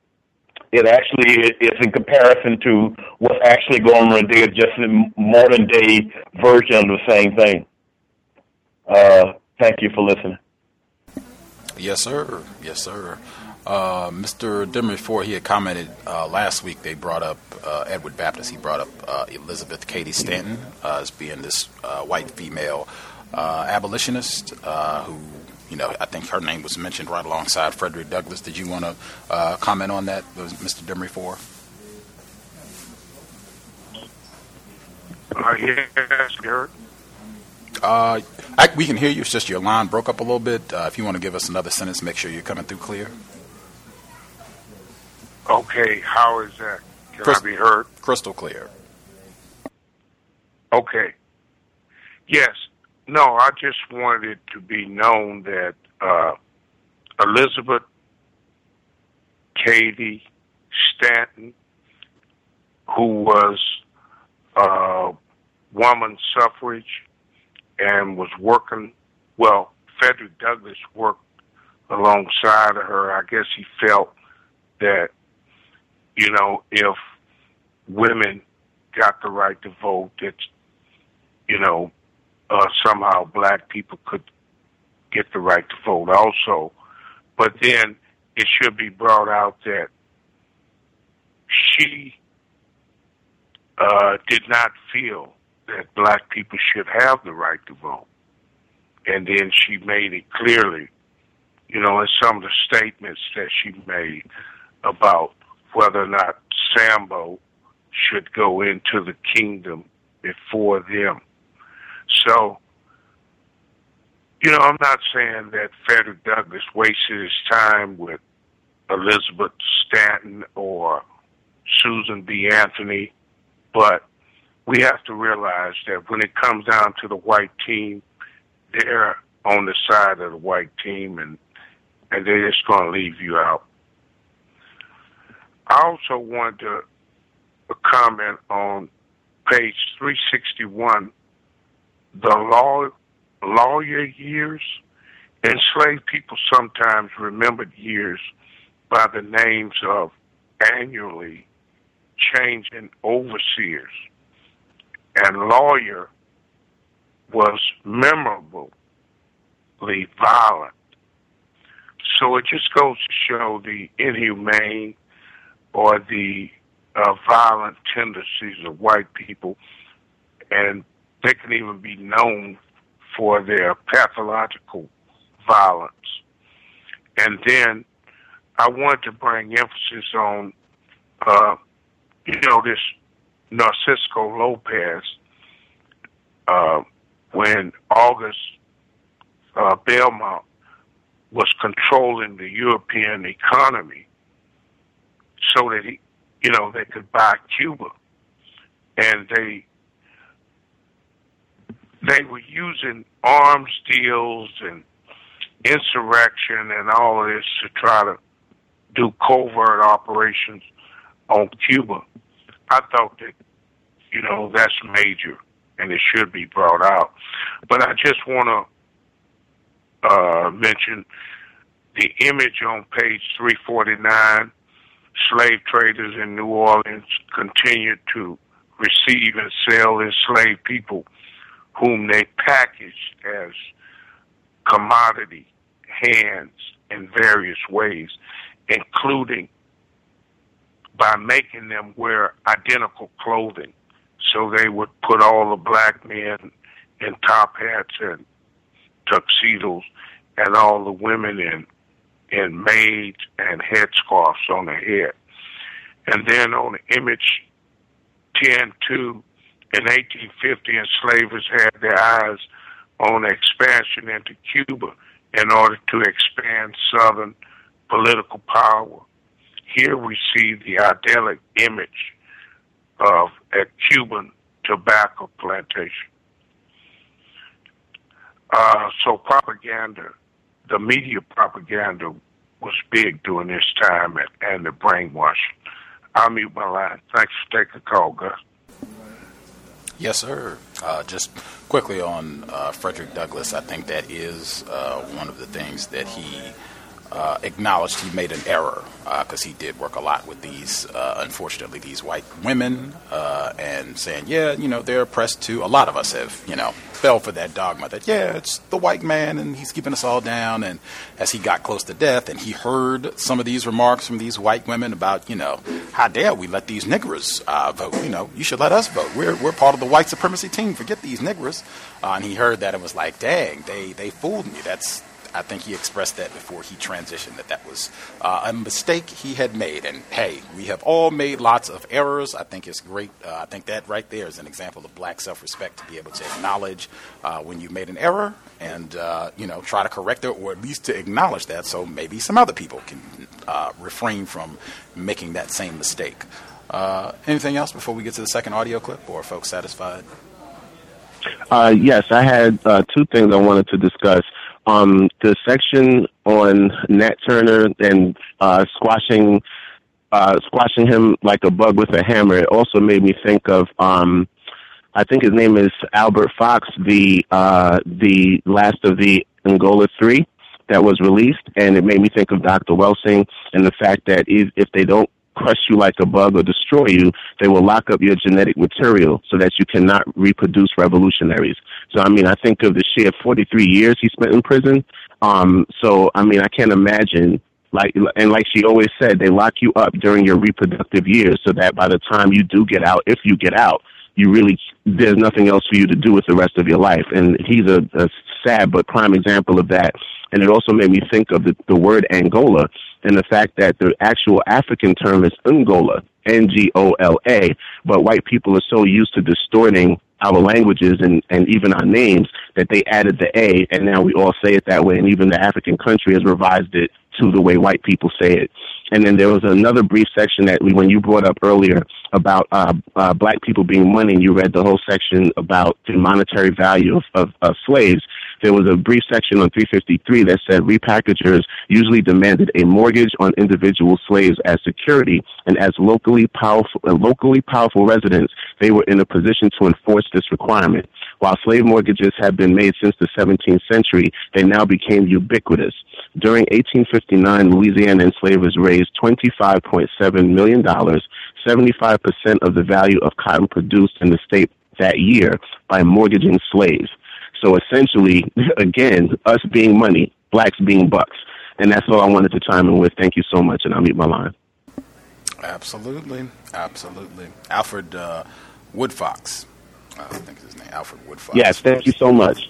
is in comparison to what's actually going on today, just a modern day version of the same thing. Thank you for listening. Yes, sir. Yes, sir. Mr. Demery, he had commented last week. They brought up Edward Baptist. He brought up Elizabeth Cady Stanton as being this white female abolitionist who, I think her name was mentioned right alongside Frederick Douglass. Did you want to comment on that, Mr. Demery? Yes, Garrett. We can hear you. It's just your line broke up a little bit. If you want to give us another sentence, make sure you're coming through clear. Okay, how is that? Can I be heard? Crystal clear. Okay. Yes. No, I just wanted it to be known that Elizabeth Cady Stanton, who was woman suffrage and was working, Frederick Douglass worked alongside of her. I guess he felt that, if women got the right to vote, that, somehow black people could get the right to vote also. But then it should be brought out that she did not feel that black people should have the right to vote. And then she made it clearly, in some of the statements that she made about whether or not Sambo should go into the kingdom before them. So, I'm not saying that Frederick Douglass wasted his time with Elizabeth Stanton or Susan B. Anthony, but we have to realize that when it comes down to the white team, they're on the side of the white team, and they're just going to leave you out. I also wanted to comment on page 361, the lawyer years. Enslaved people sometimes remembered years by the names of annually changing overseers. and lawyer was memorably violent. So it just goes to show the inhumane or the violent tendencies of white people, and they can even be known for their pathological violence. And then I wanted to bring emphasis on, this Narcisco Lopez, when August Belmont was controlling the European economy so that they could buy Cuba. And they were using arms deals and insurrection and all of this to try to do covert operations on Cuba. I thought that, that's major and it should be brought out. But I just want to mention the image on page 349. Slave traders in New Orleans continued to receive and sell enslaved people whom they packaged as commodity hands in various ways, including by making them wear identical clothing. So they would put all the black men in top hats and tuxedos and all the women in maids and headscarves on their head. And then on the image 10-2, in 1850, enslavers had their eyes on expansion into Cuba in order to expand Southern political power. Here we see the idyllic image of a Cuban tobacco plantation. So propaganda, the media propaganda was big during this time and the brainwashing. I'll mute my line. Thanks for taking the call, Gus. Yes, sir. Just quickly on Frederick Douglass, I think that is one of the things that he acknowledged he made an error because he did work a lot with these, unfortunately, these white women and saying, they're oppressed too. A lot of us have, fell for that dogma that, it's the white man and he's keeping us all down. And as he got close to death and he heard some of these remarks from these white women about, how dare we let these niggers vote? You should let us vote. We're part of the white supremacy team. Forget these niggers. And he heard that and was like, dang, they fooled me. I think he expressed that before he transitioned, that was a mistake he had made. And, hey, we have all made lots of errors. I think it's great. I think that right there is an example of black self-respect, to be able to acknowledge when you made an error and, try to correct it, or at least to acknowledge that so maybe some other people can refrain from making that same mistake. Anything else before we get to the second audio clip, or are folks satisfied? Yes, I had two things I wanted to discuss. The section on Nat Turner and squashing him like a bug with a hammer, it also made me think of I think his name is Albert Fox, the last of the Angola 3 that was released, and it made me think of Dr. Welsing and the fact that if they don't crush you like a bug or destroy you, they will lock up your genetic material so that you cannot reproduce revolutionaries. So, I think of the sheer 43 years he spent in prison. I can't imagine, like she always said, they lock you up during your reproductive years so that by the time you do get out, if you get out, there's nothing else for you to do with the rest of your life. And he's a sad but prime example of that. And it also made me think of the word Angola and the fact that the actual African term is Ngola, Ngola, but white people are so used to distorting our languages and even our names that they added the A, and now we all say it that way, and even the African country has revised it to the way white people say it. And then there was another brief section that when you brought up earlier about black people being money, and you read the whole section about the monetary value of slaves. There was a brief section on 353 that said repackagers usually demanded a mortgage on individual slaves as security, and as locally powerful residents, they were in a position to enforce this requirement. While slave mortgages have been made since the 17th century, they now became ubiquitous. During 1859, Louisiana enslavers raised $25.7 million, 75% of the value of cotton produced in the state that year by mortgaging slaves. So essentially, again, us being money, blacks being bucks. And that's all I wanted to chime in with. Thank you so much, and I'll mute my line. Absolutely. Alfred Woodfox. I think is his name, Alfred Woodfox. Yes, thank you so much.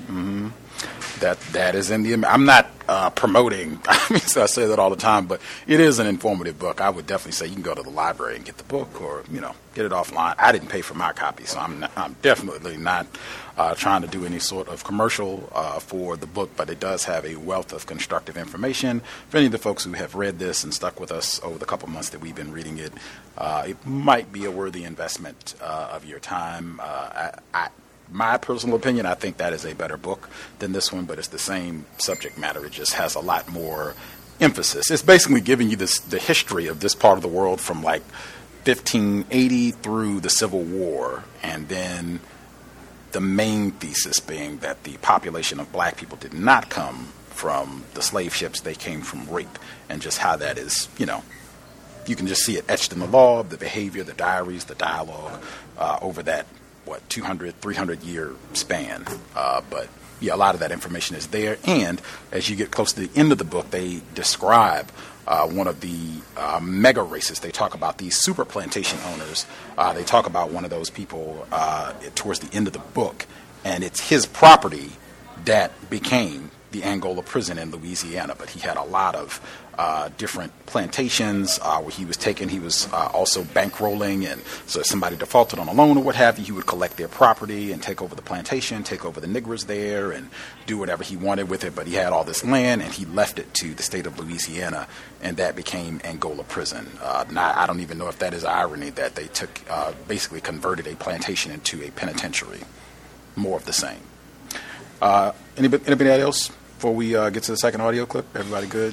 That is in the. I'm not promoting. I mean, so I say that all the time, but it is an informative book. I would definitely say you can go to the library and get the book, or get it offline. I didn't pay for my copy, so I'm definitely not trying to do any sort of commercial for the book. But it does have a wealth of constructive information. For any of the folks who have read this and stuck with us over the couple months that we've been reading it, it might be a worthy investment of your time. My personal opinion, I think that is a better book than this one, but it's the same subject matter. It just has a lot more emphasis. It's basically giving you the history of this part of the world from like 1580 through the Civil War, and then the main thesis being that the population of black people did not come from the slave ships. They came from rape, and just how that is, you can just see it etched in the law, the behavior, the diaries, the dialogue over that 200, 300 year span. But yeah, a lot of that information is there. And as you get close to the end of the book, they describe one of the mega races. They talk about these super plantation owners. They talk about one of those people towards the end of the book, and it's his property that became the Angola prison in Louisiana. But he had a lot of different plantations where he was taken. He was also bankrolling, and so if somebody defaulted on a loan or what have you, he would collect their property and take over the plantation, take over the niggers there, and do whatever he wanted with it. But he had all this land, and he left it to the state of Louisiana, and that became Angola prison. Now, I don't even know if that is irony that they took basically converted a plantation into a penitentiary. More of the same. Anybody else before we get to the second audio clip? Everybody good?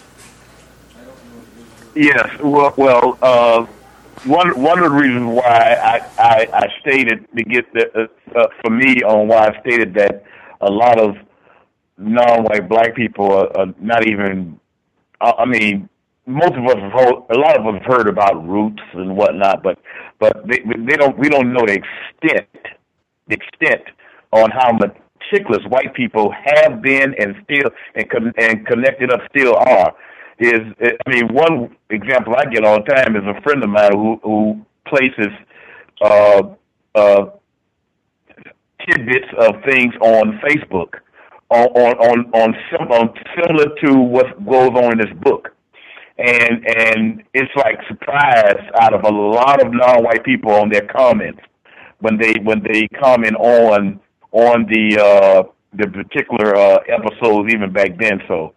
Yes. Well. One of the reasons why I stated to get for me on why I stated that a lot of non-white black people are not even. I mean, most of us a lot of us have heard about roots and whatnot, but they don't. We don't know the extent on how meticulous white people have been and still and connected up still are. One example I get all the time is a friend of mine who places tidbits of things on Facebook on similar to what goes on in this book, and it's like surprise out of a lot of non-white people on their comments when they comment on the particular episodes even back then. So.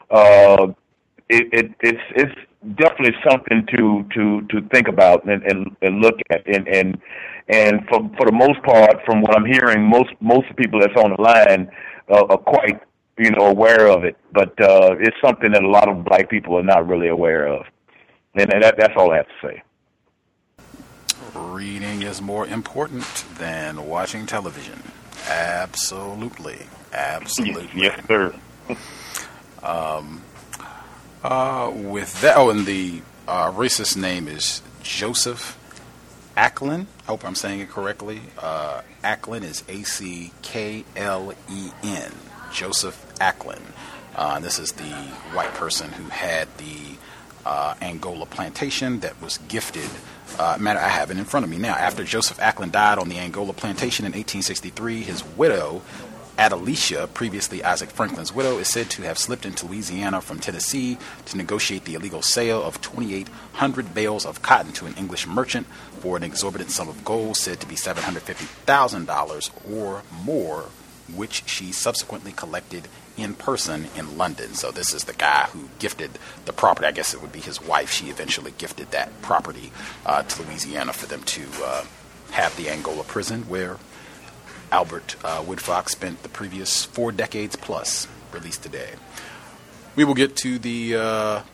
It's definitely something to think about and look at and for the most part, from what I'm hearing, most people that's on the line are quite aware of it, but it's something that a lot of black people are not really aware of, and that's all I have to say. Reading is more important than watching television. Absolutely. Yes, sir. With that, and the racist name is Joseph Acklin. I hope I'm saying it correctly. Acklin is Aklen. Joseph Acklin. This is the white person who had the Angola plantation that was gifted. I have it in front of me now. After Joseph Acklin died on the Angola plantation in 1863, his widow, Adelicia, previously Isaac Franklin's widow, is said to have slipped into Louisiana from Tennessee to negotiate the illegal sale of 2,800 bales of cotton to an English merchant for an exorbitant sum of gold, said to be $750,000 or more, which she subsequently collected in person in London. So this is the guy who gifted the property. I guess it would be his wife. She eventually gifted that property to Louisiana for them to have the Angola prison, where Albert Woodfox spent the previous 4 decades plus, released today. We will get to the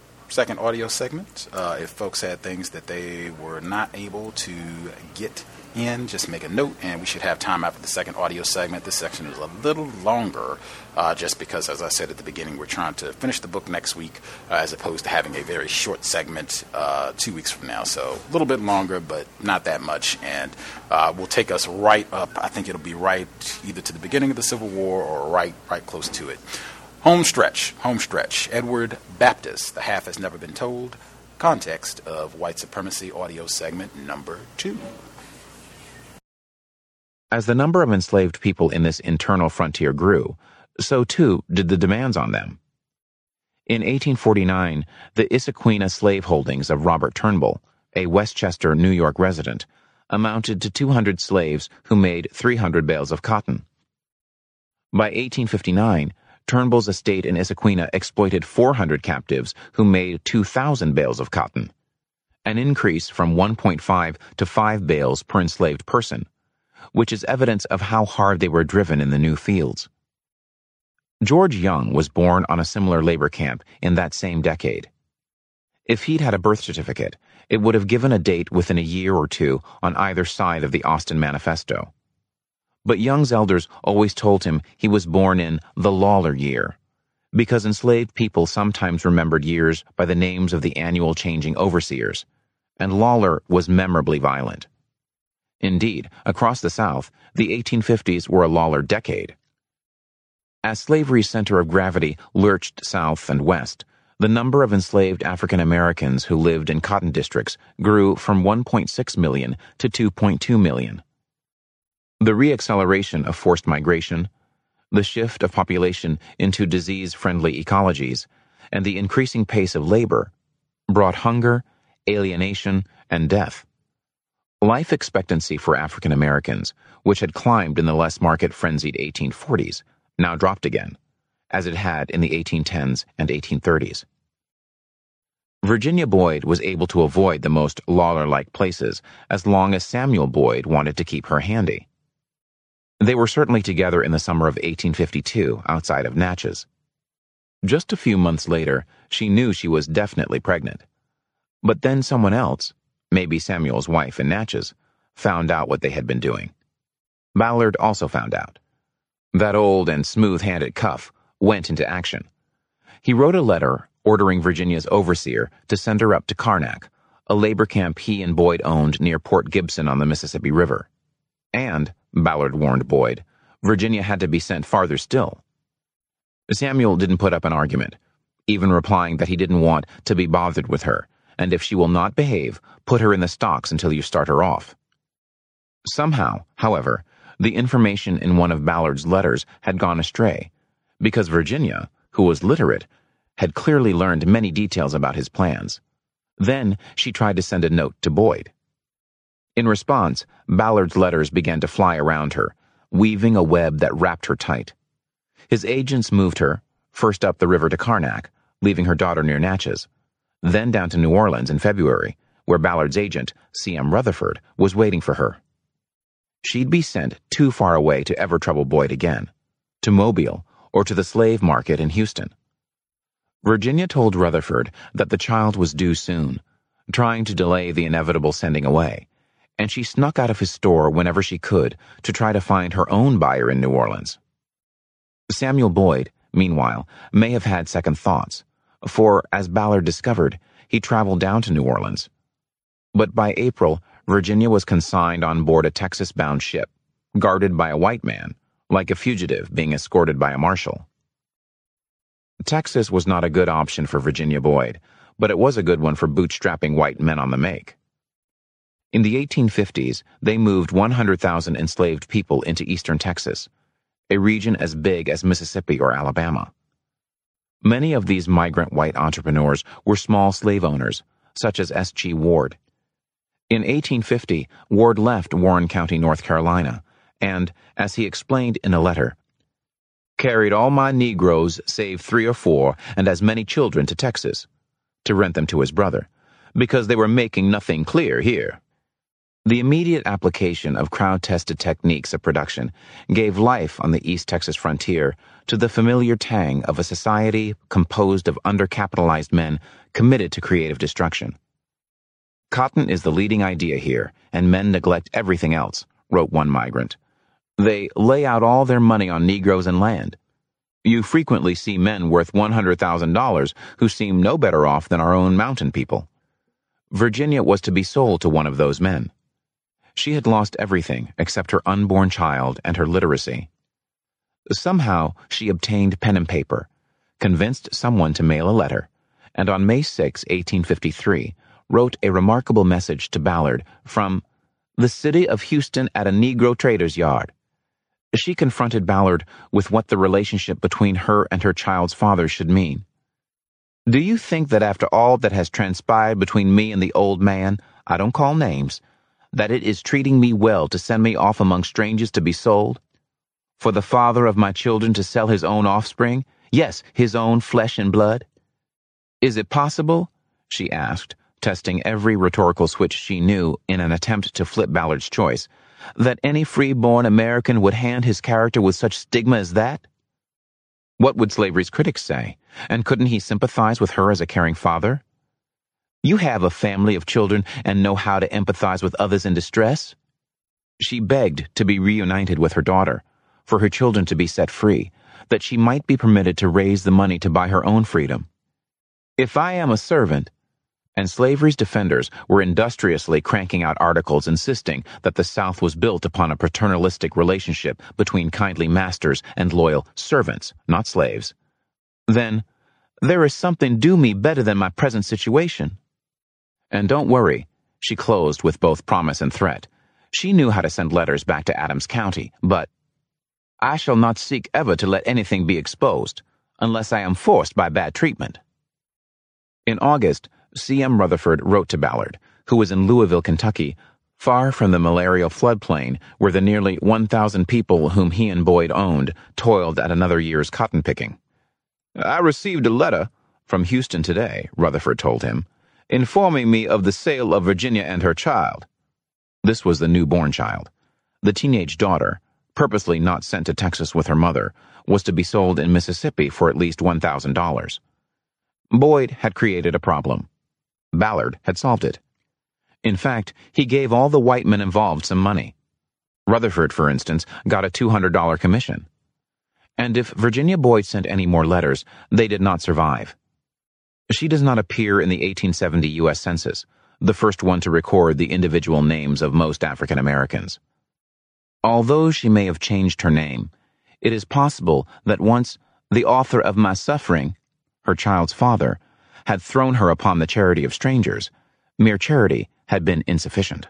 second audio segment. If folks had things that they were not able to get in, just make a note, and we should have time after the second audio segment. This section is a little longer, just because, as I said at the beginning, we're trying to finish the book next week, as opposed to having a very short segment 2 weeks from now. So a little bit longer, but not that much, and will take us right up. I think it'll be right either to the beginning of the Civil War or right close to it. Home stretch. Edward Baptist, The Half Has Never Been Told. Context of White Supremacy audio segment number 2. As the number of enslaved people in this internal frontier grew, so too did the demands on them. In 1849, the Issaquena slave holdings of Robert Turnbull, a Westchester, New York resident, amounted to 200 slaves who made 300 bales of cotton. By 1859, Turnbull's estate in Issaquena exploited 400 captives who made 2,000 bales of cotton, an increase from 1.5 to 5 bales per enslaved person, which is evidence of how hard they were driven in the new fields. George Young was born on a similar labor camp in that same decade. If he'd had a birth certificate, it would have given a date within a year or two on either side of the Austin Manifesto. But Young's elders always told him he was born in the Lawler year, because enslaved people sometimes remembered years by the names of the annual changing overseers, and Lawler was memorably violent. Indeed, across the South, the 1850s were a Lawler decade. As slavery's center of gravity lurched south and west, the number of enslaved African Americans who lived in cotton districts grew from 1.6 million to 2.2 million. The reacceleration of forced migration, the shift of population into disease-friendly ecologies, and the increasing pace of labor brought hunger, alienation, and death. Life expectancy for African Americans, which had climbed in the less market-frenzied 1840s, now dropped again, as it had in the 1810s and 1830s. Virginia Boyd was able to avoid the most Lawler-like places as long as Samuel Boyd wanted to keep her handy. They were certainly together in the summer of 1852 outside of Natchez. Just a few months later, she knew she was definitely pregnant. But then someone else, maybe Samuel's wife in Natchez, found out what they had been doing. Ballard also found out. That old and smooth-handed Cuff went into action. He wrote a letter ordering Virginia's overseer to send her up to Karnak, a labor camp he and Boyd owned near Port Gibson on the Mississippi River. And, Ballard warned Boyd, Virginia had to be sent farther still. Samuel didn't put up an argument, even replying that he didn't want to be bothered with her, and if she will not behave, put her in the stocks until you start her off. Somehow, however, the information in one of Ballard's letters had gone astray, because Virginia, who was literate, had clearly learned many details about his plans. Then she tried to send a note to Boyd. In response, Ballard's letters began to fly around her, weaving a web that wrapped her tight. His agents moved her, first up the river to Karnak, leaving her daughter near Natchez, then down to New Orleans in February, where Ballard's agent, C.M. Rutherford, was waiting for her. She'd be sent too far away to ever trouble Boyd again, to Mobile or to the slave market in Houston. Virginia told Rutherford that the child was due soon, trying to delay the inevitable sending away, and she snuck out of his store whenever she could to try to find her own buyer in New Orleans. Samuel Boyd, meanwhile, may have had second thoughts, for, as Ballard discovered, he traveled down to New Orleans. But by April, Virginia was consigned on board a Texas-bound ship, guarded by a white man, like a fugitive being escorted by a marshal. Texas was not a good option for Virginia Boyd, but it was a good one for bootstrapping white men on the make. In the 1850s, they moved 100,000 enslaved people into eastern Texas, a region as big as Mississippi or Alabama. Many of these migrant white entrepreneurs were small slave owners, such as S.G. Ward. In 1850, Ward left Warren County, North Carolina, and, as he explained in a letter, carried all my Negroes, save 3 or 4, and as many children to Texas, to rent them to his brother, because they were making nothing clear here. The immediate application of crowd-tested techniques of production gave life on the East Texas frontier to the familiar tang of a society composed of undercapitalized men committed to creative destruction. "Cotton is the leading idea here, and men neglect everything else," wrote one migrant. "They lay out all their money on Negroes and land. You frequently see men worth $100,000 who seem no better off than our own mountain people." Virginia was to be sold to one of those men. She had lost everything except her unborn child and her literacy. Somehow she obtained pen and paper, convinced someone to mail a letter, and on May 6, 1853, wrote a remarkable message to Ballard from the city of Houston at a Negro trader's yard. She confronted Ballard with what the relationship between her and her child's father should mean. "Do you think that after all that has transpired between me and the old man, I don't call names, that it is treating me well to send me off among strangers to be sold? For the father of my children to sell his own offspring, yes, his own flesh and blood? Is it possible," she asked, testing every rhetorical switch she knew in an attempt to flip Ballard's choice, "that any free-born American would hand his character with such stigma as that?" What would slavery's critics say? And couldn't he sympathize with her as a caring father? "You have a family of children and know how to empathize with others in distress?" She begged to be reunited with her daughter, for her children to be set free, that she might be permitted to raise the money to buy her own freedom. "If I am a servant," and slavery's defenders were industriously cranking out articles insisting that the South was built upon a paternalistic relationship between kindly masters and loyal servants, not slaves, "then there is something due me better than my present situation." And don't worry, she closed with both promise and threat. She knew how to send letters back to Adams County, but "I shall not seek ever to let anything be exposed, unless I am forced by bad treatment." In August, C.M. Rutherford wrote to Ballard, who was in Louisville, Kentucky, far from the malarial floodplain where the nearly 1,000 people whom he and Boyd owned toiled at another year's cotton picking. "I received a letter from Houston today," Rutherford told him, "informing me of the sale of Virginia and her child." This was the newborn child. The teenage daughter, purposely not sent to Texas with her mother, was to be sold in Mississippi for at least $1,000. Boyd had created a problem. Ballard had solved it. In fact, he gave all the white men involved some money. Rutherford, for instance, got a $200 commission. And if Virginia Boyd sent any more letters, they did not survive. She does not appear in the 1870 U.S. Census, the first one to record the individual names of most African Americans. Although she may have changed her name, it is possible that once the author of my suffering, her child's father, had thrown her upon the charity of strangers, mere charity had been insufficient.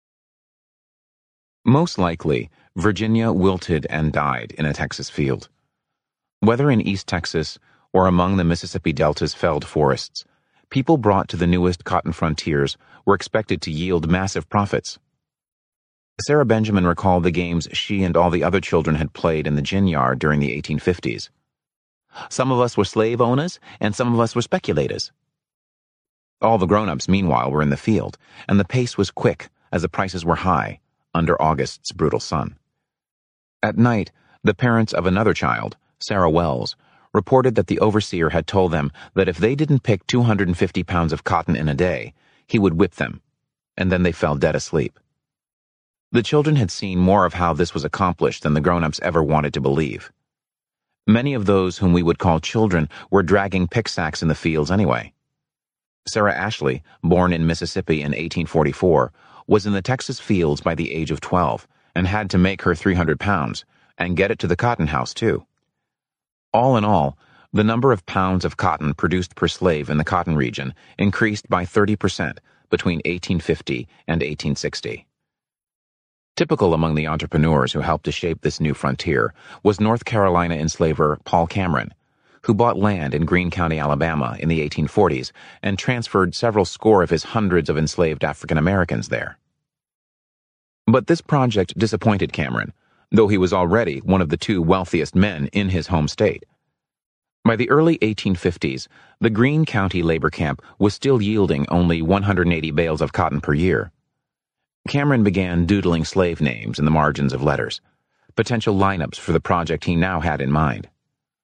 Most likely, Virginia wilted and died in a Texas field. Whether in East Texas or among the Mississippi Delta's felled forests, people brought to the newest cotton frontiers were expected to yield massive profits. Sarah Benjamin recalled the games she and all the other children had played in the gin yard during the 1850s. "Some of us were slave owners, and some of us were speculators." All the grown-ups, meanwhile, were in the field, and the pace was quick as the prices were high under August's brutal sun. At night, the parents of another child, Sarah Wells, reported that the overseer had told them that if they didn't pick 250 pounds of cotton in a day, he would whip them, and then they fell dead asleep. The children had seen more of how this was accomplished than the grown-ups ever wanted to believe. Many of those whom we would call children were dragging pick sacks in the fields anyway. Sarah Ashley, born in Mississippi in 1844, was in the Texas fields by the age of 12 and had to make her 300 pounds and get it to the cotton house, too. All in all, the number of pounds of cotton produced per slave in the cotton region increased by 30% between 1850 and 1860. Typical among the entrepreneurs who helped to shape this new frontier was North Carolina enslaver Paul Cameron, who bought land in Greene County, Alabama in the 1840s and transferred several score of his hundreds of enslaved African Americans there. But this project disappointed Cameron, though he was already one of the two wealthiest men in his home state. By the early 1850s, the Greene County labor camp was still yielding only 180 bales of cotton per year. Cameron began doodling slave names in the margins of letters, potential lineups for the project he now had in mind.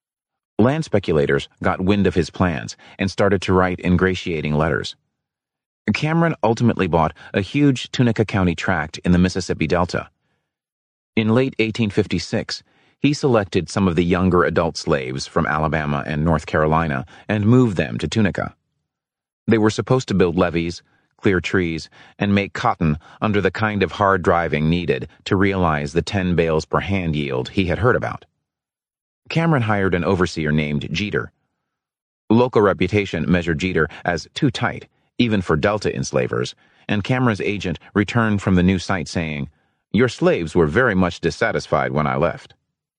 Land speculators got wind of his plans and started to write ingratiating letters. Cameron ultimately bought a huge Tunica County tract in the Mississippi Delta. In late 1856, he selected some of the younger adult slaves from Alabama and North Carolina and moved them to Tunica. They were supposed to build levees, clear trees, and make cotton under the kind of hard driving needed to realize the 10 bales per hand yield he had heard about. Cameron hired an overseer named Jeter. Local reputation measured Jeter as too tight, even for Delta enslavers, and Cameron's agent returned from the new site saying, "Your slaves were very much dissatisfied when I left."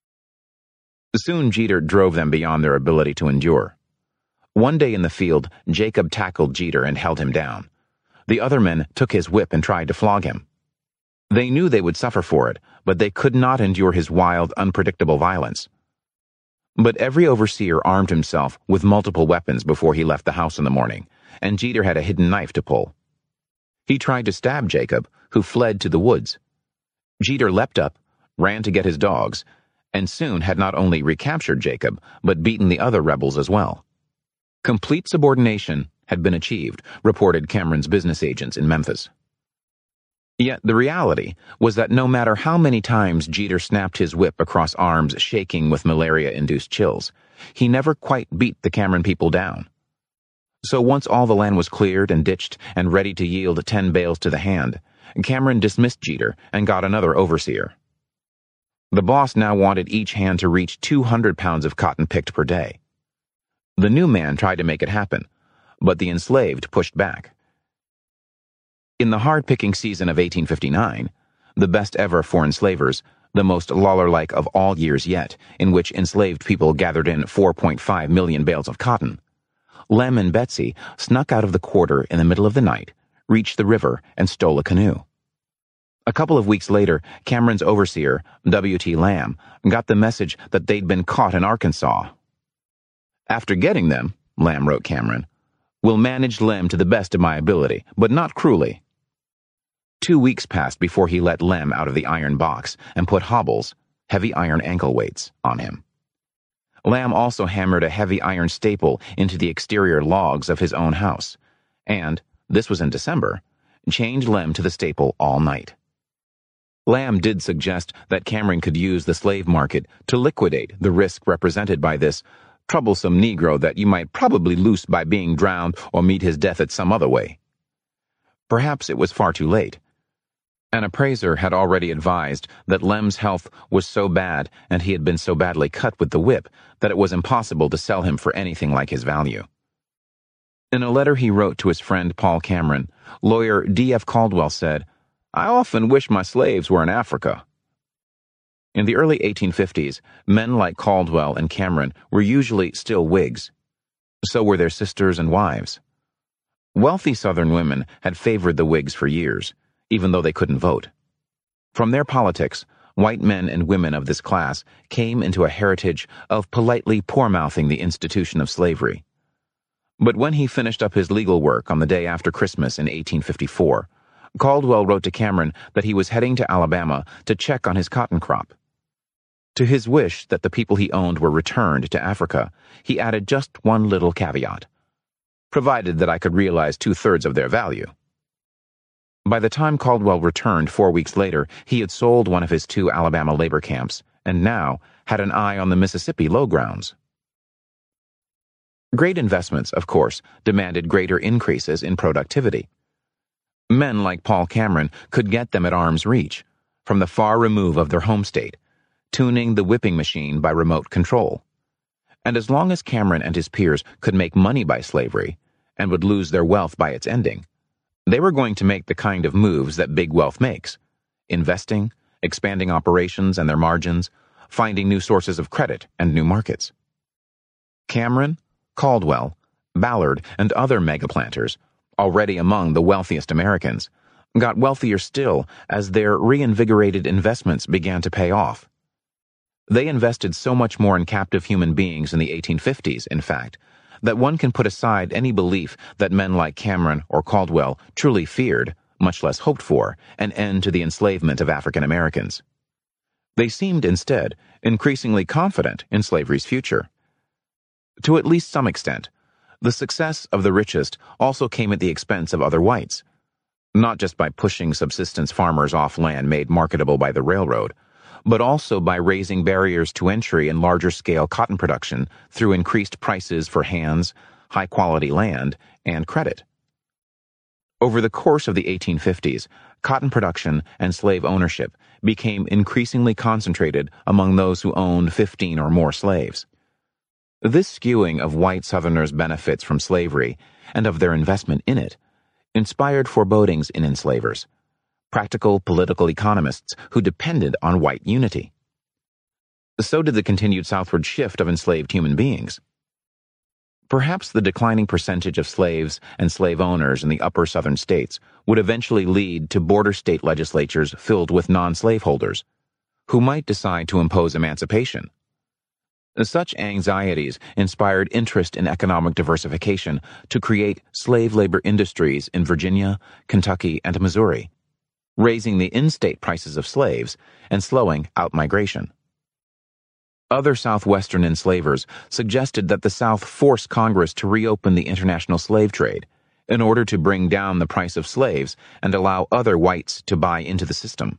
Soon Jeter drove them beyond their ability to endure. One day in the field, Jacob tackled Jeter and held him down. The other men took his whip and tried to flog him. They knew they would suffer for it, but they could not endure his wild, unpredictable violence. But every overseer armed himself with multiple weapons before he left the house in the morning, and Jeter had a hidden knife to pull. He tried to stab Jacob, who fled to the woods. Jeter leapt up, ran to get his dogs, and soon had not only recaptured Jacob, but beaten the other rebels as well. Complete subordination had been achieved, reported Cameron's business agents in Memphis. Yet the reality was that no matter how many times Jeter snapped his whip across arms shaking with malaria-induced chills, he never quite beat the Cameron people down. So once all the land was cleared and ditched and ready to yield 10 bales to the hand, Cameron dismissed Jeter and got another overseer. The boss now wanted each hand to reach 200 pounds of cotton picked per day. The new man tried to make it happen, but the enslaved pushed back. In the hard-picking season of 1859, the best ever for enslavers, the most Lawler-like of all years yet, in which enslaved people gathered in 4.5 million bales of cotton, Lem and Betsy snuck out of the quarter in the middle of the night, reached the river, and stole a canoe. A couple of weeks later, Cameron's overseer, W.T. Lamb, got the message that they'd been caught in Arkansas. "After getting them," Lamb wrote Cameron, "will manage Lem to the best of my ability, but not cruelly." 2 weeks passed before he let Lem out of the iron box and put hobbles, heavy iron ankle weights, on him. Lamb also hammered a heavy iron staple into the exterior logs of his own house, and, this was in December, chained Lem to the staple all night. Lamb did suggest that Cameron could use the slave market to liquidate the risk represented by this troublesome Negro that you might probably loose by being drowned or meet his death at some other way. Perhaps it was far too late. An appraiser had already advised that Lem's health was so bad and he had been so badly cut with the whip that it was impossible to sell him for anything like his value. In a letter he wrote to his friend Paul Cameron, lawyer D.F. Caldwell said, "I often wish my slaves were in Africa." In the early 1850s, men like Caldwell and Cameron were usually still Whigs. So were their sisters and wives. Wealthy Southern women had favored the Whigs for years, even though they couldn't vote. From their politics, white men and women of this class came into a heritage of politely poor-mouthing the institution of slavery. But when he finished up his legal work on the day after Christmas in 1854, Caldwell wrote to Cameron that he was heading to Alabama to check on his cotton crop. To his wish that the people he owned were returned to Africa, he added just one little caveat: provided that I could realize 2/3 of their value. By the time Caldwell returned 4 weeks later, he had sold one of his 2 Alabama labor camps, and now had an eye on the Mississippi lowgrounds. Great investments, of course, demanded greater increases in productivity. Men like Paul Cameron could get them at arm's reach, from the far remove of their home state, tuning the whipping machine by remote control. And as long as Cameron and his peers could make money by slavery, and would lose their wealth by its ending, they were going to make the kind of moves that big wealth makes: investing, expanding operations and their margins, finding new sources of credit and new markets. Cameron, Caldwell, Ballard, and other mega-planters, already among the wealthiest Americans, got wealthier still as their reinvigorated investments began to pay off. They invested so much more in captive human beings in the 1850s, in fact, that one can put aside any belief that men like Cameron or Caldwell truly feared, much less hoped for, an end to the enslavement of African Americans. They seemed, instead, increasingly confident in slavery's future. To at least some extent, The success of the richest also came at the expense of other whites, not just by pushing subsistence farmers off land made marketable by the railroad, but also by raising barriers to entry in larger-scale cotton production through increased prices for hands, high-quality land, and credit. Over the course of the 1850s, cotton production and slave ownership became increasingly concentrated among those who owned 15 or more slaves. This skewing of white Southerners' benefits from slavery and of their investment in it inspired forebodings in enslavers, practical political economists who depended on white unity. So did the continued southward shift of enslaved human beings. Perhaps the declining percentage of slaves and slave owners in the upper southern states would eventually lead to border state legislatures filled with non-slaveholders, who might decide to impose emancipation. Such anxieties inspired interest in economic diversification to create slave labor industries in Virginia, Kentucky, and Missouri, raising the in-state prices of slaves and slowing out-migration. Other Southwestern enslavers suggested that the South force Congress to reopen the international slave trade in order to bring down the price of slaves and allow other whites to buy into the system.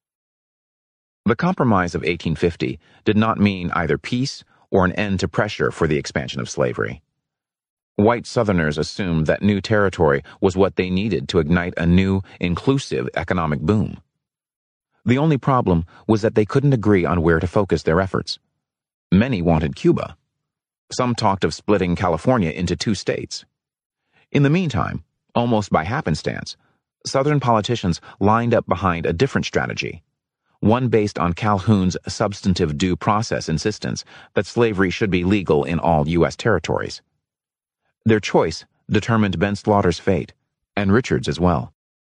The Compromise of 1850 did not mean either peace or an end to pressure for the expansion of slavery. White Southerners assumed that new territory was what they needed to ignite a new, inclusive economic boom. The only problem was that they couldn't agree on where to focus their efforts. Many wanted Cuba. Some talked of splitting California into 2 states. In the meantime, almost by happenstance, Southern politicians lined up behind a different strategy, one based on Calhoun's substantive due process insistence that slavery should be legal in all U.S. territories. Their choice determined Ben Slaughter's fate, and Richard's as well.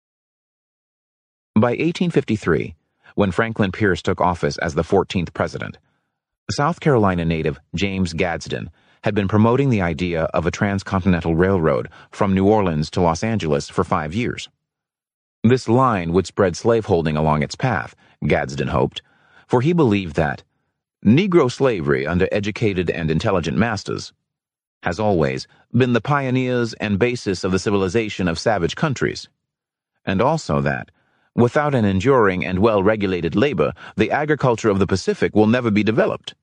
By 1853, when Franklin Pierce took office as the 14th president, South Carolina native James Gadsden had been promoting the idea of a transcontinental railroad from New Orleans to Los Angeles for 5 years. This line would spread slaveholding along its path, Gadsden hoped, for he believed that Negro slavery under educated and intelligent masters has always been the pioneers and basis of the civilization of savage countries, and also that, without an enduring and well-regulated labor, the agriculture of the Pacific will never be developed.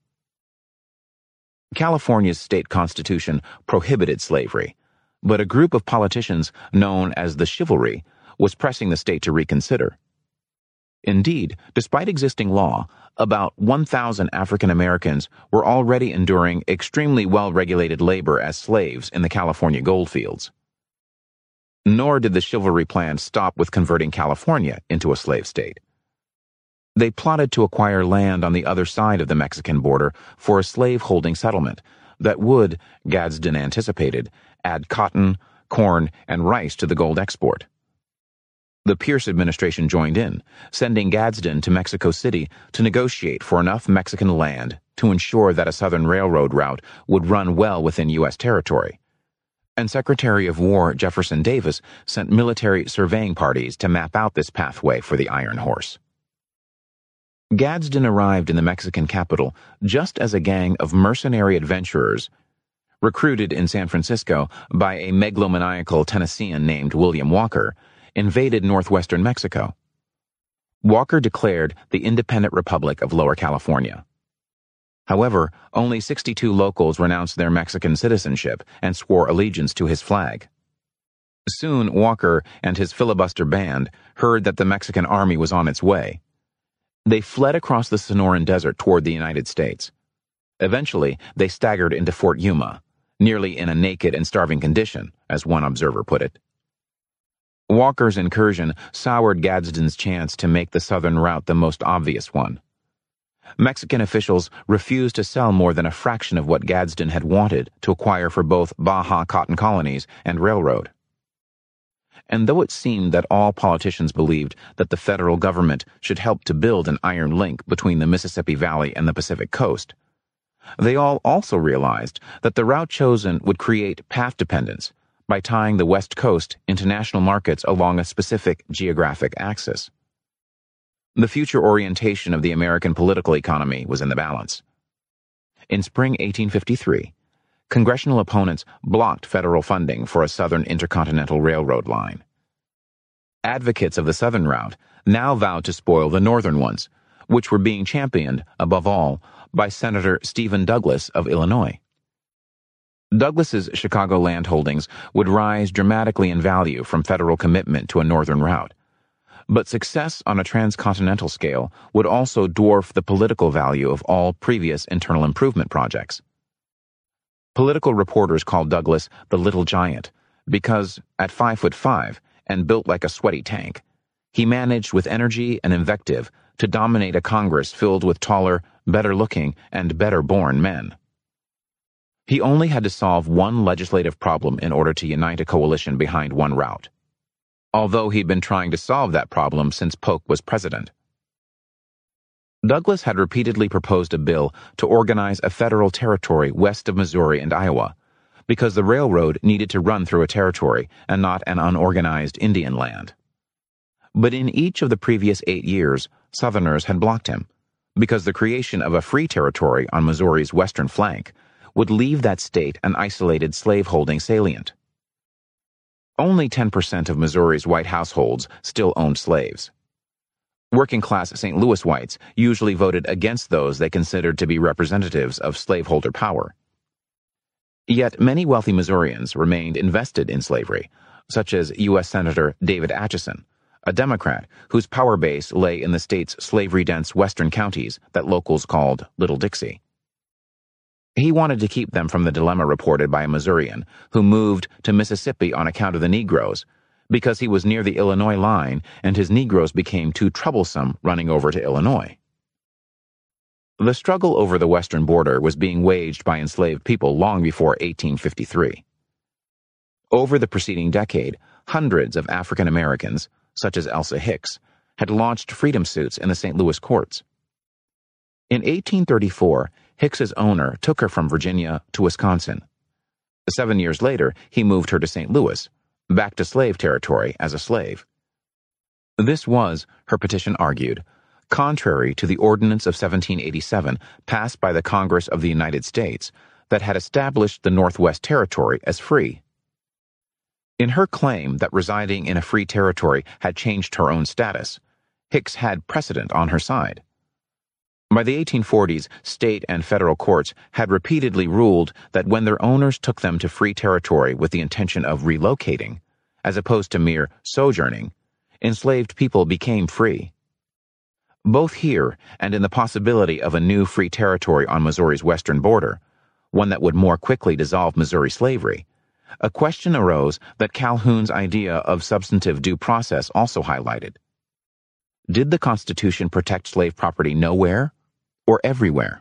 California's state constitution prohibited slavery, but a group of politicians known as the Chivalry was pressing the state to reconsider. Indeed, despite existing law, about 1,000 African Americans were already enduring extremely well-regulated labor as slaves in the California goldfields. Nor did the Chivalry plan stop with converting California into a slave state. They plotted to acquire land on the other side of the Mexican border for a slave-holding settlement that would, Gadsden anticipated, add cotton, corn, and rice to the gold export. The Pierce administration joined in, sending Gadsden to Mexico City to negotiate for enough Mexican land to ensure that a southern railroad route would run well within U.S. territory. And Secretary of War Jefferson Davis sent military surveying parties to map out this pathway for the Iron Horse. Gadsden arrived in the Mexican capital just as a gang of mercenary adventurers, recruited in San Francisco by a megalomaniacal Tennessean named William Walker, invaded northwestern Mexico. Walker declared the independent Republic of Lower California. However, only 62 locals renounced their Mexican citizenship and swore allegiance to his flag. Soon, Walker and his filibuster band heard that the Mexican army was on its way. They fled across the Sonoran Desert toward the United States. Eventually, they staggered into Fort Yuma, nearly in a naked and starving condition, as one observer put it. Walker's incursion soured Gadsden's chance to make the southern route the most obvious one. Mexican officials refused to sell more than a fraction of what Gadsden had wanted to acquire for both Baja cotton colonies and railroad. And though it seemed that all politicians believed that the federal government should help to build an iron link between the Mississippi Valley and the Pacific coast, they all also realized that the route chosen would create path dependence by tying the West Coast into national markets along a specific geographic axis. The future orientation of the American political economy was in the balance. In spring 1853, congressional opponents blocked federal funding for a Southern Intercontinental Railroad line. Advocates of the Southern route now vowed to spoil the Northern ones, which were being championed, above all, by Senator Stephen Douglas of Illinois. Douglas's Chicago land holdings would rise dramatically in value from federal commitment to a Northern route, but success on a transcontinental scale would also dwarf the political value of all previous internal improvement projects. Political reporters called Douglas the Little Giant because, at 5'5" and built like a sweaty tank, he managed with energy and invective to dominate a Congress filled with taller, better-looking, and better-born men. He only had to solve one legislative problem in order to unite a coalition behind one route, although he'd been trying to solve that problem since Polk was president. Douglas had repeatedly proposed a bill to organize a federal territory west of Missouri and Iowa, because the railroad needed to run through a territory and not an unorganized Indian land. But in each of the previous 8 years, Southerners had blocked him, because the creation of a free territory on Missouri's western flank would leave that state an isolated slaveholding salient. Only 10% of Missouri's white households still owned slaves. Working-class St. Louis whites usually voted against those they considered to be representatives of slaveholder power. Yet many wealthy Missourians remained invested in slavery, such as U.S. Senator David Atchison, a Democrat whose power base lay in the state's slavery-dense western counties that locals called Little Dixie. He wanted to keep them from the dilemma reported by a Missourian who moved to Mississippi on account of the Negroes, because he was near the Illinois line and his Negroes became too troublesome running over to Illinois. The struggle over the western border was being waged by enslaved people long before 1853. Over the preceding decade, hundreds of African Americans, such as Elsa Hicks, had launched freedom suits in the St. Louis courts. In 1834, Hicks's owner took her from Virginia to Wisconsin. 7 years later, he moved her to St. Louis, back to slave territory as a slave. This was, her petition argued, contrary to the Ordinance of 1787 passed by the Congress of the United States that had established the Northwest Territory as free. In her claim that residing in a free territory had changed her own status, Hicks had precedent on her side. By the 1840s, state and federal courts had repeatedly ruled that when their owners took them to free territory with the intention of relocating, as opposed to mere sojourning, enslaved people became free. Both here and in the possibility of a new free territory on Missouri's western border, one that would more quickly dissolve Missouri slavery, a question arose that Calhoun's idea of substantive due process also highlighted. Did the Constitution protect slave property nowhere or everywhere?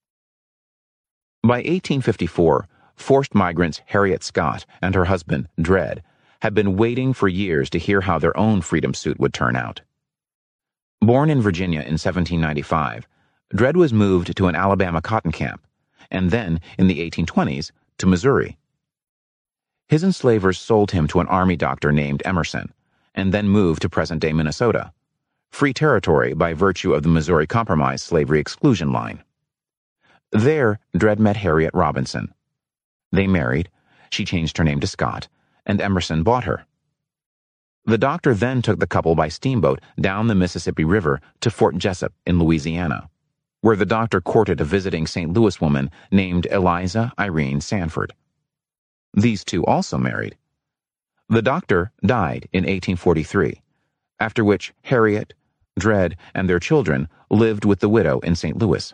By 1854, forced migrants Harriet Scott and her husband, Dred, had been waiting for years to hear how their own freedom suit would turn out. Born in Virginia in 1795, Dred was moved to an Alabama cotton camp, and then, in the 1820s, to Missouri. His enslavers sold him to an army doctor named Emerson, and then moved to present-day Minnesota, free territory by virtue of the Missouri Compromise slavery exclusion line. There, Dred met Harriet Robinson. They married, she changed her name to Scott, and Emerson bought her. The doctor then took the couple by steamboat down the Mississippi River to Fort Jessup in Louisiana, where the doctor courted a visiting St. Louis woman named Eliza Irene Sanford. These two also married. The doctor died in 1843, after which Harriet, Dred, and their children lived with the widow in St. Louis.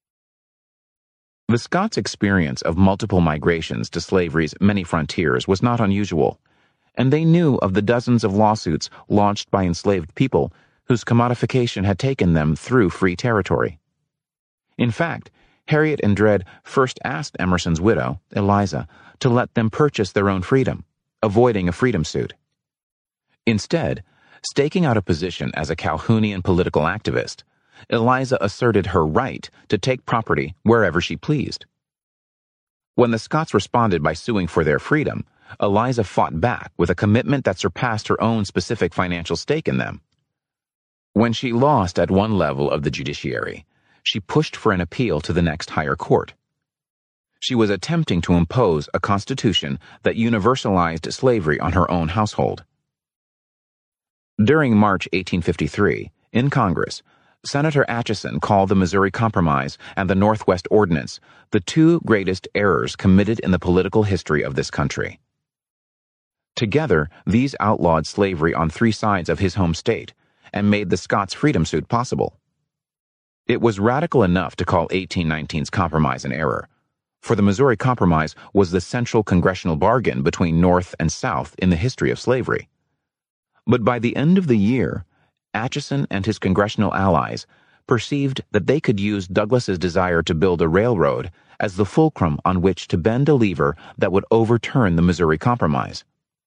The Scots' experience of multiple migrations to slavery's many frontiers was not unusual, and they knew of the dozens of lawsuits launched by enslaved people whose commodification had taken them through free territory. In fact, Harriet and Dred first asked Emerson's widow, Eliza, to let them purchase their own freedom, avoiding a freedom suit. Instead, staking out a position as a Calhounian political activist, Eliza asserted her right to take property wherever she pleased. When the Scots responded by suing for their freedom, Eliza fought back with a commitment that surpassed her own specific financial stake in them. When she lost at one level of the judiciary, she pushed for an appeal to the next higher court. She was attempting to impose a constitution that universalized slavery on her own household. During March 1853, in Congress, Senator Atchison called the Missouri Compromise and the Northwest Ordinance the two greatest errors committed in the political history of this country. Together, these outlawed slavery on three sides of his home state and made the Scots Freedom Suit possible. It was radical enough to call 1819's compromise an error, for the Missouri Compromise was the central congressional bargain between North and South in the history of slavery. But by the end of the year, Atchison and his congressional allies perceived that they could use Douglas's desire to build a railroad as the fulcrum on which to bend a lever that would overturn the Missouri Compromise.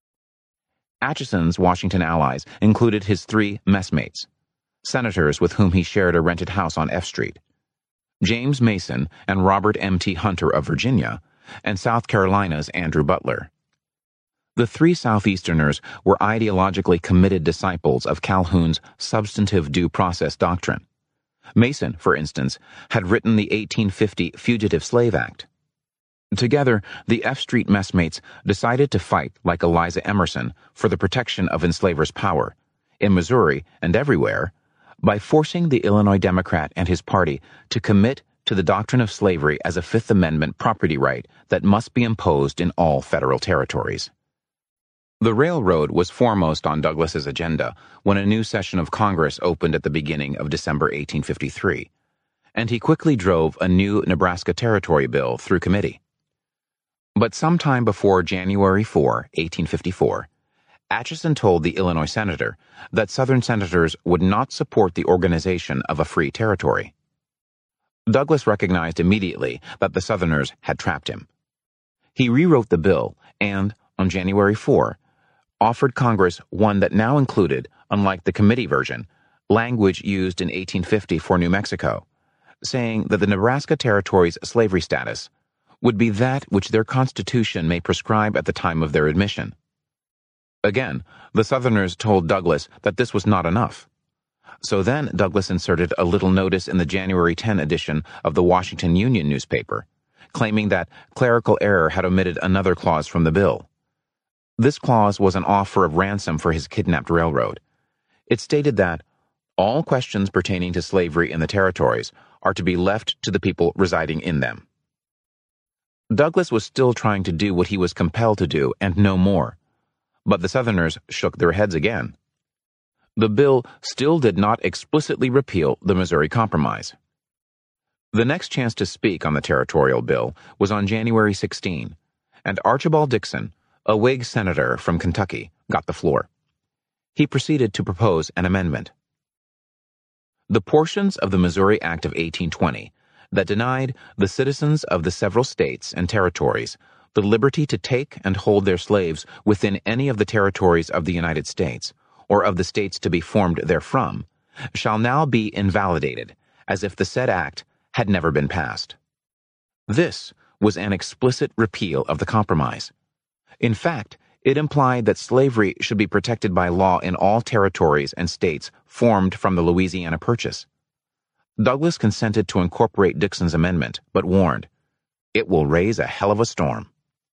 Atchison's Washington allies included his three messmates, senators with whom he shared a rented house on F Street, James Mason and Robert M.T. Hunter of Virginia, and South Carolina's Andrew Butler. The three Southeasterners were ideologically committed disciples of Calhoun's substantive due process doctrine. Mason, for instance, had written the 1850 Fugitive Slave Act. Together, the F Street messmates decided to fight like Eliza Emerson for the protection of enslavers' power, in Missouri and everywhere, by forcing the Illinois Democrat and his party to commit to the doctrine of slavery as a Fifth Amendment property right that must be imposed in all federal territories. The railroad was foremost on Douglas's agenda when a new session of Congress opened at the beginning of December 1853, and he quickly drove a new Nebraska Territory bill through committee. But sometime before January 4, 1854, Atchison told the Illinois senator that Southern senators would not support the organization of a free territory. Douglas recognized immediately that the Southerners had trapped him. He rewrote the bill and, on January 4, offered Congress one that now included, unlike the committee version, language used in 1850 for New Mexico, saying that the Nebraska Territory's slavery status would be that which their constitution may prescribe at the time of their admission. Again, the Southerners told Douglas that this was not enough. So then Douglas inserted a little notice in the January 10 edition of the Washington Union newspaper, claiming that clerical error had omitted another clause from the bill. This clause was an offer of ransom for his kidnapped railroad. It stated that all questions pertaining to slavery in the territories are to be left to the people residing in them. Douglas was still trying to do what he was compelled to do and no more, but the Southerners shook their heads again. The bill still did not explicitly repeal the Missouri Compromise. The next chance to speak on the territorial bill was on January 16, and Archibald Dixon, a Whig senator from Kentucky, got the floor. He proceeded to propose an amendment. The portions of the Missouri Act of 1820 that denied the citizens of the several states and territories the liberty to take and hold their slaves within any of the territories of the United States, or of the states to be formed therefrom, shall now be invalidated, as if the said act had never been passed. This was an explicit repeal of the Compromise. In fact, it implied that slavery should be protected by law in all territories and states formed from the Louisiana Purchase. Douglas consented to incorporate Dixon's amendment, but warned, "It will raise a hell of a storm."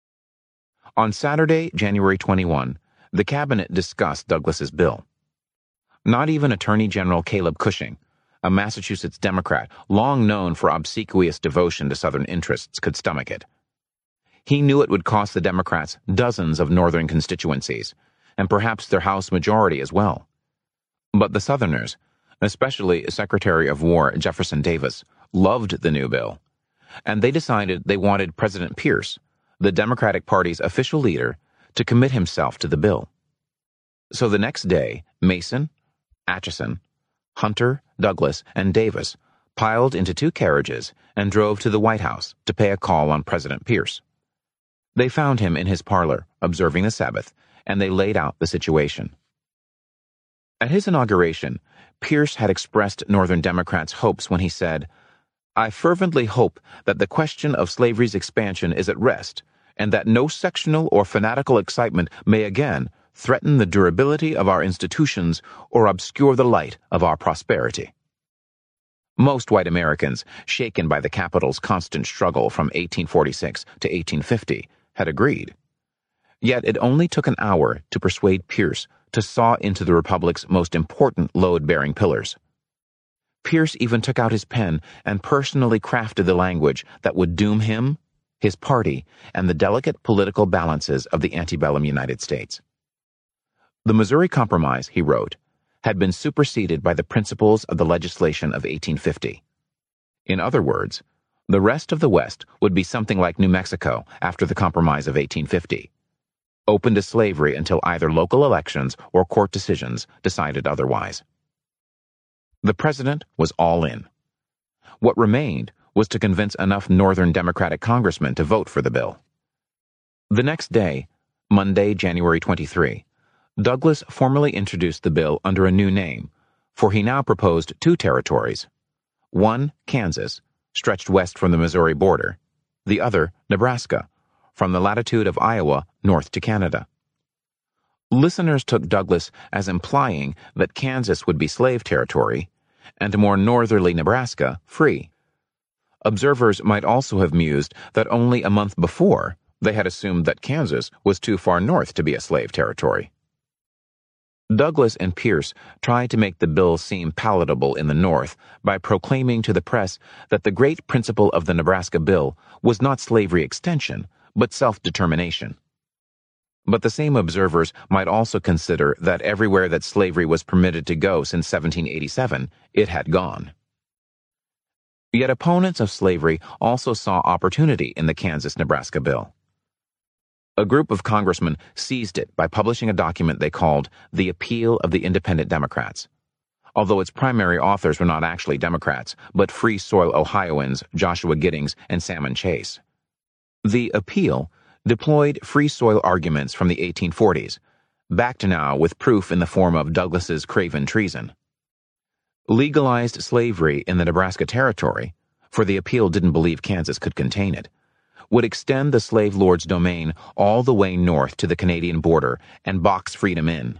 On Saturday, January 21, the cabinet discussed Douglas's bill. Not even Attorney General Caleb Cushing, a Massachusetts Democrat long known for obsequious devotion to Southern interests, could stomach it. He knew it would cost the Democrats dozens of Northern constituencies, and perhaps their House majority as well. But the Southerners, especially Secretary of War Jefferson Davis, loved the new bill, and they decided they wanted President Pierce, the Democratic Party's official leader, to commit himself to the bill. So the next day, Mason, Atchison, Hunter, Douglas, and Davis piled into two carriages and drove to the White House to pay a call on President Pierce. They found him in his parlor, observing the Sabbath, and they laid out the situation. At his inauguration, Pierce had expressed Northern Democrats' hopes when he said, "I fervently hope that the question of slavery's expansion is at rest, and that no sectional or fanatical excitement may again threaten the durability of our institutions or obscure the light of our prosperity." Most white Americans, shaken by the Capitol's constant struggle from 1846 to 1850, had agreed. Yet it only took an hour to persuade Pierce to saw into the Republic's most important load-bearing pillars. Pierce even took out his pen and personally crafted the language that would doom him, his party, and the delicate political balances of the antebellum United States. The Missouri Compromise, he wrote, had been superseded by the principles of the legislation of 1850. In other words, the rest of the West would be something like New Mexico after the Compromise of 1850, open to slavery until either local elections or court decisions decided otherwise. The president was all in. What remained was to convince enough Northern Democratic congressmen to vote for the bill. The next day, Monday, January 23, Douglas formally introduced the bill under a new name, for he now proposed two territories. One, Kansas, stretched west from the Missouri border. The other, Nebraska, from the latitude of Iowa north to Canada. Listeners took Douglas as implying that Kansas would be slave territory, and more northerly Nebraska free. Observers might also have mused that only a month before they had assumed that Kansas was too far north to be a slave territory. Douglas and Pierce tried to make the bill seem palatable in the North by proclaiming to the press that the great principle of the Nebraska bill was not slavery extension, but self-determination. But the same observers might also consider that everywhere that slavery was permitted to go since 1787, it had gone. Yet opponents of slavery also saw opportunity in the Kansas-Nebraska bill. A group of congressmen seized it by publishing a document they called the Appeal of the Independent Democrats, although its primary authors were not actually Democrats, but Free Soil Ohioans Joshua Giddings and Salmon Chase. The Appeal deployed Free Soil arguments from the 1840s, backed now with proof in the form of Douglas's craven treason. Legalized slavery in the Nebraska Territory, for the Appeal didn't believe Kansas could contain it, would extend the slave lord's domain all the way north to the Canadian border and box freedom in.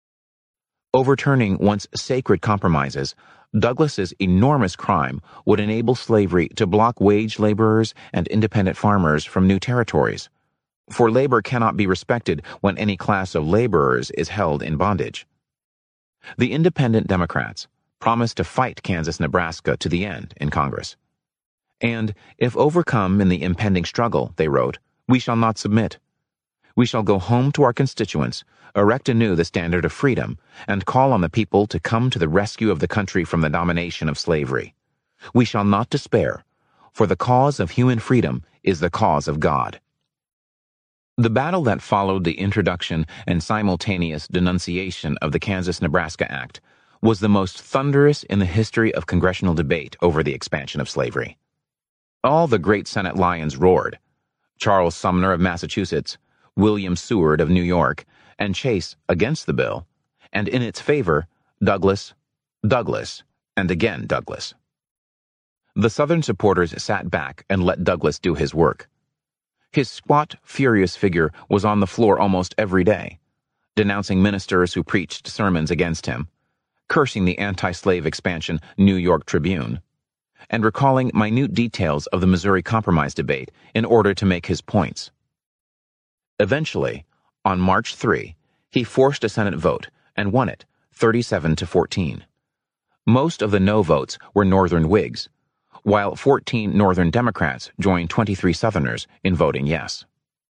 Overturning once sacred compromises, Douglas's enormous crime would enable slavery to block wage laborers and independent farmers from new territories, for labor cannot be respected when any class of laborers is held in bondage. The independent Democrats promised to fight Kansas-Nebraska to the end in Congress. And, if overcome in the impending struggle, they wrote, we shall not submit. We shall go home to our constituents, erect anew the standard of freedom, and call on the people to come to the rescue of the country from the domination of slavery. We shall not despair, for the cause of human freedom is the cause of God. The battle that followed the introduction and simultaneous denunciation of the Kansas-Nebraska Act was the most thunderous in the history of congressional debate over the expansion of slavery. All the great Senate lions roared. Charles Sumner of Massachusetts, William Seward of New York, and Chase against the bill, and in its favor, Douglas, and again Douglas. The Southern supporters sat back and let Douglas do his work. His squat, furious figure was on the floor almost every day, denouncing ministers who preached sermons against him, cursing the anti-slave expansion New York Tribune, and recalling minute details of the Missouri Compromise debate in order to make his points. Eventually, on March 3, he forced a Senate vote and won it, 37-14. Most of the no votes were Northern Whigs, while 14 Northern Democrats joined 23 Southerners in voting yes.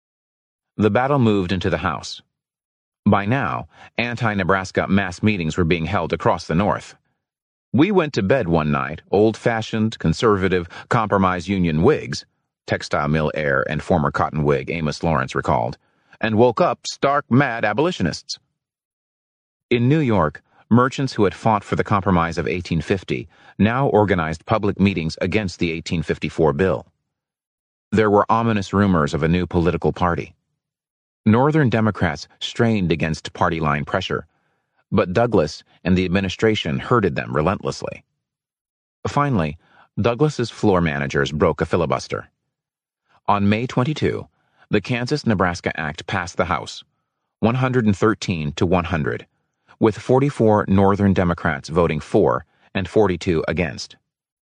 The battle moved into the House. By now, anti-Nebraska mass meetings were being held across the North. We went to bed one night, old-fashioned, conservative, compromise Union Whigs, textile mill heir and former cotton Whig Amos Lawrence recalled, and woke up stark mad abolitionists. In New York, merchants who had fought for the Compromise of 1850 now organized public meetings against the 1854 bill. There were ominous rumors of a new political party. Northern Democrats strained against party line pressure, but Douglas and the administration herded them relentlessly. Finally, Douglas's floor managers broke a filibuster. On May 22, the Kansas-Nebraska Act passed the House, 113-100, with 44 Northern Democrats voting for and 42 against.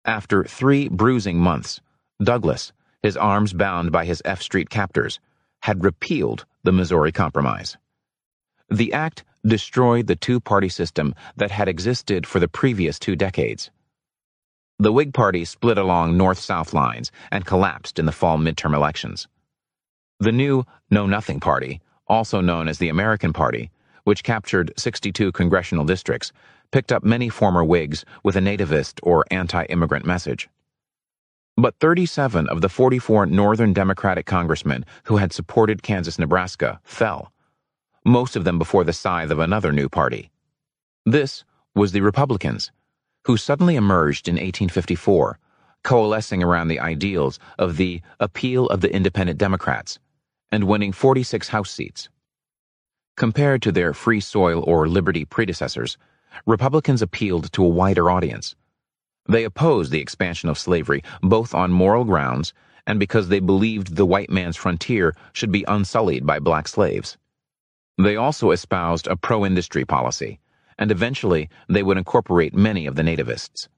After 3 bruising months, Douglas, his arms bound by his F Street captors, had repealed the Missouri Compromise. The act destroyed the two-party system that had existed for the previous 2 decades. The Whig Party split along North-South lines and collapsed in the fall midterm elections. The new Know-Nothing Party, also known as the American Party, which captured 62 congressional districts, picked up many former Whigs with a nativist or anti-immigrant message. But 37 of the 44 Northern Democratic congressmen who had supported Kansas-Nebraska fell, most of them before the scythe of another new party. This was the Republicans, who suddenly emerged in 1854, coalescing around the ideals of the appeal of the independent Democrats, and winning 46 House seats. Compared to their free soil or liberty predecessors, Republicans appealed to a wider audience. They opposed the expansion of slavery both on moral grounds and because they believed the white man's frontier should be unsullied by black slaves. They also espoused a pro-industry policy, and eventually they would incorporate many of the nativists.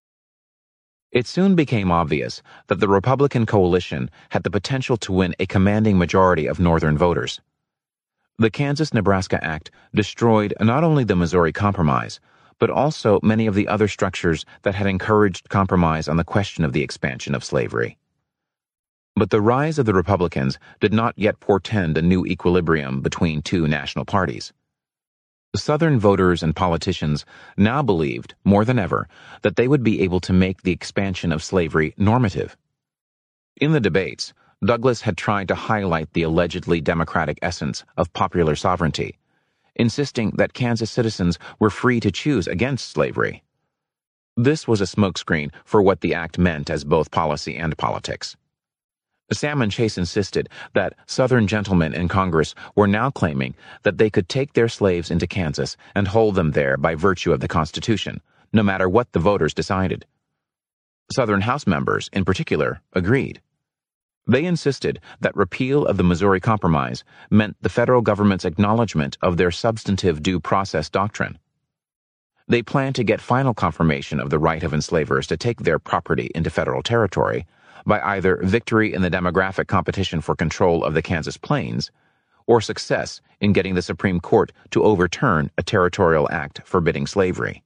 It soon became obvious that the Republican coalition had the potential to win a commanding majority of Northern voters. The Kansas-Nebraska Act destroyed not only the Missouri Compromise, but also many of the other structures that had encouraged compromise on the question of the expansion of slavery. But the rise of the Republicans did not yet portend a new equilibrium between 2 national parties. Southern voters and politicians now believed, more than ever, that they would be able to make the expansion of slavery normative. In the debates, Douglas had tried to highlight the allegedly democratic essence of popular sovereignty, insisting that Kansas citizens were free to choose against slavery. This was a smokescreen for what the act meant as both policy and politics. Salmon Chase insisted that Southern gentlemen in Congress were now claiming that they could take their slaves into Kansas and hold them there by virtue of the Constitution, no matter what the voters decided. Southern House members, in particular, agreed. They insisted that repeal of the Missouri Compromise meant the federal government's acknowledgement of their substantive due process doctrine. They planned to get final confirmation of the right of enslavers to take their property into federal territory by either victory in the demographic competition for control of the Kansas Plains or success in getting the Supreme Court to overturn a territorial act forbidding slavery.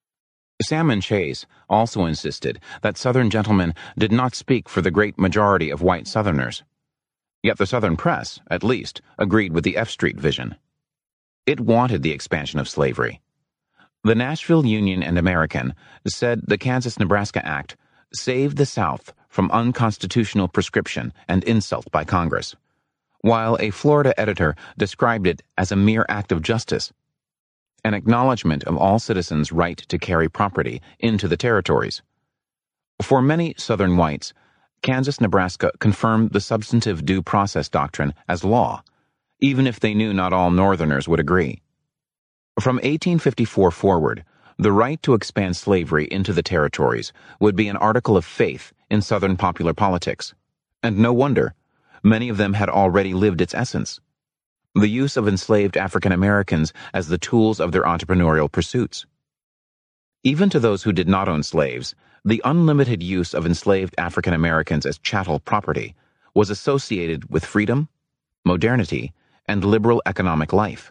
Salmon Chase also insisted that Southern gentlemen did not speak for the great majority of white Southerners. Yet the Southern press, at least, agreed with the F Street vision. It wanted the expansion of slavery. The Nashville Union and American said the Kansas-Nebraska Act saved the South from unconstitutional prescription and insult by Congress, while a Florida editor described it as a mere act of justice, an acknowledgement of all citizens' right to carry property into the territories. For many Southern whites, Kansas-Nebraska confirmed the substantive due process doctrine as law, even if they knew not all Northerners would agree. From 1854 forward, the right to expand slavery into the territories would be an article of faith in Southern popular politics, and no wonder, many of them had already lived its essence. The use of enslaved African Americans as the tools of their entrepreneurial pursuits. Even to those who did not own slaves, the unlimited use of enslaved African Americans as chattel property was associated with freedom, modernity, and liberal economic life.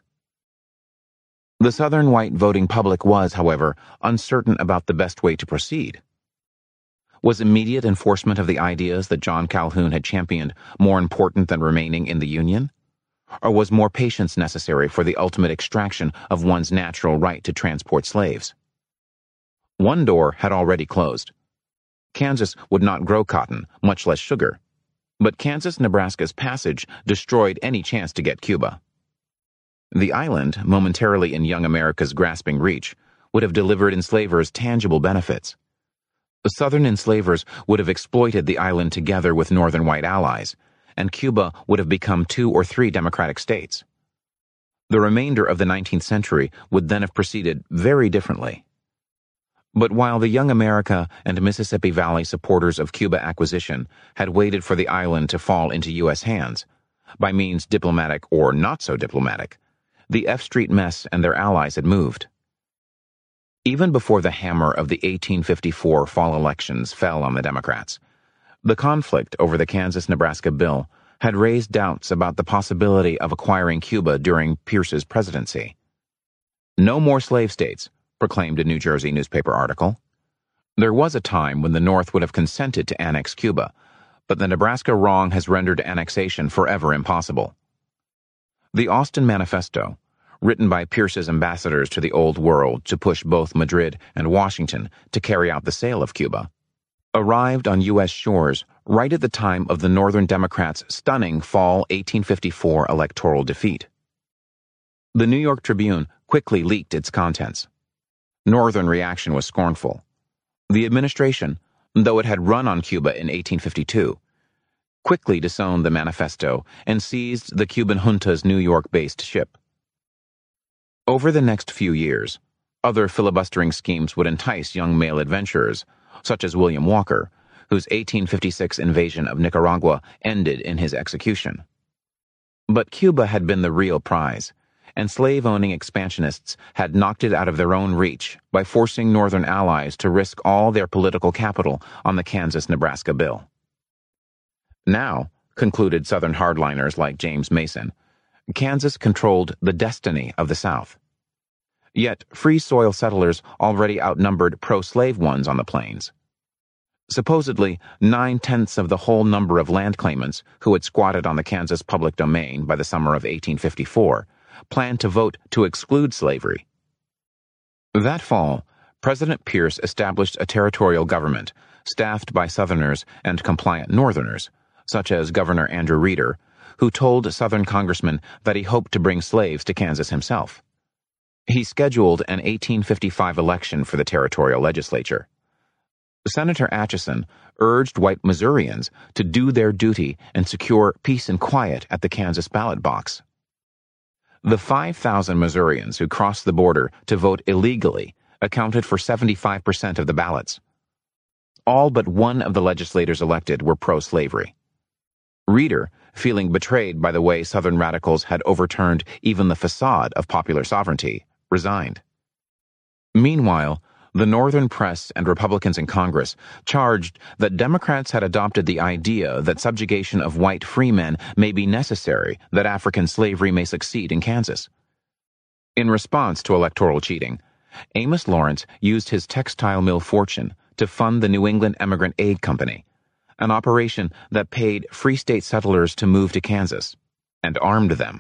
The Southern white voting public was, however, uncertain about the best way to proceed. Was immediate enforcement of the ideas that John Calhoun had championed more important than remaining in the Union? Or was more patience necessary for the ultimate extraction of one's natural right to transport slaves? One door had already closed. Kansas would not grow cotton, much less sugar, but Kansas-Nebraska's passage destroyed any chance to get Cuba. The island, momentarily in young America's grasping reach, would have delivered enslavers tangible benefits. The Southern enslavers would have exploited the island together with Northern white allies, and Cuba would have become 2 or 3 democratic states. The remainder of the 19th century would then have proceeded very differently. But while the young America and Mississippi Valley supporters of Cuba acquisition had waited for the island to fall into U.S. hands, by means diplomatic or not so diplomatic, the F Street mess and their allies had moved. Even before the hammer of the 1854 fall elections fell on the Democrats, the conflict over the Kansas-Nebraska bill had raised doubts about the possibility of acquiring Cuba during Pierce's presidency. "No more slave states," proclaimed a New Jersey newspaper article. There was a time when the North would have consented to annex Cuba, but the Nebraska wrong has rendered annexation forever impossible. The Austin Manifesto, written by Pierce's ambassadors to the Old World to push both Madrid and Washington to carry out the sale of Cuba, arrived on U.S. shores right at the time of the Northern Democrats' stunning fall 1854 electoral defeat. The New York Tribune quickly leaked its contents. Northern reaction was scornful. The administration, though it had run on Cuba in 1852, quickly disowned the manifesto and seized the Cuban junta's New York-based ship. Over the next few years, other filibustering schemes would entice young male adventurers, such as William Walker, whose 1856 invasion of Nicaragua ended in his execution. But Cuba had been the real prize, and slave-owning expansionists had knocked it out of their own reach by forcing Northern allies to risk all their political capital on the Kansas-Nebraska bill. Now, concluded Southern hardliners like James Mason, Kansas controlled the destiny of the South. Yet free soil settlers already outnumbered pro-slave ones on the plains. Supposedly, 9/10 of the whole number of land claimants who had squatted on the Kansas public domain by the summer of 1854 planned to vote to exclude slavery. That fall, President Pierce established a territorial government staffed by Southerners and compliant Northerners, such as Governor Andrew Reeder, who told Southern congressmen that he hoped to bring slaves to Kansas himself. He scheduled an 1855 election for the territorial legislature. Senator Atchison urged white Missourians to do their duty and secure peace and quiet at the Kansas ballot box. The 5,000 Missourians who crossed the border to vote illegally accounted for 75% of the ballots. All but one of the legislators elected were pro-slavery. Reeder, feeling betrayed by the way Southern radicals had overturned even the facade of popular sovereignty, resigned. Meanwhile, the Northern press and Republicans in Congress charged that Democrats had adopted the idea that subjugation of white freemen may be necessary that African slavery may succeed in Kansas. In response to electoral cheating, Amos Lawrence used his textile mill fortune to fund the New England Emigrant Aid Company, an operation that paid free state settlers to move to Kansas and armed them.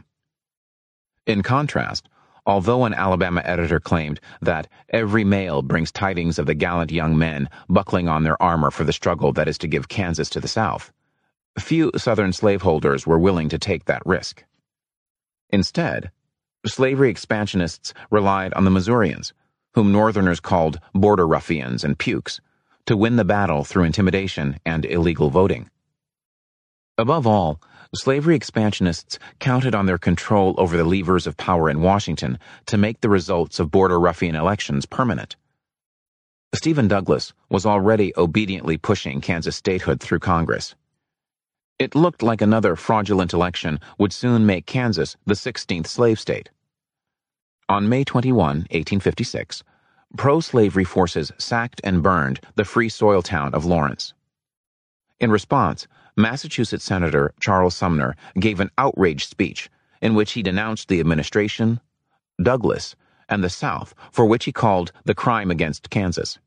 In contrast, although an Alabama editor claimed that every mail brings tidings of the gallant young men buckling on their armor for the struggle that is to give Kansas to the South, few Southern slaveholders were willing to take that risk. Instead, slavery expansionists relied on the Missourians, whom Northerners called border ruffians and pukes, to win the battle through intimidation and illegal voting. Above all, slavery expansionists counted on their control over the levers of power in Washington to make the results of border ruffian elections permanent. Stephen Douglas was already obediently pushing Kansas statehood through Congress. It looked like another fraudulent election would soon make Kansas the 16th slave state. On May 21, 1856, pro-slavery forces sacked and burned the free soil town of Lawrence. In response, Massachusetts Senator Charles Sumner gave an outraged speech in which he denounced the administration, Douglas, and the South for which he called the crime against Kansas.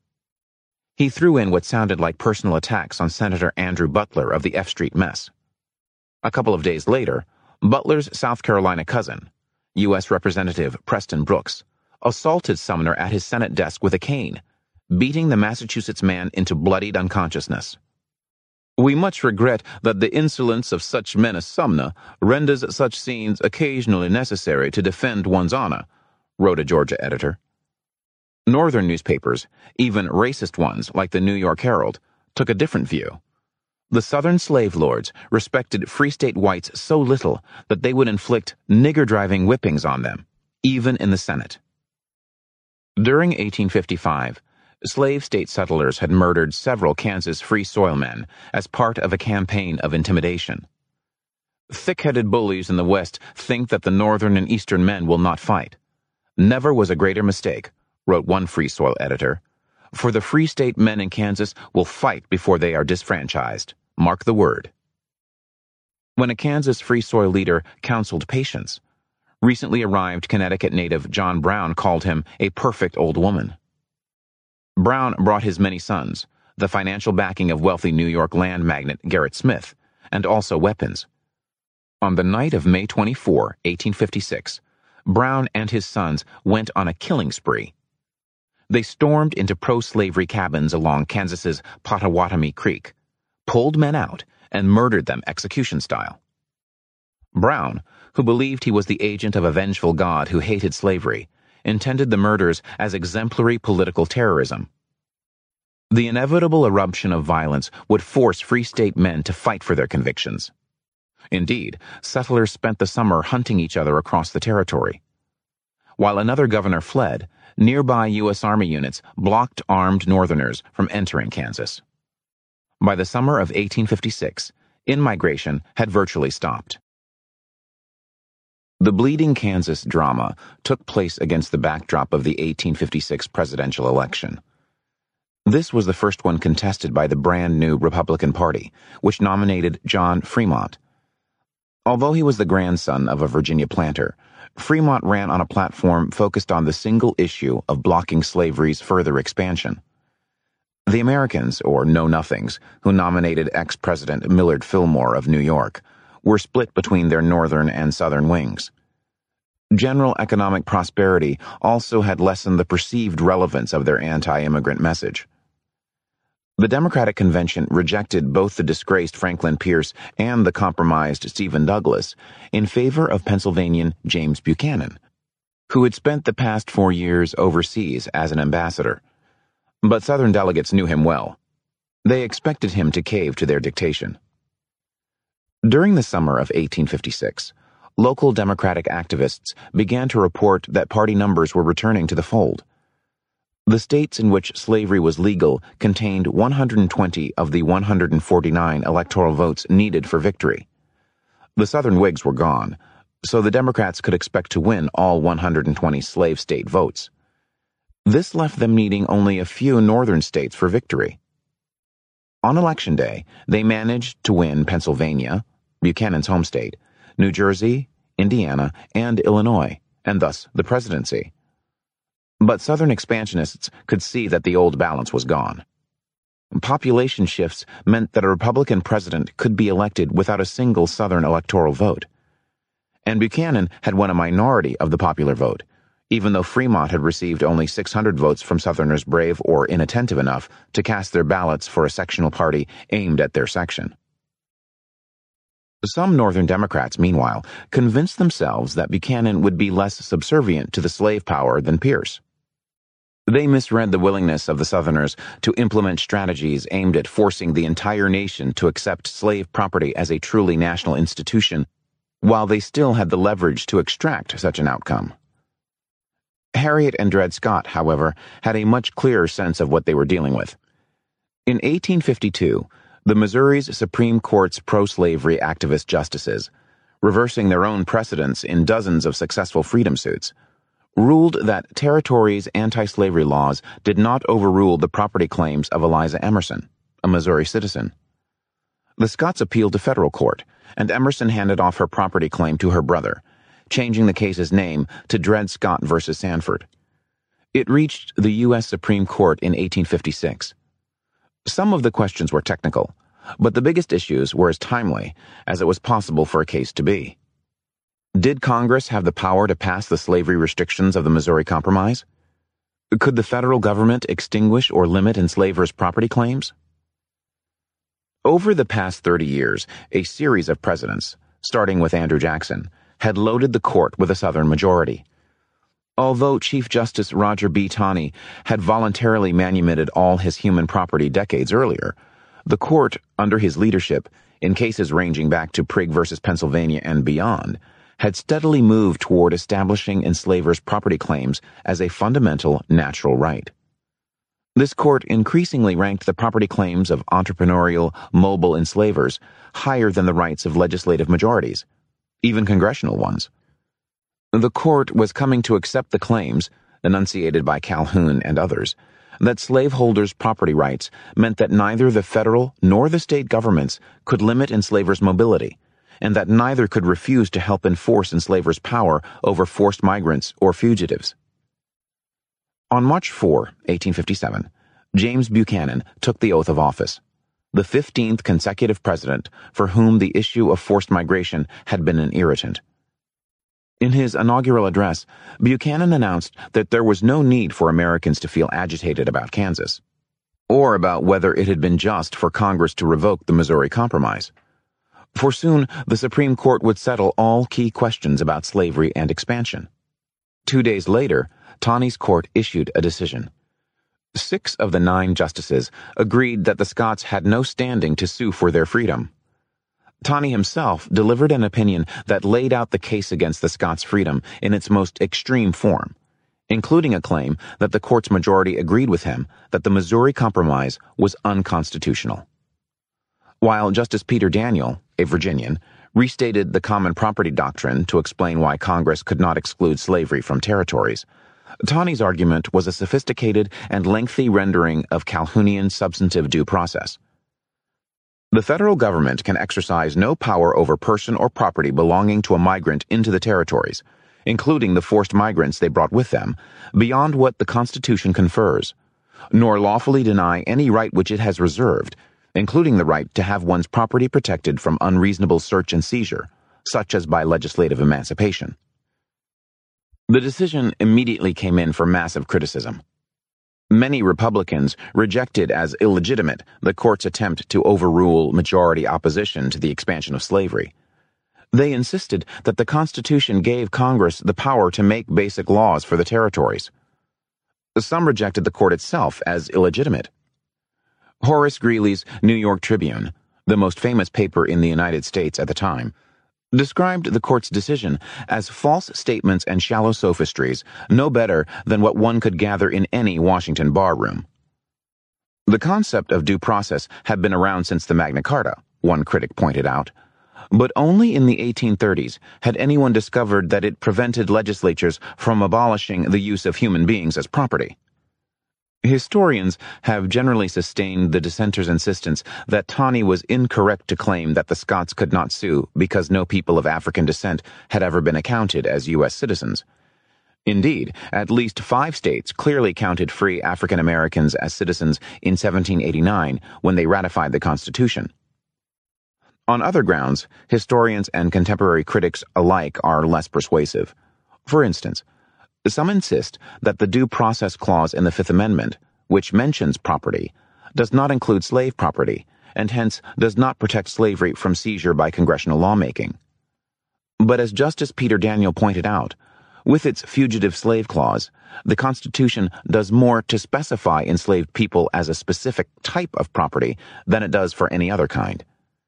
He threw in what sounded like personal attacks on Senator Andrew Butler of the F Street Mess. A couple of days later, Butler's South Carolina cousin, U.S. Representative Preston Brooks, assaulted Sumner at his Senate desk with a cane, beating the Massachusetts man into bloodied unconsciousness. "We much regret that the insolence of such men as Sumner renders such scenes occasionally necessary to defend one's honor," wrote a Georgia editor. Northern newspapers, even racist ones like the New York Herald, took a different view. The Southern slave lords respected free state whites so little that they would inflict nigger-driving whippings on them, even in the Senate. During 1855, slave state settlers had murdered several Kansas free soil men as part of a campaign of intimidation. Thick-headed bullies in the West think that the Northern and Eastern men will not fight. Never was a greater mistake, wrote one Free Soil editor, "for the Free State men in Kansas will fight before they are disfranchised. Mark the word." When a Kansas Free Soil leader counseled patience, recently arrived Connecticut native John Brown called him a perfect old woman. Brown brought his many sons, the financial backing of wealthy New York land magnate Gerrit Smith, and also weapons. On the night of May 24, 1856, Brown and his sons went on a killing spree. They stormed into pro-slavery cabins along Kansas's Pottawatomie Creek, pulled men out, and murdered them execution style. Brown, who believed he was the agent of a vengeful God who hated slavery, intended the murders as exemplary political terrorism. The inevitable eruption of violence would force Free State men to fight for their convictions. Indeed, settlers spent the summer hunting each other across the territory. While another governor fled, nearby U.S. Army units blocked armed Northerners from entering Kansas. By the summer of 1856, in-migration had virtually stopped. The Bleeding Kansas drama took place against the backdrop of the 1856 presidential election. This was the first one contested by the brand new Republican Party, which nominated John Fremont. Although he was the grandson of a Virginia planter, Fremont ran on a platform focused on the single issue of blocking slavery's further expansion. The Americans, or Know-Nothings, who nominated ex-President Millard Fillmore of New York, were split between their northern and southern wings. General economic prosperity also had lessened the perceived relevance of their anti-immigrant message. The Democratic Convention rejected both the disgraced Franklin Pierce and the compromised Stephen Douglas in favor of Pennsylvanian James Buchanan, who had spent the past 4 years overseas as an ambassador. But Southern delegates knew him well. They expected him to cave to their dictation. During the summer of 1856, local Democratic activists began to report that party numbers were returning to the fold. The states in which slavery was legal contained 120 of the 149 electoral votes needed for victory. The Southern Whigs were gone, so the Democrats could expect to win all 120 slave state votes. This left them needing only a few northern states for victory. On Election Day, they managed to win Pennsylvania, Buchanan's home state, New Jersey, Indiana, and Illinois, and thus the presidency. But Southern expansionists could see that the old balance was gone. Population shifts meant that a Republican president could be elected without a single Southern electoral vote. And Buchanan had won a minority of the popular vote, even though Fremont had received only 600 votes from Southerners brave or inattentive enough to cast their ballots for a sectional party aimed at their section. Some Northern Democrats, meanwhile, convinced themselves that Buchanan would be less subservient to the slave power than Pierce. They misread the willingness of the Southerners to implement strategies aimed at forcing the entire nation to accept slave property as a truly national institution, while they still had the leverage to extract such an outcome. Harriet and Dred Scott, however, had a much clearer sense of what they were dealing with. In 1852, the Missouri's Supreme Court's pro-slavery activist justices, reversing their own precedents in dozens of successful freedom suits, ruled that territory's anti-slavery laws did not overrule the property claims of Eliza Emerson, a Missouri citizen. The Scotts appealed to federal court, and Emerson handed off her property claim to her brother, changing the case's name to Dred Scott v. Sanford. It reached the U.S. Supreme Court in 1856. Some of the questions were technical, but the biggest issues were as timely as it was possible for a case to be. Did Congress have the power to pass the slavery restrictions of the Missouri Compromise? Could the federal government extinguish or limit enslavers' property claims? Over the past 30 years, a series of presidents, starting with Andrew Jackson, had loaded the court with a Southern majority. Although Chief Justice Roger B. Taney had voluntarily manumitted all his human property decades earlier, the court, under his leadership, in cases ranging back to Prigg v. Pennsylvania and beyond, had steadily moved toward establishing enslavers' property claims as a fundamental natural right. This court increasingly ranked the property claims of entrepreneurial, mobile enslavers higher than the rights of legislative majorities, even congressional ones. The court was coming to accept the claims enunciated by Calhoun and others, that slaveholders' property rights meant that neither the federal nor the state governments could limit enslavers' mobility, and that neither could refuse to help enforce enslavers' power over forced migrants or fugitives. On March 4, 1857, James Buchanan took the oath of office, the 15th consecutive president for whom the issue of forced migration had been an irritant. In his inaugural address, Buchanan announced that there was no need for Americans to feel agitated about Kansas, or about whether it had been just for Congress to revoke the Missouri Compromise. For soon, the Supreme Court would settle all key questions about slavery and expansion. 2 days later, Taney's court issued a decision. 6 of the 9 justices agreed that the Scots had no standing to sue for their freedom. Taney himself delivered an opinion that laid out the case against the Scots' freedom in its most extreme form, including a claim that the court's majority agreed with him that the Missouri Compromise was unconstitutional. While Justice Peter Daniel, a Virginian, restated the common property doctrine to explain why Congress could not exclude slavery from territories, Taney's argument was a sophisticated and lengthy rendering of Calhounian substantive due process. The federal government can exercise no power over person or property belonging to a migrant into the territories, including the forced migrants they brought with them, beyond what the Constitution confers, nor lawfully deny any right which it has reserved, including the right to have one's property protected from unreasonable search and seizure, such as by legislative emancipation. The decision immediately came in for massive criticism. Many Republicans rejected as illegitimate the court's attempt to overrule majority opposition to the expansion of slavery. They insisted that the Constitution gave Congress the power to make basic laws for the territories. Some rejected the court itself as illegitimate. Horace Greeley's New York Tribune, the most famous paper in the United States at the time, described the court's decision as false statements and shallow sophistries, no better than what one could gather in any Washington barroom. The concept of due process had been around since the Magna Carta, one critic pointed out, but only in the 1830s had anyone discovered that it prevented legislatures from abolishing the use of human beings as property. Historians have generally sustained the dissenters' insistence that Taney was incorrect to claim that the Scots could not sue because no people of African descent had ever been accounted as U.S. citizens. Indeed, at least 5 states clearly counted free African Americans as citizens in 1789 when they ratified the Constitution. On other grounds, historians and contemporary critics alike are less persuasive. For instance, some insist that the Due Process Clause in the Fifth Amendment, which mentions property, does not include slave property, and hence does not protect slavery from seizure by congressional lawmaking. But as Justice Peter Daniel pointed out, with its Fugitive Slave Clause, the Constitution does more to specify enslaved people as a specific type of property than it does for any other kind.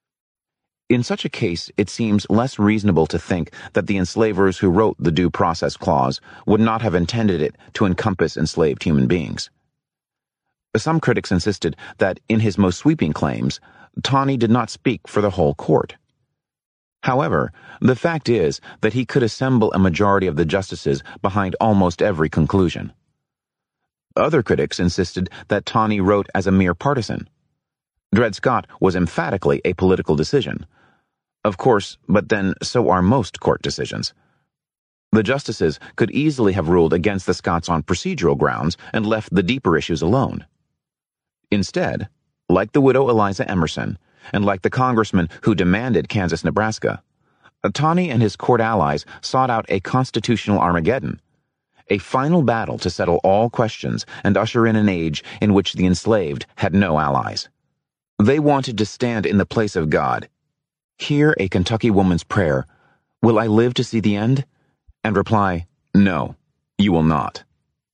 In such a case, it seems less reasonable to think that the enslavers who wrote the Due Process Clause would not have intended it to encompass enslaved human beings. Some critics insisted that in his most sweeping claims, Taney did not speak for the whole court. However, the fact is that he could assemble a majority of the justices behind almost every conclusion. Other critics insisted that Taney wrote as a mere partisan. Dred Scott was emphatically a political decision. Of course, but then so are most court decisions. The justices could easily have ruled against the Scots on procedural grounds and left the deeper issues alone. Instead, like the widow Eliza Emerson, and like the congressman who demanded Kansas-Nebraska, Taney and his court allies sought out a constitutional Armageddon, a final battle to settle all questions and usher in an age in which the enslaved had no allies. They wanted to stand in the place of God, hear a Kentucky woman's prayer, "Will I live to see the end?" and reply, "No, you will not."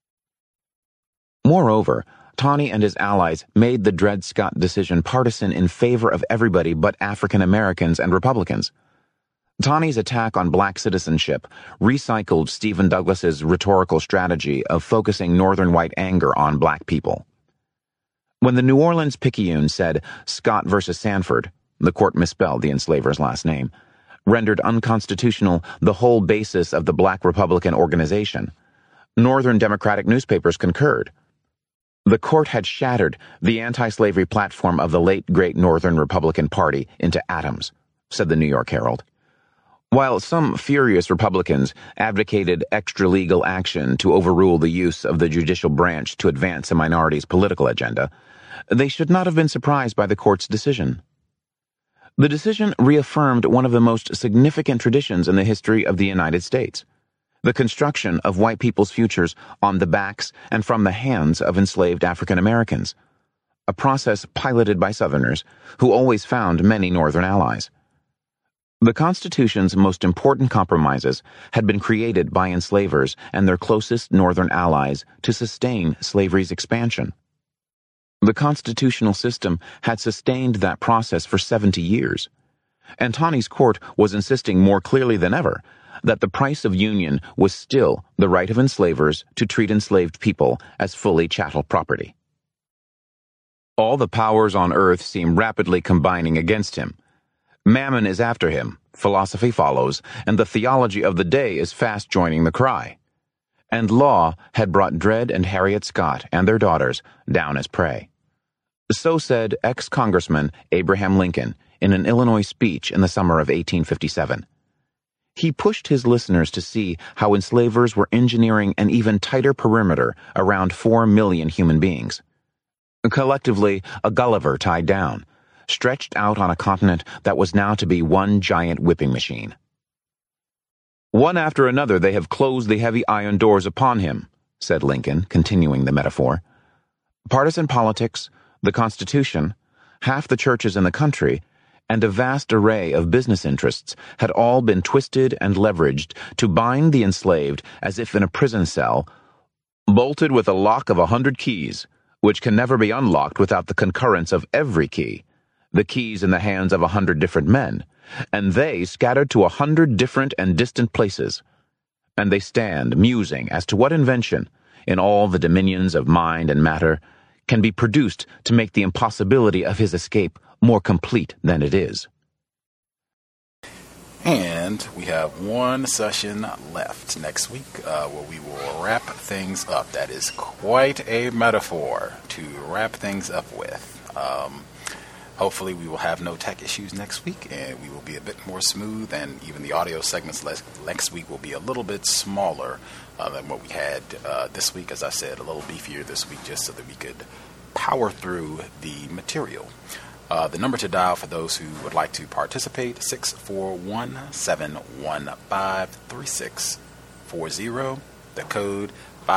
Moreover, Taney and his allies made the Dred Scott decision partisan in favor of everybody but African Americans and Republicans. Taney's attack on black citizenship recycled Stephen Douglas's rhetorical strategy of focusing Northern white anger on black people. When the New Orleans Picayune said Scott versus Sanford, the court misspelled the enslaver's last name, rendered unconstitutional the whole basis of the Black Republican organization, Northern Democratic newspapers concurred. The court had shattered the anti-slavery platform of the late great Northern Republican Party into atoms, said the New York Herald. While some furious Republicans advocated extra-legal action to overrule the use of the judicial branch to advance a minority's political agenda, they should not have been surprised by the court's decision. The decision reaffirmed one of the most significant traditions in the history of the United States: the construction of white people's futures on the backs and from the hands of enslaved African Americans, a process piloted by Southerners who always found many Northern allies. The Constitution's most important compromises had been created by enslavers and their closest Northern allies to sustain slavery's expansion. The constitutional system had sustained that process for 70 years, and Taney's court was insisting more clearly than ever that the price of union was still the right of enslavers to treat enslaved people as fully chattel property. All the powers on earth seem rapidly combining against him. Mammon is after him, philosophy follows, and the theology of the day is fast joining the cry. And law had brought Dred and Harriet Scott and their daughters down as prey. So said ex-Congressman Abraham Lincoln in an Illinois speech in the summer of 1857. He pushed his listeners to see how enslavers were engineering an even tighter perimeter around 4 million human beings. Collectively, a Gulliver tied down, stretched out on a continent that was now to be one giant whipping machine. One after another they have closed the heavy iron doors upon him, said Lincoln, continuing the metaphor. Partisan politics, the Constitution, half the churches in the country, and a vast array of business interests had all been twisted and leveraged to bind the enslaved as if in a prison cell, bolted with a lock of 100 keys, which can never be unlocked without the concurrence of every key, the keys in the hands of 100 different men, and they scattered to 100 different and distant places. And they stand musing as to what invention, in all the dominions of mind and matter, can be produced to make the impossibility of his escape more complete than it is. And we have one session left next week where we will wrap things up. That is quite a metaphor to wrap things up with. Hopefully we will have no tech issues next week, and we will be a bit more smooth, and even the audio segments next week will be a little bit smaller than what we had this week. As I said, a little beefier this week just so that we could power through the material. The number to dial for those who would like to participate, 641-715-3640. The code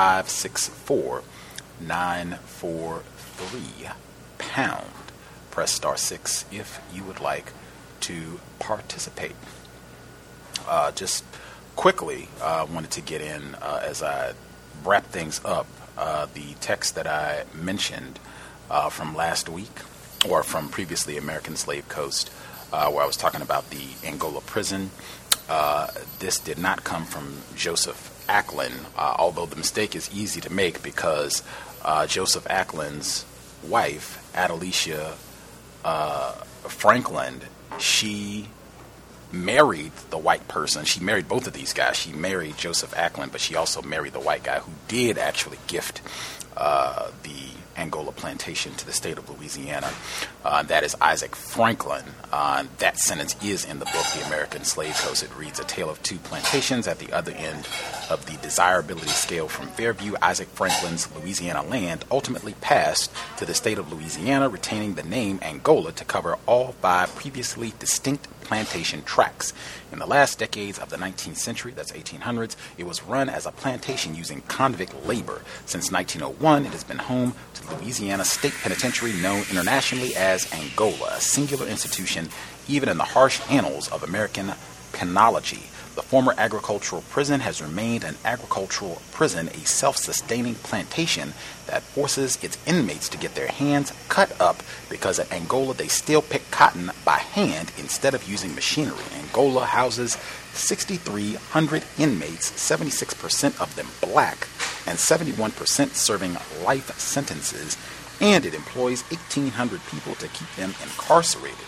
564943 #. Press *6 if you would like to participate. Just quickly, wanted to get in as I wrap things up, the text that I mentioned from last week, or from previously American Slave Coast, where I was talking about the Angola prison. This did not come from Joseph Acklin, although the mistake is easy to make because Joseph Acklin's wife, Adelicia Franklin, she married the white person. She married both of these guys. She married Joseph Acklin, but she also married the white guy who did actually gift the Angola plantation to the state of Louisiana. That is Isaac Franklin. That sentence is in the book, The American Slave Coast. It reads, "A tale of two plantations at the other end of the desirability scale from Fairview, Isaac Franklin's Louisiana land ultimately passed to the state of Louisiana, retaining the name Angola to cover all 5 previously distinct plantation tracts. In the last decades of the 19th century, that's 1800s, it was run as a plantation using convict labor. Since 1901, it has been home to the Louisiana State Penitentiary, known internationally as Angola, a singular institution even in the harsh annals of American penology. The former agricultural prison has remained an agricultural prison, a self-sustaining plantation that forces its inmates to get their hands cut up because at Angola they still pick cotton by hand instead of using machinery. Angola houses 6,300 inmates, 76% of them black, and 71% serving life sentences, and it employs 1,800 people to keep them incarcerated.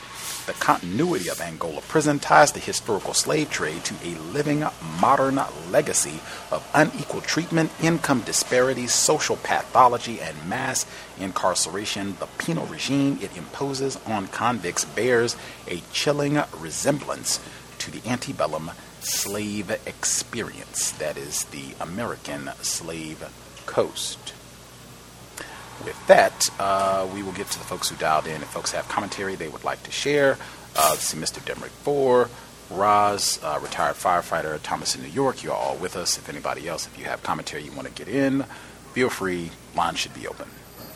The continuity of Angola prison ties the historical slave trade to a living modern legacy of unequal treatment, income disparities, social pathology, and mass incarceration. The penal regime it imposes on convicts bears a chilling resemblance to the antebellum slave experience, that is, the American slave coast. With that, we will get to the folks who dialed in. If folks have commentary they would like to share, see Mr. Demrick 4, Roz, retired firefighter, Thomas in New York, you're all with us. If anybody else, if you have commentary you want to get in, feel free. Line should be open.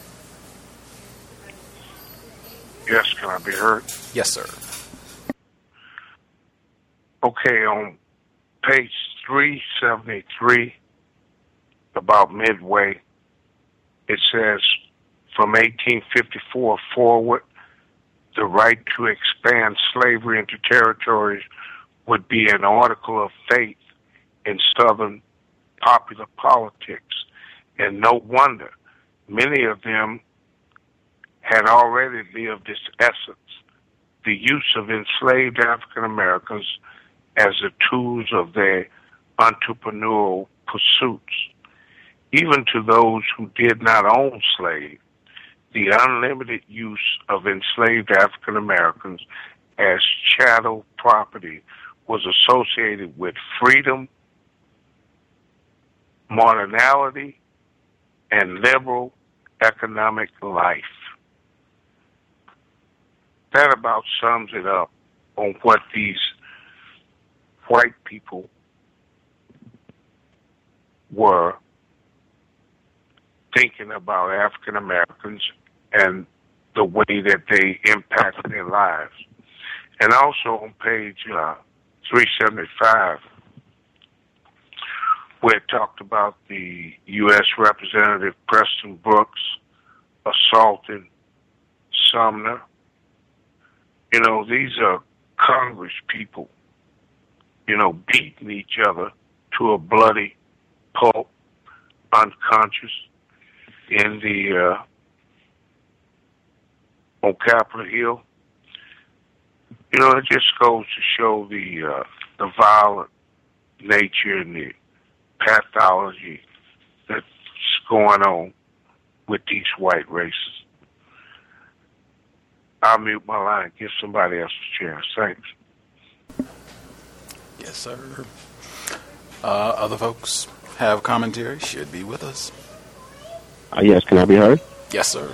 Yes, can I be heard? Yes, sir. Okay, on page 373, about midway, it says, from 1854 forward, the right to expand slavery into territories would be an article of faith in Southern popular politics. And no wonder, many of them had already lived this essence, the use of enslaved African Americans as the tools of their entrepreneurial pursuits. Even to those who did not own slaves, the unlimited use of enslaved African Americans as chattel property was associated with freedom, modernity, and liberal economic life. That about sums it up on what these white people were thinking about African Americans and the way that they impacted their lives. And also on page 375, where it talked about the U.S. Representative Preston Brooks assaulting Sumner. You know, these are Congress people, you know, beating each other to a bloody pulp, unconscious, in the on Capitol Hill. You know, it just goes to show the violent nature and the pathology that's going on with these white races. I'll mute my line, give somebody else a chance. Thanks. Yes, sir. Other folks have commentary, should be with us. Yes, can I be heard? Yes, sir.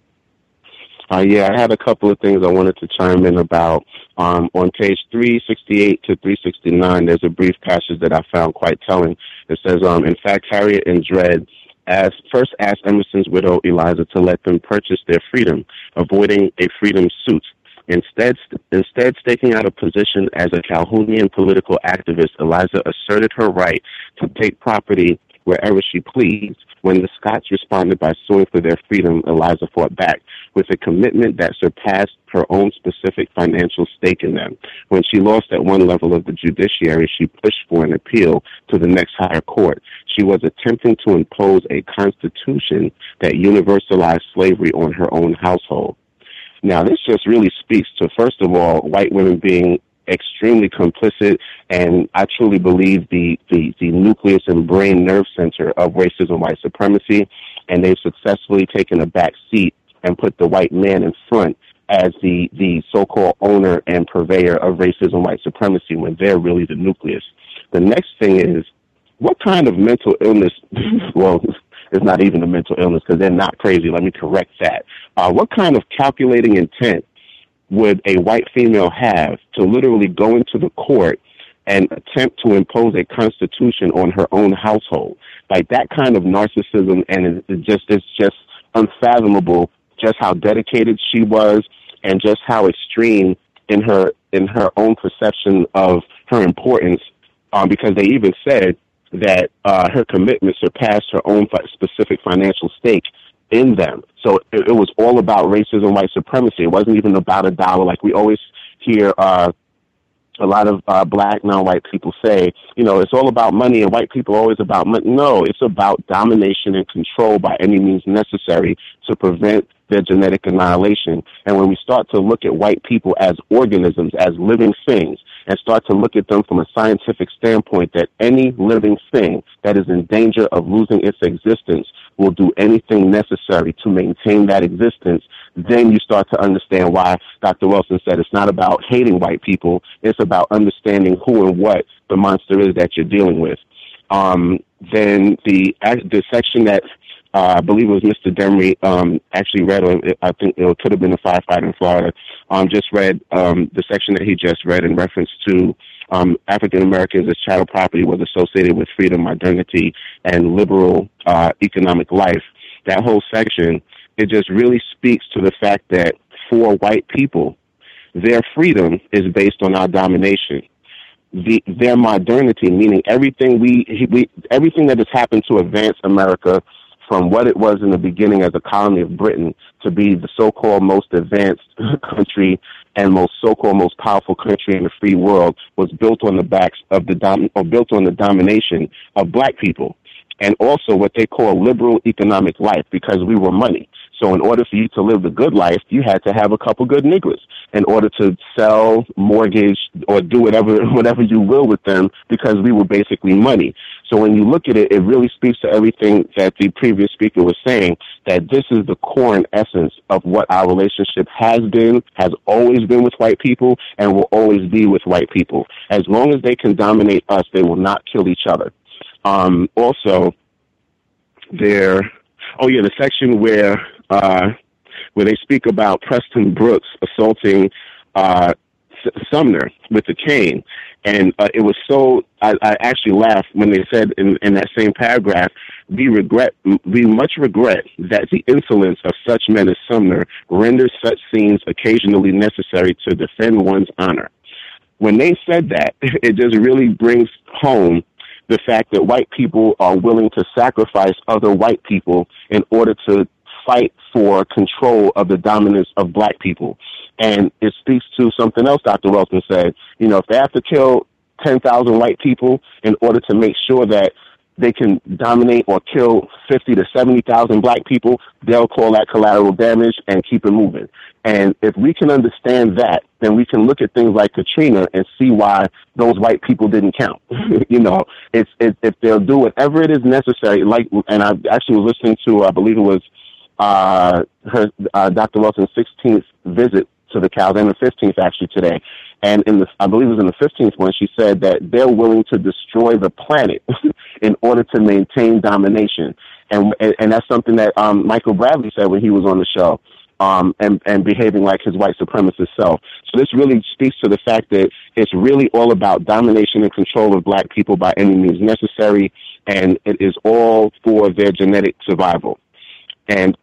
Yeah, I had a couple of things I wanted to chime in about. On page 368 to 369, there's a brief passage that I found quite telling. It says, in fact, Harriet and Dred first asked Emerson's widow, Eliza, to let them purchase their freedom, avoiding a freedom suit. Instead, staking out a position as a Calhounian political activist, Eliza asserted her right to take property wherever she pleased. When the Scots responded by suing for their freedom, Eliza fought back with a commitment that surpassed her own specific financial stake in them. When she lost at one level of the judiciary, she pushed for an appeal to the next higher court. She was attempting to impose a constitution that universalized slavery on her own household. Now, this just really speaks to, first of all, white women being extremely complicit, and I truly believe the nucleus and brain nerve center of racism, white supremacy, and they've successfully taken a back seat and put the white man in front as the so-called owner and purveyor of racism, white supremacy, when they're really the nucleus. The next thing is, what kind of mental illness, well, it's not even a mental illness because they're not crazy, let me correct that. What kind of calculating intent would a white female have to literally go into the court and attempt to impose a constitution on her own household? Like, that kind of narcissism, and it's just unfathomable just how dedicated she was and just how extreme in her own perception of her importance, because they even said that her commitment surpassed her own specific financial stake in them. So it was all about racism, white supremacy. It wasn't even about a dollar. Like we always hear a lot of black non-white people say, you know, it's all about money and white people are always about money. No, it's about domination and control by any means necessary to prevent their genetic annihilation. And when we start to look at white people as organisms, as living things, and start to look at them from a scientific standpoint, that any living thing that is in danger of losing its existence will do anything necessary to maintain that existence, then you start to understand why Dr. Wilson said it's not about hating white people, it's about understanding who and what the monster is that you're dealing with. Then the section that I believe it was Mr. Demery actually read, or I think it could have been a firefighter in Florida, just read the section that he just read in reference to African Americans as chattel property was associated with freedom, modernity, and liberal economic life. That whole section, it just really speaks to the fact that for white people, their freedom is based on our domination. Their modernity, meaning everything everything that has happened to advance America from what it was in the beginning as a colony of Britain to be the so-called most advanced country and so-called most powerful country in the free world, was built on the backs of built on the domination of black people, and also what they call liberal economic life, because we were money. So in order for you to live the good life, you had to have a couple good niggas in order to sell, mortgage, or do whatever you will with them, because we were basically money. So when you look at it, it really speaks to everything that the previous speaker was saying, that this is the core and essence of what our relationship has always been with white people, and will always be with white people. As long as they can dominate us, they will not kill each other. Also, the section where they speak about Preston Brooks assaulting Sumner with a cane. And it was so, I actually laughed when they said in that same paragraph, we much regret that the insolence of such men as Sumner renders such scenes occasionally necessary to defend one's honor. When they said that, it just really brings home the fact that white people are willing to sacrifice other white people in order to fight for control of the dominance of black people. And it speaks to something else Dr. Wilson said. You know, if they have to kill 10,000 white people in order to make sure that they can dominate or kill 50 to 70,000 black people, they'll call that collateral damage and keep it moving. And if we can understand that, then we can look at things like Katrina and see why those white people didn't count. You know, if they'll do whatever it is necessary, and I actually was listening to, I believe it was Dr. Wilson's 16th visit to the cows, and the 15th actually today. And I believe it was in the 15th one, she said that they're willing to destroy the planet in order to maintain domination. And that's something that Michael Bradley said when he was on the show, and behaving like his white supremacist self. So this really speaks to the fact that it's really all about domination and control of black people by any means necessary, and it is all for their genetic survival. And,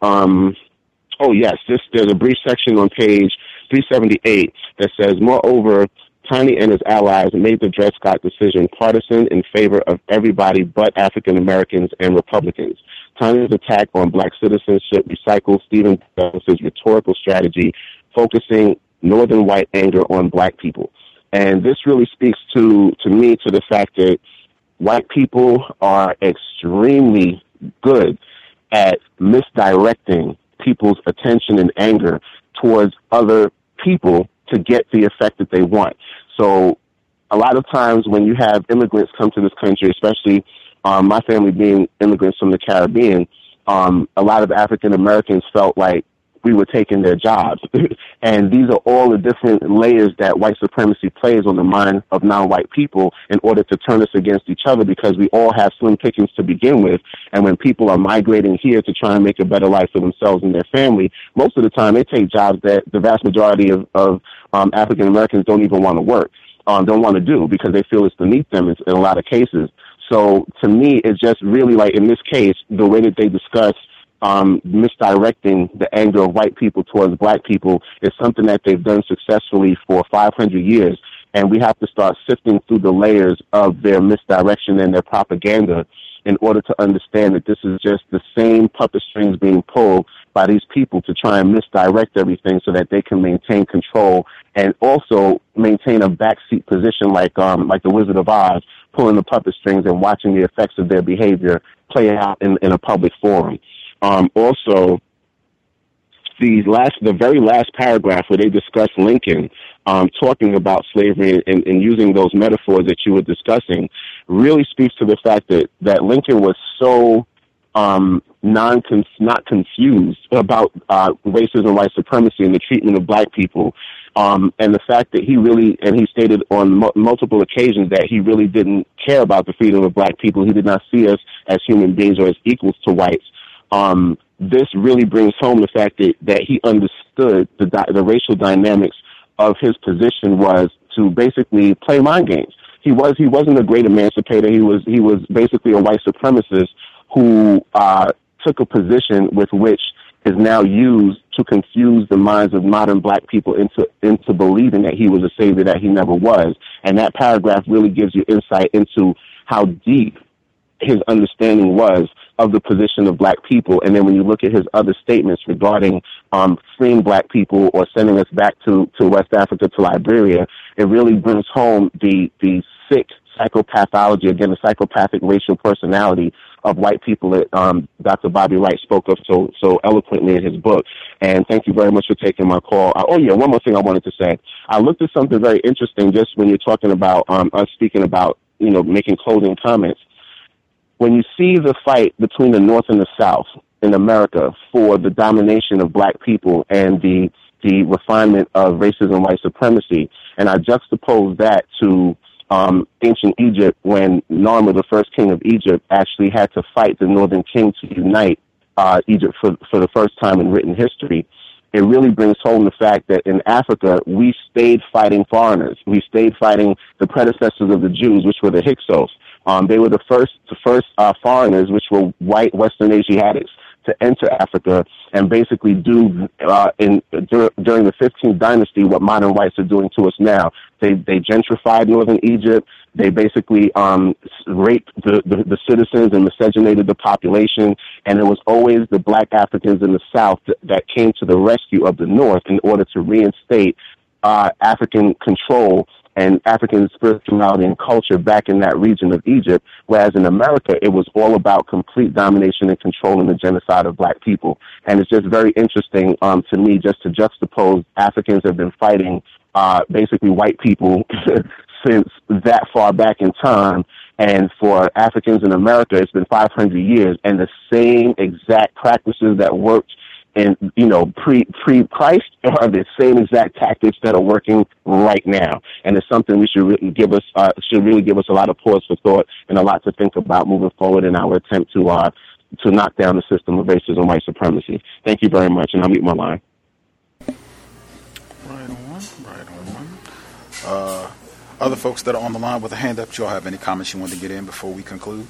there's a brief section on page 378 that says, moreover, Tiny and his allies made the Dred Scott decision partisan in favor of everybody but African Americans and Republicans. Tiny's attack on black citizenship recycles Stephen Douglas's rhetorical strategy, focusing northern white anger on black people. And this really speaks to me to the fact that white people are extremely good at misdirecting people's attention and anger towards other people to get the effect that they want. So a lot of times when you have immigrants come to this country, especially my family being immigrants from the Caribbean, a lot of African Americans felt like we were taking their jobs. And these are all the different layers that white supremacy plays on the mind of non-white people in order to turn us against each other, because we all have slim pickings to begin with. And when people are migrating here to try and make a better life for themselves and their family, most of the time they take jobs that the vast majority of African Americans don't even want to work, don't want to do, because they feel it's beneath them in a lot of cases. So to me, it's just really like in this case, the way that they discuss misdirecting the anger of white people towards black people is something that they've done successfully for 500 years. And we have to start sifting through the layers of their misdirection and their propaganda in order to understand that this is just the same puppet strings being pulled by these people to try and misdirect everything so that they can maintain control and also maintain a backseat position like the Wizard of Oz, pulling the puppet strings and watching the effects of their behavior play out in a public forum. Also, the very last paragraph where they discuss Lincoln, talking about slavery and using those metaphors that you were discussing, really speaks to the fact that Lincoln was so not confused about racism, white supremacy, and the treatment of black people. And the fact that he stated on multiple occasions that he really didn't care about the freedom of black people. He did not see us as human beings or as equals to whites. This really brings home the fact that he understood the racial dynamics of his position was to basically play mind games. He wasn't a great emancipator. He was basically a white supremacist who took a position with which is now used to confuse the minds of modern black people into believing that he was a savior that he never was. And that paragraph really gives you insight into how deep his understanding was of the position of black people. And then when you look at his other statements regarding freeing black people or sending us back to West Africa, to Liberia, it really brings home the sick psychopathology, again, the psychopathic racial personality of white people that Dr. Bobby Wright spoke of so eloquently in his book. And thank you very much for taking my call. One more thing I wanted to say. I looked at something very interesting just when you're talking about us speaking about, making closing comments. When you see the fight between the North and the South in America for the domination of black people and the refinement of racism, white supremacy, and I juxtapose that to ancient Egypt when Narmer, the first king of Egypt, actually had to fight the northern king to unite Egypt for the first time in written history. It really brings home the fact that in Africa, we stayed fighting foreigners. We stayed fighting the predecessors of the Jews, which were the Hyksos. They were the first foreigners, which were white Western Asiatics, to enter Africa and basically do during the 15th dynasty what modern whites are doing to us now. They gentrified northern Egypt. They basically raped the citizens and miscegenated the population. And it was always the black Africans in the South that came to the rescue of the North in order to reinstate African control and African spirituality and culture back in that region of Egypt, whereas in America, it was all about complete domination and control and the genocide of black people. And it's just very interesting to me just to juxtapose Africans have been fighting basically white people since that far back in time. And for Africans in America, it's been 500 years, and the same exact practices that worked in, pre-Christ are the same exact tactics that are working right now. And it's something we should really give us a lot of pause for thought and a lot to think about moving forward in our attempt to knock down the system of racism and white supremacy. Thank you very much, and I'll mute my line. Right on. Other folks that are on the line with a hand up, y'all have any comments you want to get in before we conclude?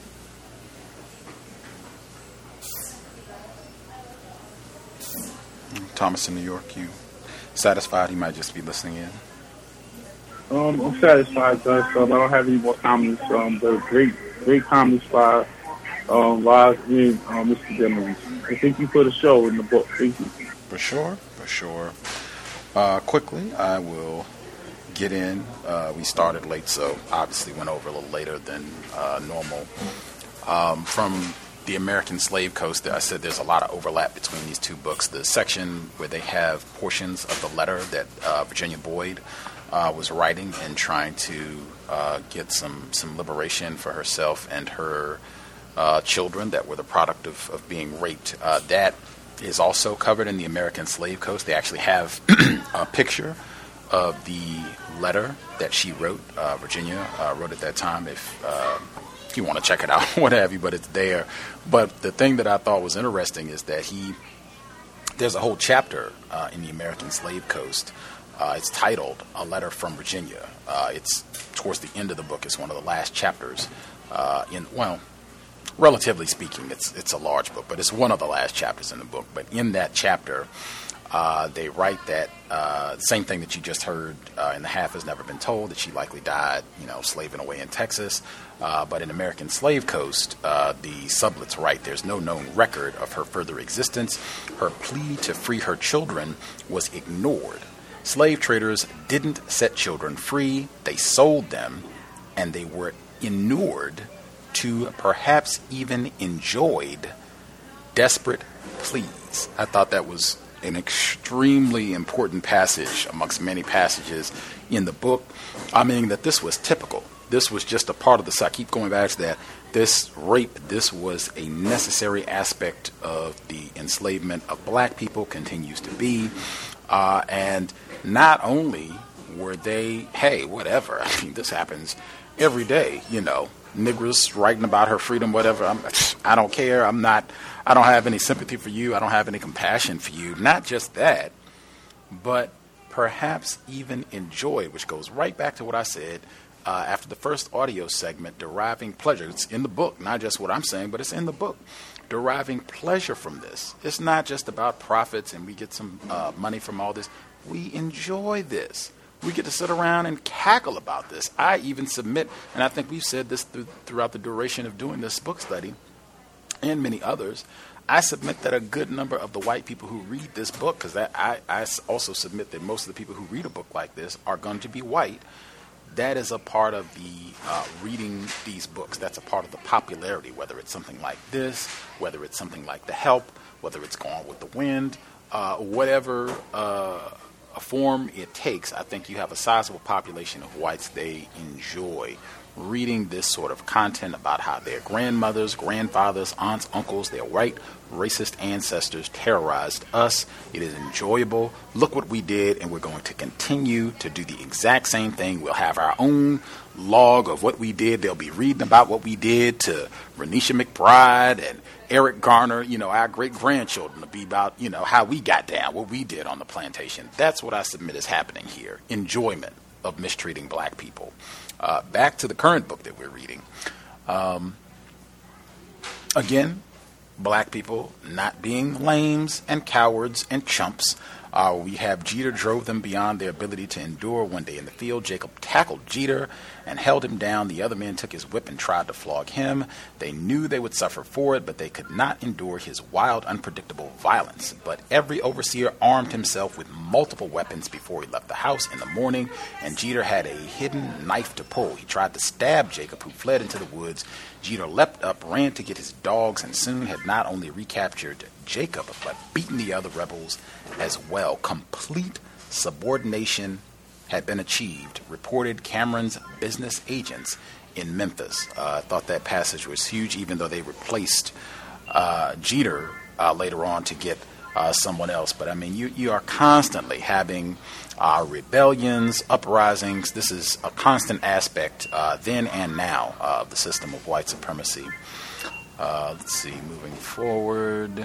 Thomas in New York, you satisfied? He might just be listening in. I'm satisfied, Gus. I don't have any more comments. But great comments by Roz and Mr. Demery. Thank you for the show and the book. Thank you. For sure. Quickly, I will get in. We started late, so obviously went over a little later than normal. From the American Slave Coast, I said there's a lot of overlap between these two books. The section where they have portions of the letter that Virginia Boyd was writing and trying to get some liberation for herself and her children that were the product of being raped. That is also covered in the American Slave Coast. They actually have a picture of the letter that she wrote, Virginia wrote at that time. If you want to check it out, what have you, but it's there. But the thing that I thought was interesting is that there's a whole chapter in the American Slave Coast. It's titled A Letter from Virginia. It's towards the end of the book. It's one of the last chapters. Relatively speaking, it's a large book, but it's one of the last chapters in the book. But in that chapter, they write that same thing that you just heard in The Half Has Never Been Told, that she likely died, slaving away in Texas. But in American Slave Coast, the sublets write, there's no known record of her further existence. Her plea to free her children was ignored. Slave traders didn't set children free. They sold them, and they were inured to, perhaps even enjoyed, desperate pleas. I thought that was an extremely important passage amongst many passages in the book. I mean that this was typical. This was just a part of the, I keep going back to that, this rape, this was a necessary aspect of the enslavement of black people, continues to be. And not only were they, hey, whatever, I mean, this happens every day, you know, Negroes writing about her freedom, whatever, I don't care, I don't have any sympathy for you, I don't have any compassion for you. Not just that, but perhaps even enjoy, which goes right back to what I said after the first audio segment, deriving pleasure. It's in the book, not just what I'm saying, but it's in the book. Deriving pleasure from this. It's not just about profits and we get some money from all this. We enjoy this. We get to sit around and cackle about this. I even submit, and I think we've said this throughout the duration of doing this book study, and many others, I submit that a good number of the white people who read this book, because I also submit that most of the people who read a book like this are going to be white. That is a part of the reading these books. That's a part of the popularity, whether it's something like this, whether it's something like The Help, whether it's Gone with the Wind, whatever form it takes. I think you have a sizable population of whites. They enjoy reading this sort of content about how their grandmothers, grandfathers, aunts, uncles, their white racist ancestors terrorized us. It is enjoyable. Look what we did, and we're going to continue to do the exact same thing. We'll have our own log of what we did. They'll be reading about what we did to Renisha McBride and Eric Garner. You know, our great-grandchildren will be about, you know, how we got down, what we did on the plantation. That's what I submit is happening here. Enjoyment of mistreating black people. Back to the current book that we're reading. Again, black people not being lames and cowards and chumps. We have Jeter drove them beyond their ability to endure. One day in the field, Jacob tackled Jeter and held him down. The other men took his whip and tried to flog him. They knew they would suffer for it, but they could not endure his wild, unpredictable violence. But every overseer armed himself with multiple weapons before he left the house in the morning, and Jeter had a hidden knife to pull. He tried to stab Jacob, who fled into the woods. Jeter leapt up, ran to get his dogs, and soon had not only recaptured Jacob, but beaten the other rebels as well. Complete subordination had been achieved, reported Cameron's business agents in Memphis. I thought that passage was huge, even though they replaced Jeter later on to get someone else. But I mean, you are constantly having rebellions, uprisings. This is a constant aspect then and now of the system of white supremacy. Let's see, moving forward.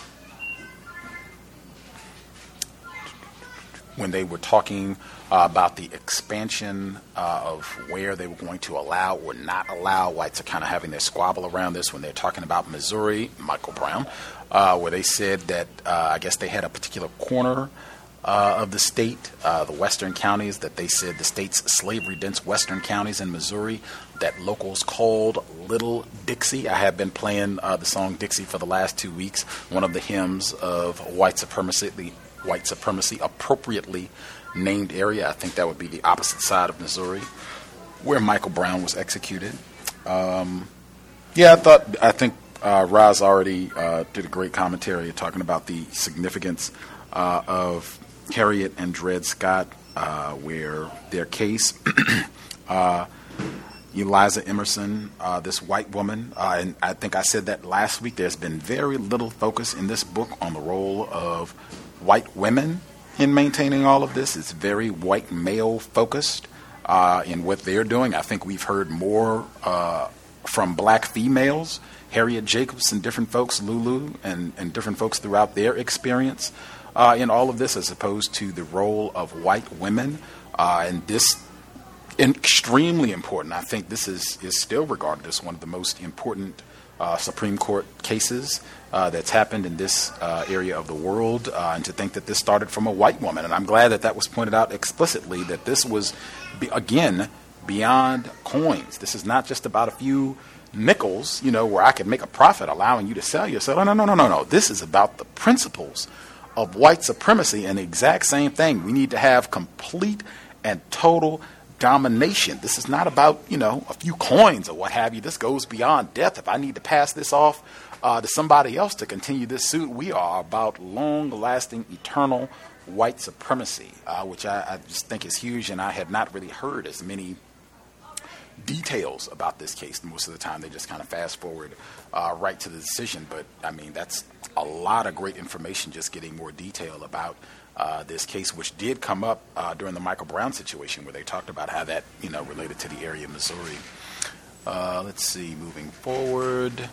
When they were talking about the expansion of where they were going to allow or not allow, whites are kind of having their squabble around this when they're talking about Missouri, Michael Brown, where they said that I guess they had a particular corner of the state, the western counties, that they said the state's slavery-dense western counties in Missouri that locals called Little Dixie. I have been playing the song Dixie for the last 2 weeks, one of the hymns of white supremacy, the white supremacy appropriately named area. I think that would be the opposite side of Missouri, where Michael Brown was executed. I think Roz already did a great commentary talking about the significance of Harriet and Dred Scott, where their case, Eliza Emerson, this white woman, and I think I said that last week, there's been very little focus in this book on the role of white women in maintaining all of this. It's very white male focused in what they're doing. I think we've heard more from black females, Harriet Jacobs and different folks, Lulu and different folks throughout their experience in all of this, as opposed to the role of white women. And this extremely important. I think this is still regarded as one of the most important Supreme Court cases that's happened in this area of the world, and to think that this started from a white woman. And I'm glad that that was pointed out explicitly, that this was, again, beyond coins. This is not just about a few nickels, where I could make a profit allowing you to sell yourself. No. This is about the principles of white supremacy, and the exact same thing. We need to have complete and total domination. This is not about, a few coins or what have you. This goes beyond death. If I need to pass this off to somebody else to continue this suit. We are about long-lasting, eternal white supremacy, which I just think is huge, and I had not really heard as many details about this case. Most of the time they just kind of fast forward right to the decision, but I mean that's a lot of great information, just getting more detail about this case, which did come up during the Michael Brown situation, where they talked about how that related to the area of Missouri. Let's see, moving forward.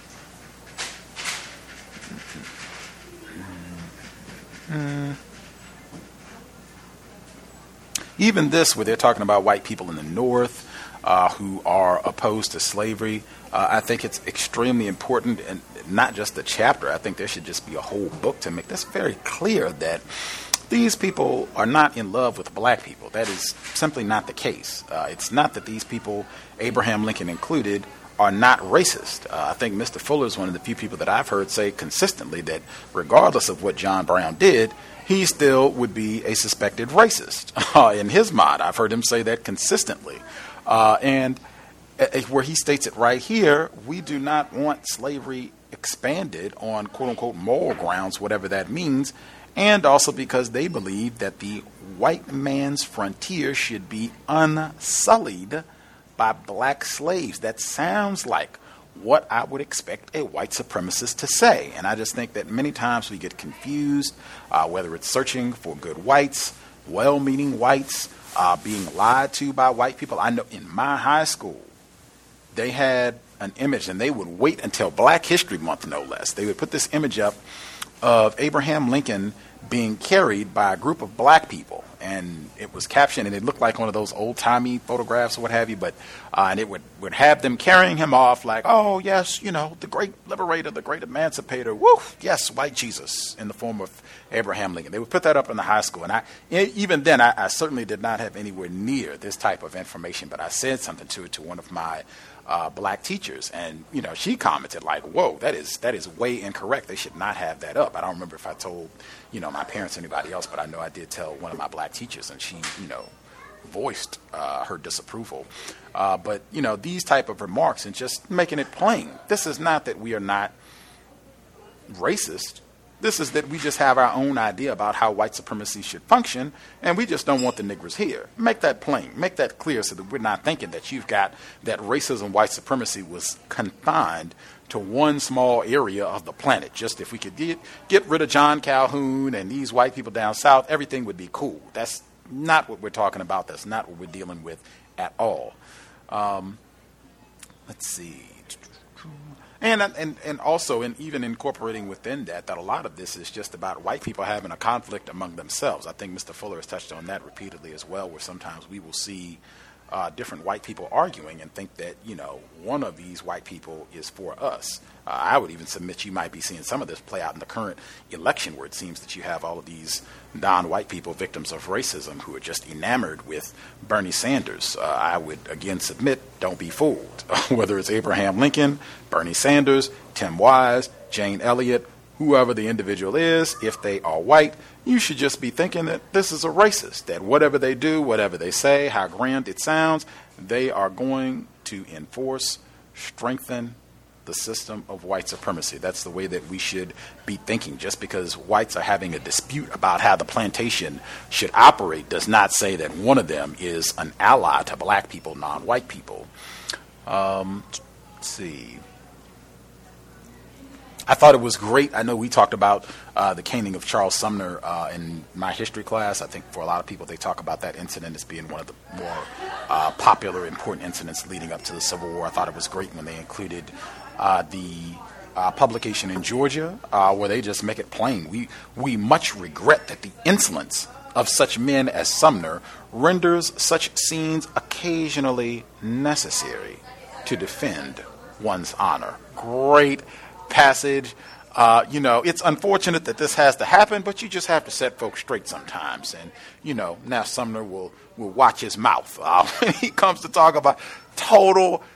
Even this, where they're talking about white people in the North who are opposed to slavery, I think it's extremely important, and not just the chapter. I think there should just be a whole book to make this very clear that these people are not in love with black people. That is simply not the case. It's not that these people, Abraham Lincoln included, are not racist. I think Mr. Fuller is one of the few people that I've heard say consistently that regardless of what John Brown did, he still would be a suspected racist. In his mind, I've heard him say that consistently. And where he states it right here, we do not want slavery expanded on quote-unquote moral grounds, whatever that means, and also because they believe that the white man's frontier should be unsullied by black slaves. That sounds like what I would expect a white supremacist to say. And I just think that many times we get confused, whether it's searching for good whites, well-meaning whites, being lied to by white people. I know in my high school, they had an image, and they would wait until Black History Month, no less. They would put this image up of Abraham Lincoln being carried by a group of black people, and it was captioned, and it looked like one of those old-timey photographs or what have you, but and it would have them carrying him off like, oh, yes, the great liberator, the great emancipator, woo, yes, white Jesus, in the form of Abraham Lincoln. They would put that up in the high school, and even then, I certainly did not have anywhere near this type of information, but I said something to one of my black teachers, and she commented like, whoa, that is way incorrect. They should not have that up. I don't remember if I told my parents or anybody else, but I know I did tell one of my black teachers, and she voiced her disapproval. But these type of remarks, and just making it plain, this is not that we are not racist. This is that we just have our own idea about how white supremacy should function, and we just don't want the niggers here. Make that plain. Make that clear so that we're not thinking that you've got that racism, white supremacy was confined to one small area of the planet. Just if we could get rid of John Calhoun and these white people down south, everything would be cool. That's not what we're talking about. That's not what we're dealing with at all. Let's see. And also, even incorporating within that a lot of this is just about white people having a conflict among themselves. I think Mr. Fuller has touched on that repeatedly as well, where sometimes we will see different white people arguing and think that, one of these white people is for us. I would even submit you might be seeing some of this play out in the current election, where it seems that you have all of these non-white people, victims of racism, who are just enamored with Bernie Sanders. I would, again, submit, don't be fooled. Whether it's Abraham Lincoln, Bernie Sanders, Tim Wise, Jane Elliott, whoever the individual is, if they are white, you should just be thinking that this is a racist, that whatever they do, whatever they say, how grand it sounds, they are going to enforce, strengthen the system of white supremacy. That's the way that we should be thinking. Just because whites are having a dispute about how the plantation should operate does not say that one of them is an ally to black people, non-white people. Let's see. I thought it was great. I know we talked about the caning of Charles Sumner in my history class. I think for a lot of people, they talk about that incident as being one of the more popular, important incidents leading up to the Civil War. I thought it was great when they included the publication in Georgia, where they just make it plain. We much regret that the insolence of such men as Sumner renders such scenes occasionally necessary to defend one's honor. Great passage. It's unfortunate that this has to happen, but you just have to set folks straight sometimes. And, now Sumner will watch his mouth when he comes to talk about total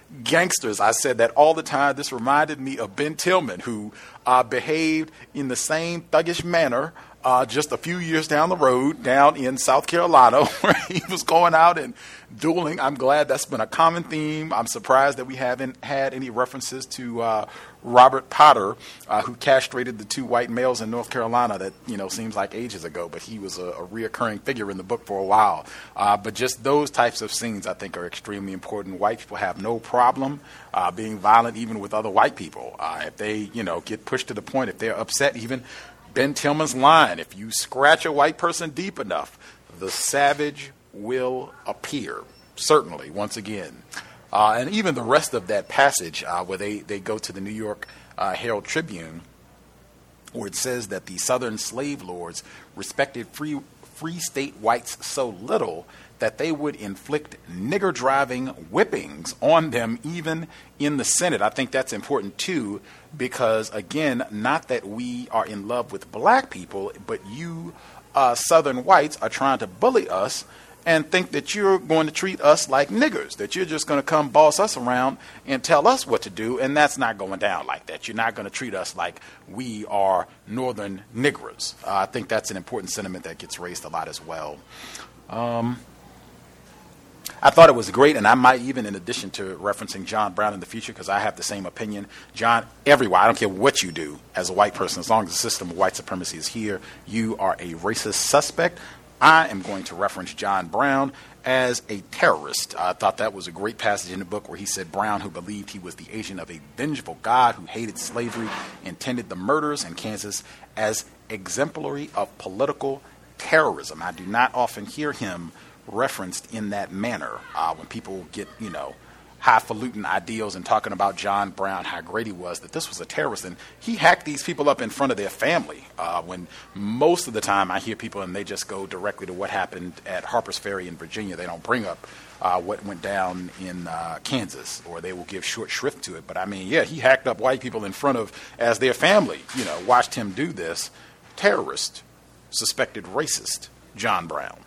gangsters. I said that all the time. This reminded me of Ben Tillman, who behaved in the same thuggish manner just a few years down the road, down in South Carolina, where he was going out and dueling. I'm glad that's been a common theme. I'm surprised that we haven't had any references to Robert Potter, who castrated the 2 white males in North Carolina. That seems like ages ago, but he was a reoccurring figure in the book for a while. But just those types of scenes, I think, are extremely important. White people have no problem being violent, even with other white people. If they, get pushed to the point, if they're upset, even Ben Tillman's line, if you scratch a white person deep enough, the savage will appear. Certainly, once again. And even the rest of that passage where they go to the New York Herald Tribune, where it says that the Southern slave lords respected free state whites so little that they would inflict nigger-driving whippings on them even in the Senate. I think that's important, too, because, again, not that we are in love with black people, but you Southern whites are trying to bully us and think that you're going to treat us like niggers, that you're just going to come boss us around and tell us what to do, and that's not going down like that. You're not going to treat us like we are northern niggers. I think that's an important sentiment that gets raised a lot as well. I thought it was great, and I might even, in addition to referencing John Brown in the future, because I have the same opinion, John, everywhere, I don't care what you do as a white person, as long as the system of white supremacy is here, you are a racist suspect. I am going to reference John Brown as a terrorist. I thought that was a great passage in the book where he said Brown, who believed he was the agent of a vengeful God who hated slavery, intended the murders in Kansas as exemplary of political terrorism. I do not often hear him referenced in that manner when people get, highfalutin ideals and talking about John Brown, how great he was, that this was a terrorist. And he hacked these people up in front of their family when most of the time I hear people and they just go directly to what happened at Harper's Ferry in Virginia. They don't bring up what went down in Kansas, or they will give short shrift to it. But I mean, yeah, he hacked up white people in front of, as their family, watched him do this. Terrorist, suspected racist, John Brown.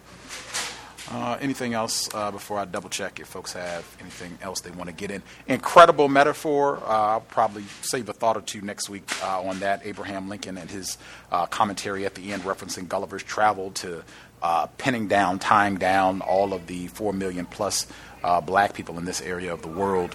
Anything else before I double check if folks have anything else they want to get in? Incredible metaphor. I'll probably save a thought or two next week on that. Abraham Lincoln and his commentary at the end referencing Gulliver's Travel to tying down all of the 4 million plus black people in this area of the world.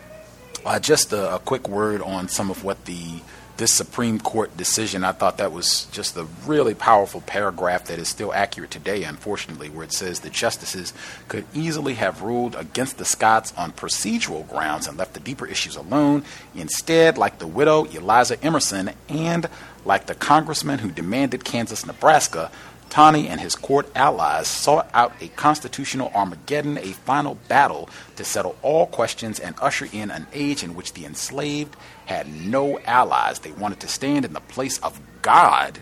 Just a quick word on some of what this Supreme Court decision, I thought that was just a really powerful paragraph that is still accurate today, unfortunately, where it says the justices could easily have ruled against the Scotts on procedural grounds and left the deeper issues alone. Instead, like the widow Eliza Emerson and like the congressman who demanded Kansas, Nebraska, Taney and his court allies sought out a constitutional Armageddon, a final battle to settle all questions and usher in an age in which the enslaved had no allies. They wanted to stand in the place of God.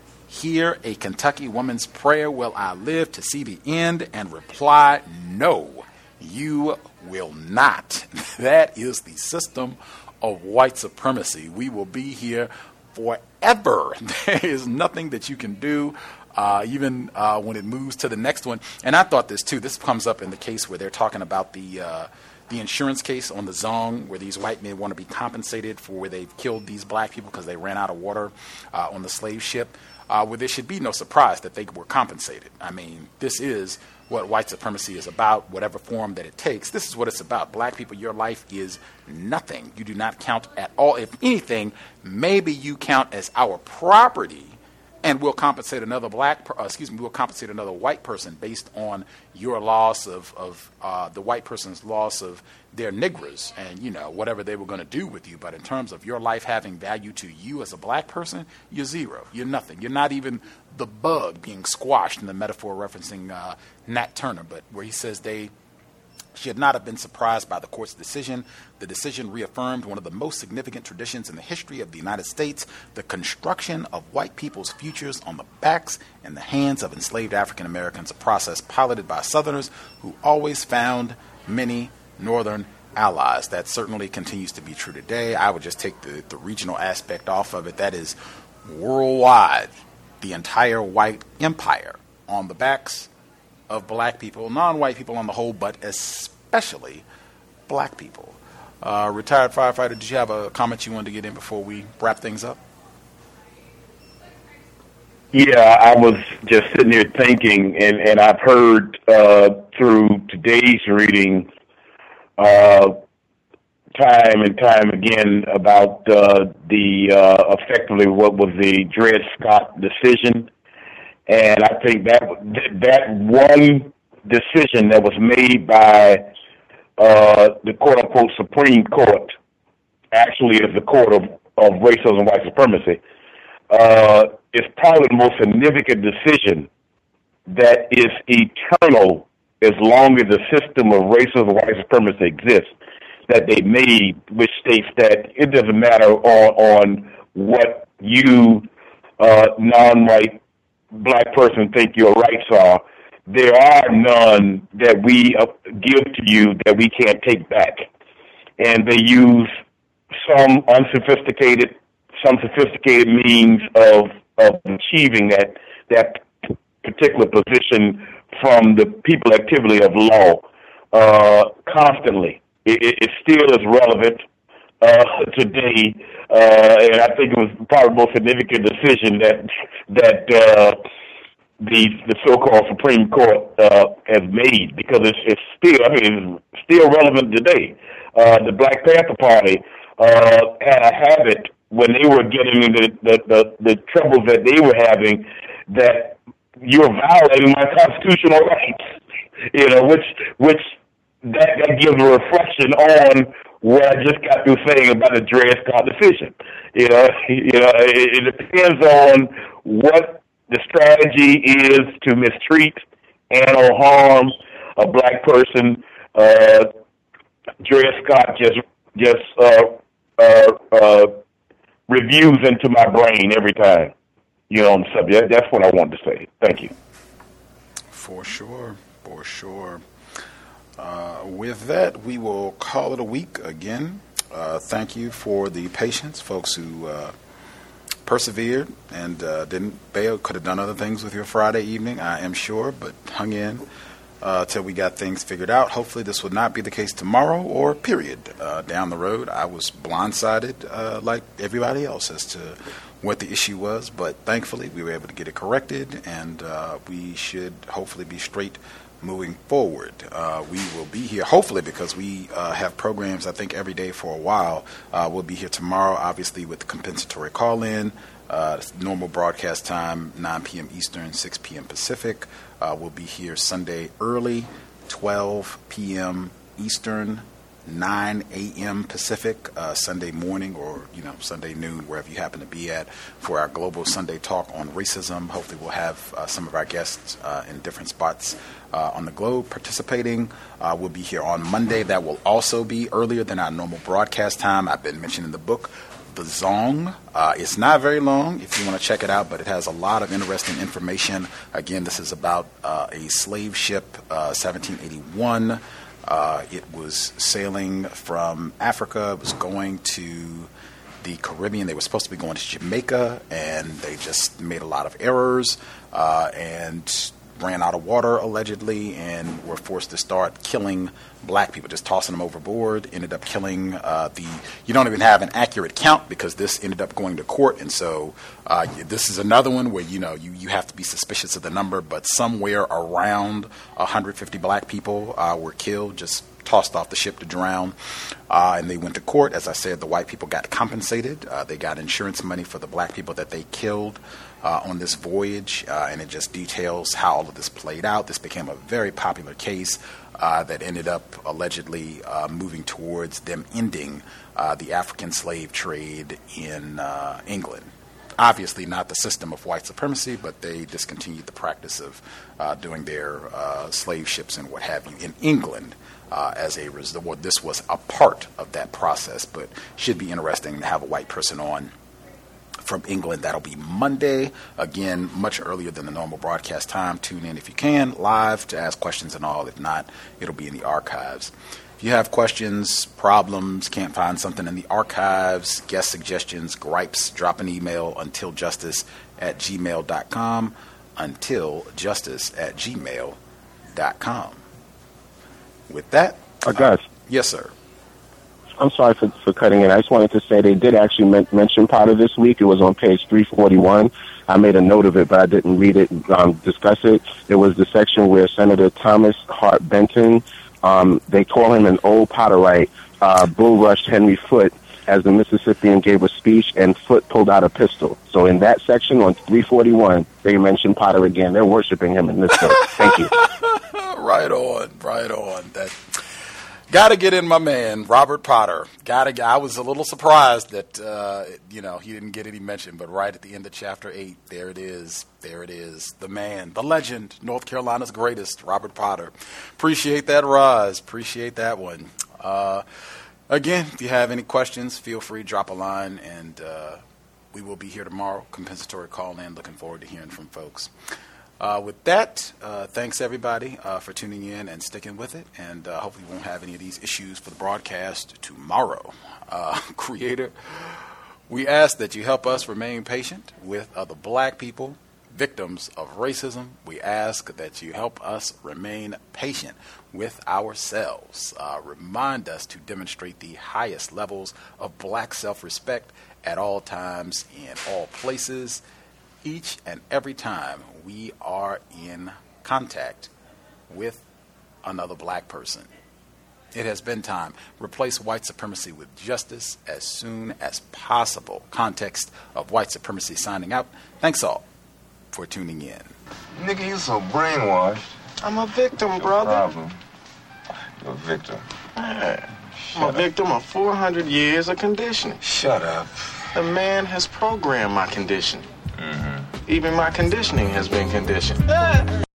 Hear a Kentucky woman's prayer, will I live to see the end? And reply, no, you will not. That is the system of white supremacy. We will be here forever. There is nothing that you can do. Even when it moves to the next one. And I thought this, too. This comes up in the case where they're talking about the insurance case on the Zong, where these white men want to be compensated for where they've killed these black people because they ran out of water on the slave ship, where there should be no surprise that they were compensated. I mean, this is what white supremacy is about, whatever form that it takes. This is what it's about. Black people, your life is nothing. You do not count at all. If anything, maybe you count as our property, and we'll compensate another we'll compensate another white person based on your loss of the white person's loss of their niggers and, whatever they were going to do with you. But in terms of your life having value to you as a black person, you're zero. You're nothing. You're not even the bug being squashed, in the metaphor referencing Nat Turner, but where he says they should not have been surprised by the court's decision. The decision reaffirmed one of the most significant traditions in the history of the United States, the construction of white people's futures on the backs and the hands of enslaved African Americans, a process piloted by Southerners who always found many Northern allies. That certainly continues to be true today. I would just take the regional aspect off of it. That is worldwide, the entire white empire on the backs of black people, non-white people on the whole, but especially black people. Retired firefighter, did you have a comment you wanted to get in before we wrap things up? Yeah, I was just sitting here thinking, and I've heard through today's reading time and time again about effectively what was the Dred Scott decision, and I think that one decision that was made by the quote-unquote Supreme Court actually is the court of racism and white supremacy. It's probably the most significant decision that is eternal as long as the system of racism and white supremacy exists, that they made, which states that it doesn't matter on what you, non-white black person, think your rights are. There are none that we give to you that we can't take back. And they use some sophisticated means of achieving that particular position from the people activity of law constantly. It still is relevant today, and I think it was probably the most significant decision that the so-called Supreme Court has made, because it's still relevant today. The Black Panther Party had a habit when they were getting into the troubles that they were having, that you're violating my constitutional rights, which that gives a reflection on what I just got through saying about the Dred Scott decision. It depends on what the strategy is to mistreat and or harm a black person. Dred Scott just reviews into my brain every time, on the subject. That's what I wanted to say. Thank you. For sure. With that, we will call it a week again. Thank you for the patience, folks who persevered and didn't bail. Could have done other things with your Friday evening, I am sure, but hung in till we got things figured out. Hopefully this will not be the case tomorrow or period down the road. I was blindsided like everybody else as to what the issue was, but thankfully we were able to get it corrected, and we should hopefully be straight moving forward. We will be here, hopefully, because we have programs, I think, every day for a while. We'll be here tomorrow, obviously, with the compensatory call-in, normal broadcast time, 9 p.m. Eastern, 6 p.m. Pacific. We'll be here Sunday early, 12 p.m. Eastern, 9 a.m. Pacific, Sunday morning or, Sunday noon, wherever you happen to be at, for our Global Sunday Talk on Racism. Hopefully we'll have some of our guests in different spots on the globe participating. We'll be here on Monday. That will also be earlier than our normal broadcast time. I've been mentioning the book, The Zong. It's not very long if you want to check it out, but it has a lot of interesting information. Again, this is about a slave ship, 1781. It was sailing from Africa. It was going to the Caribbean. They were supposed to be going to Jamaica, and they just made a lot of errors and ran out of water, allegedly, and were forced to start killing black people, just tossing them overboard. Ended up killing you don't even have an accurate count, because this ended up going to court. And so this is another one where, you have to be suspicious of the number, but somewhere around 150 black people were killed, just tossed off the ship to drown. And they went to court. As I said, the white people got compensated. They got insurance money for the black people that they killed on this voyage, and it just details how all of this played out. This became a very popular case that ended up allegedly moving towards them ending the African slave trade in England. Obviously not the system of white supremacy, but they discontinued the practice of doing their slave ships and what have you in England as a result. This was a part of that process, but should be interesting to have a white person on from England. That'll be Monday, again, much earlier than the normal broadcast time. Tune in if you can, live, to ask questions and all. If not, it'll be in the archives. If you have questions, problems, can't find something in the archives, guest suggestions, gripes, drop an email, untiljustice@gmail.com, untiljustice@gmail.com. With that, guys. Yes, sir. I'm sorry for cutting in. I just wanted to say they did actually mention Potter this week. It was on page 341. I made a note of it, but I didn't read it, discuss it. It was the section where Senator Thomas Hart Benton, they call him an old Potterite, bull rushed Henry Foote as the Mississippian gave a speech, and Foote pulled out a pistol. So in that section on 341, they mentioned Potter again. They're worshiping him in this case. Thank you. Right on. That got to get in my man, Robert Potter. I was a little surprised that, he didn't get any mention, but right at the end of chapter 8, there it is. The man, the legend, North Carolina's greatest, Robert Potter. Appreciate that, Roz. Appreciate that one. Again, if you have any questions, feel free to drop a line, and we will be here tomorrow. Compensatory call-in. Looking forward to hearing from folks. With that, thanks everybody for tuning in and sticking with it, and hopefully we won't have any of these issues for the broadcast tomorrow. Creator, we ask that you help us remain patient with other black people, victims of racism. We ask that you help us remain patient with ourselves. Remind us to demonstrate the highest levels of black self-respect at all times, in all places, each and every time we are in contact with another black person. It has been time. Replace white supremacy with justice as soon as possible. Context of White Supremacy signing out. Thanks all for tuning in. Nigga, you so brainwashed. I'm a victim, brother. Problem. You're a victim. I'm a victim of 400 years of conditioning. Shut up. The man has programmed my conditioning. Mm-hmm. Even my conditioning has been conditioned.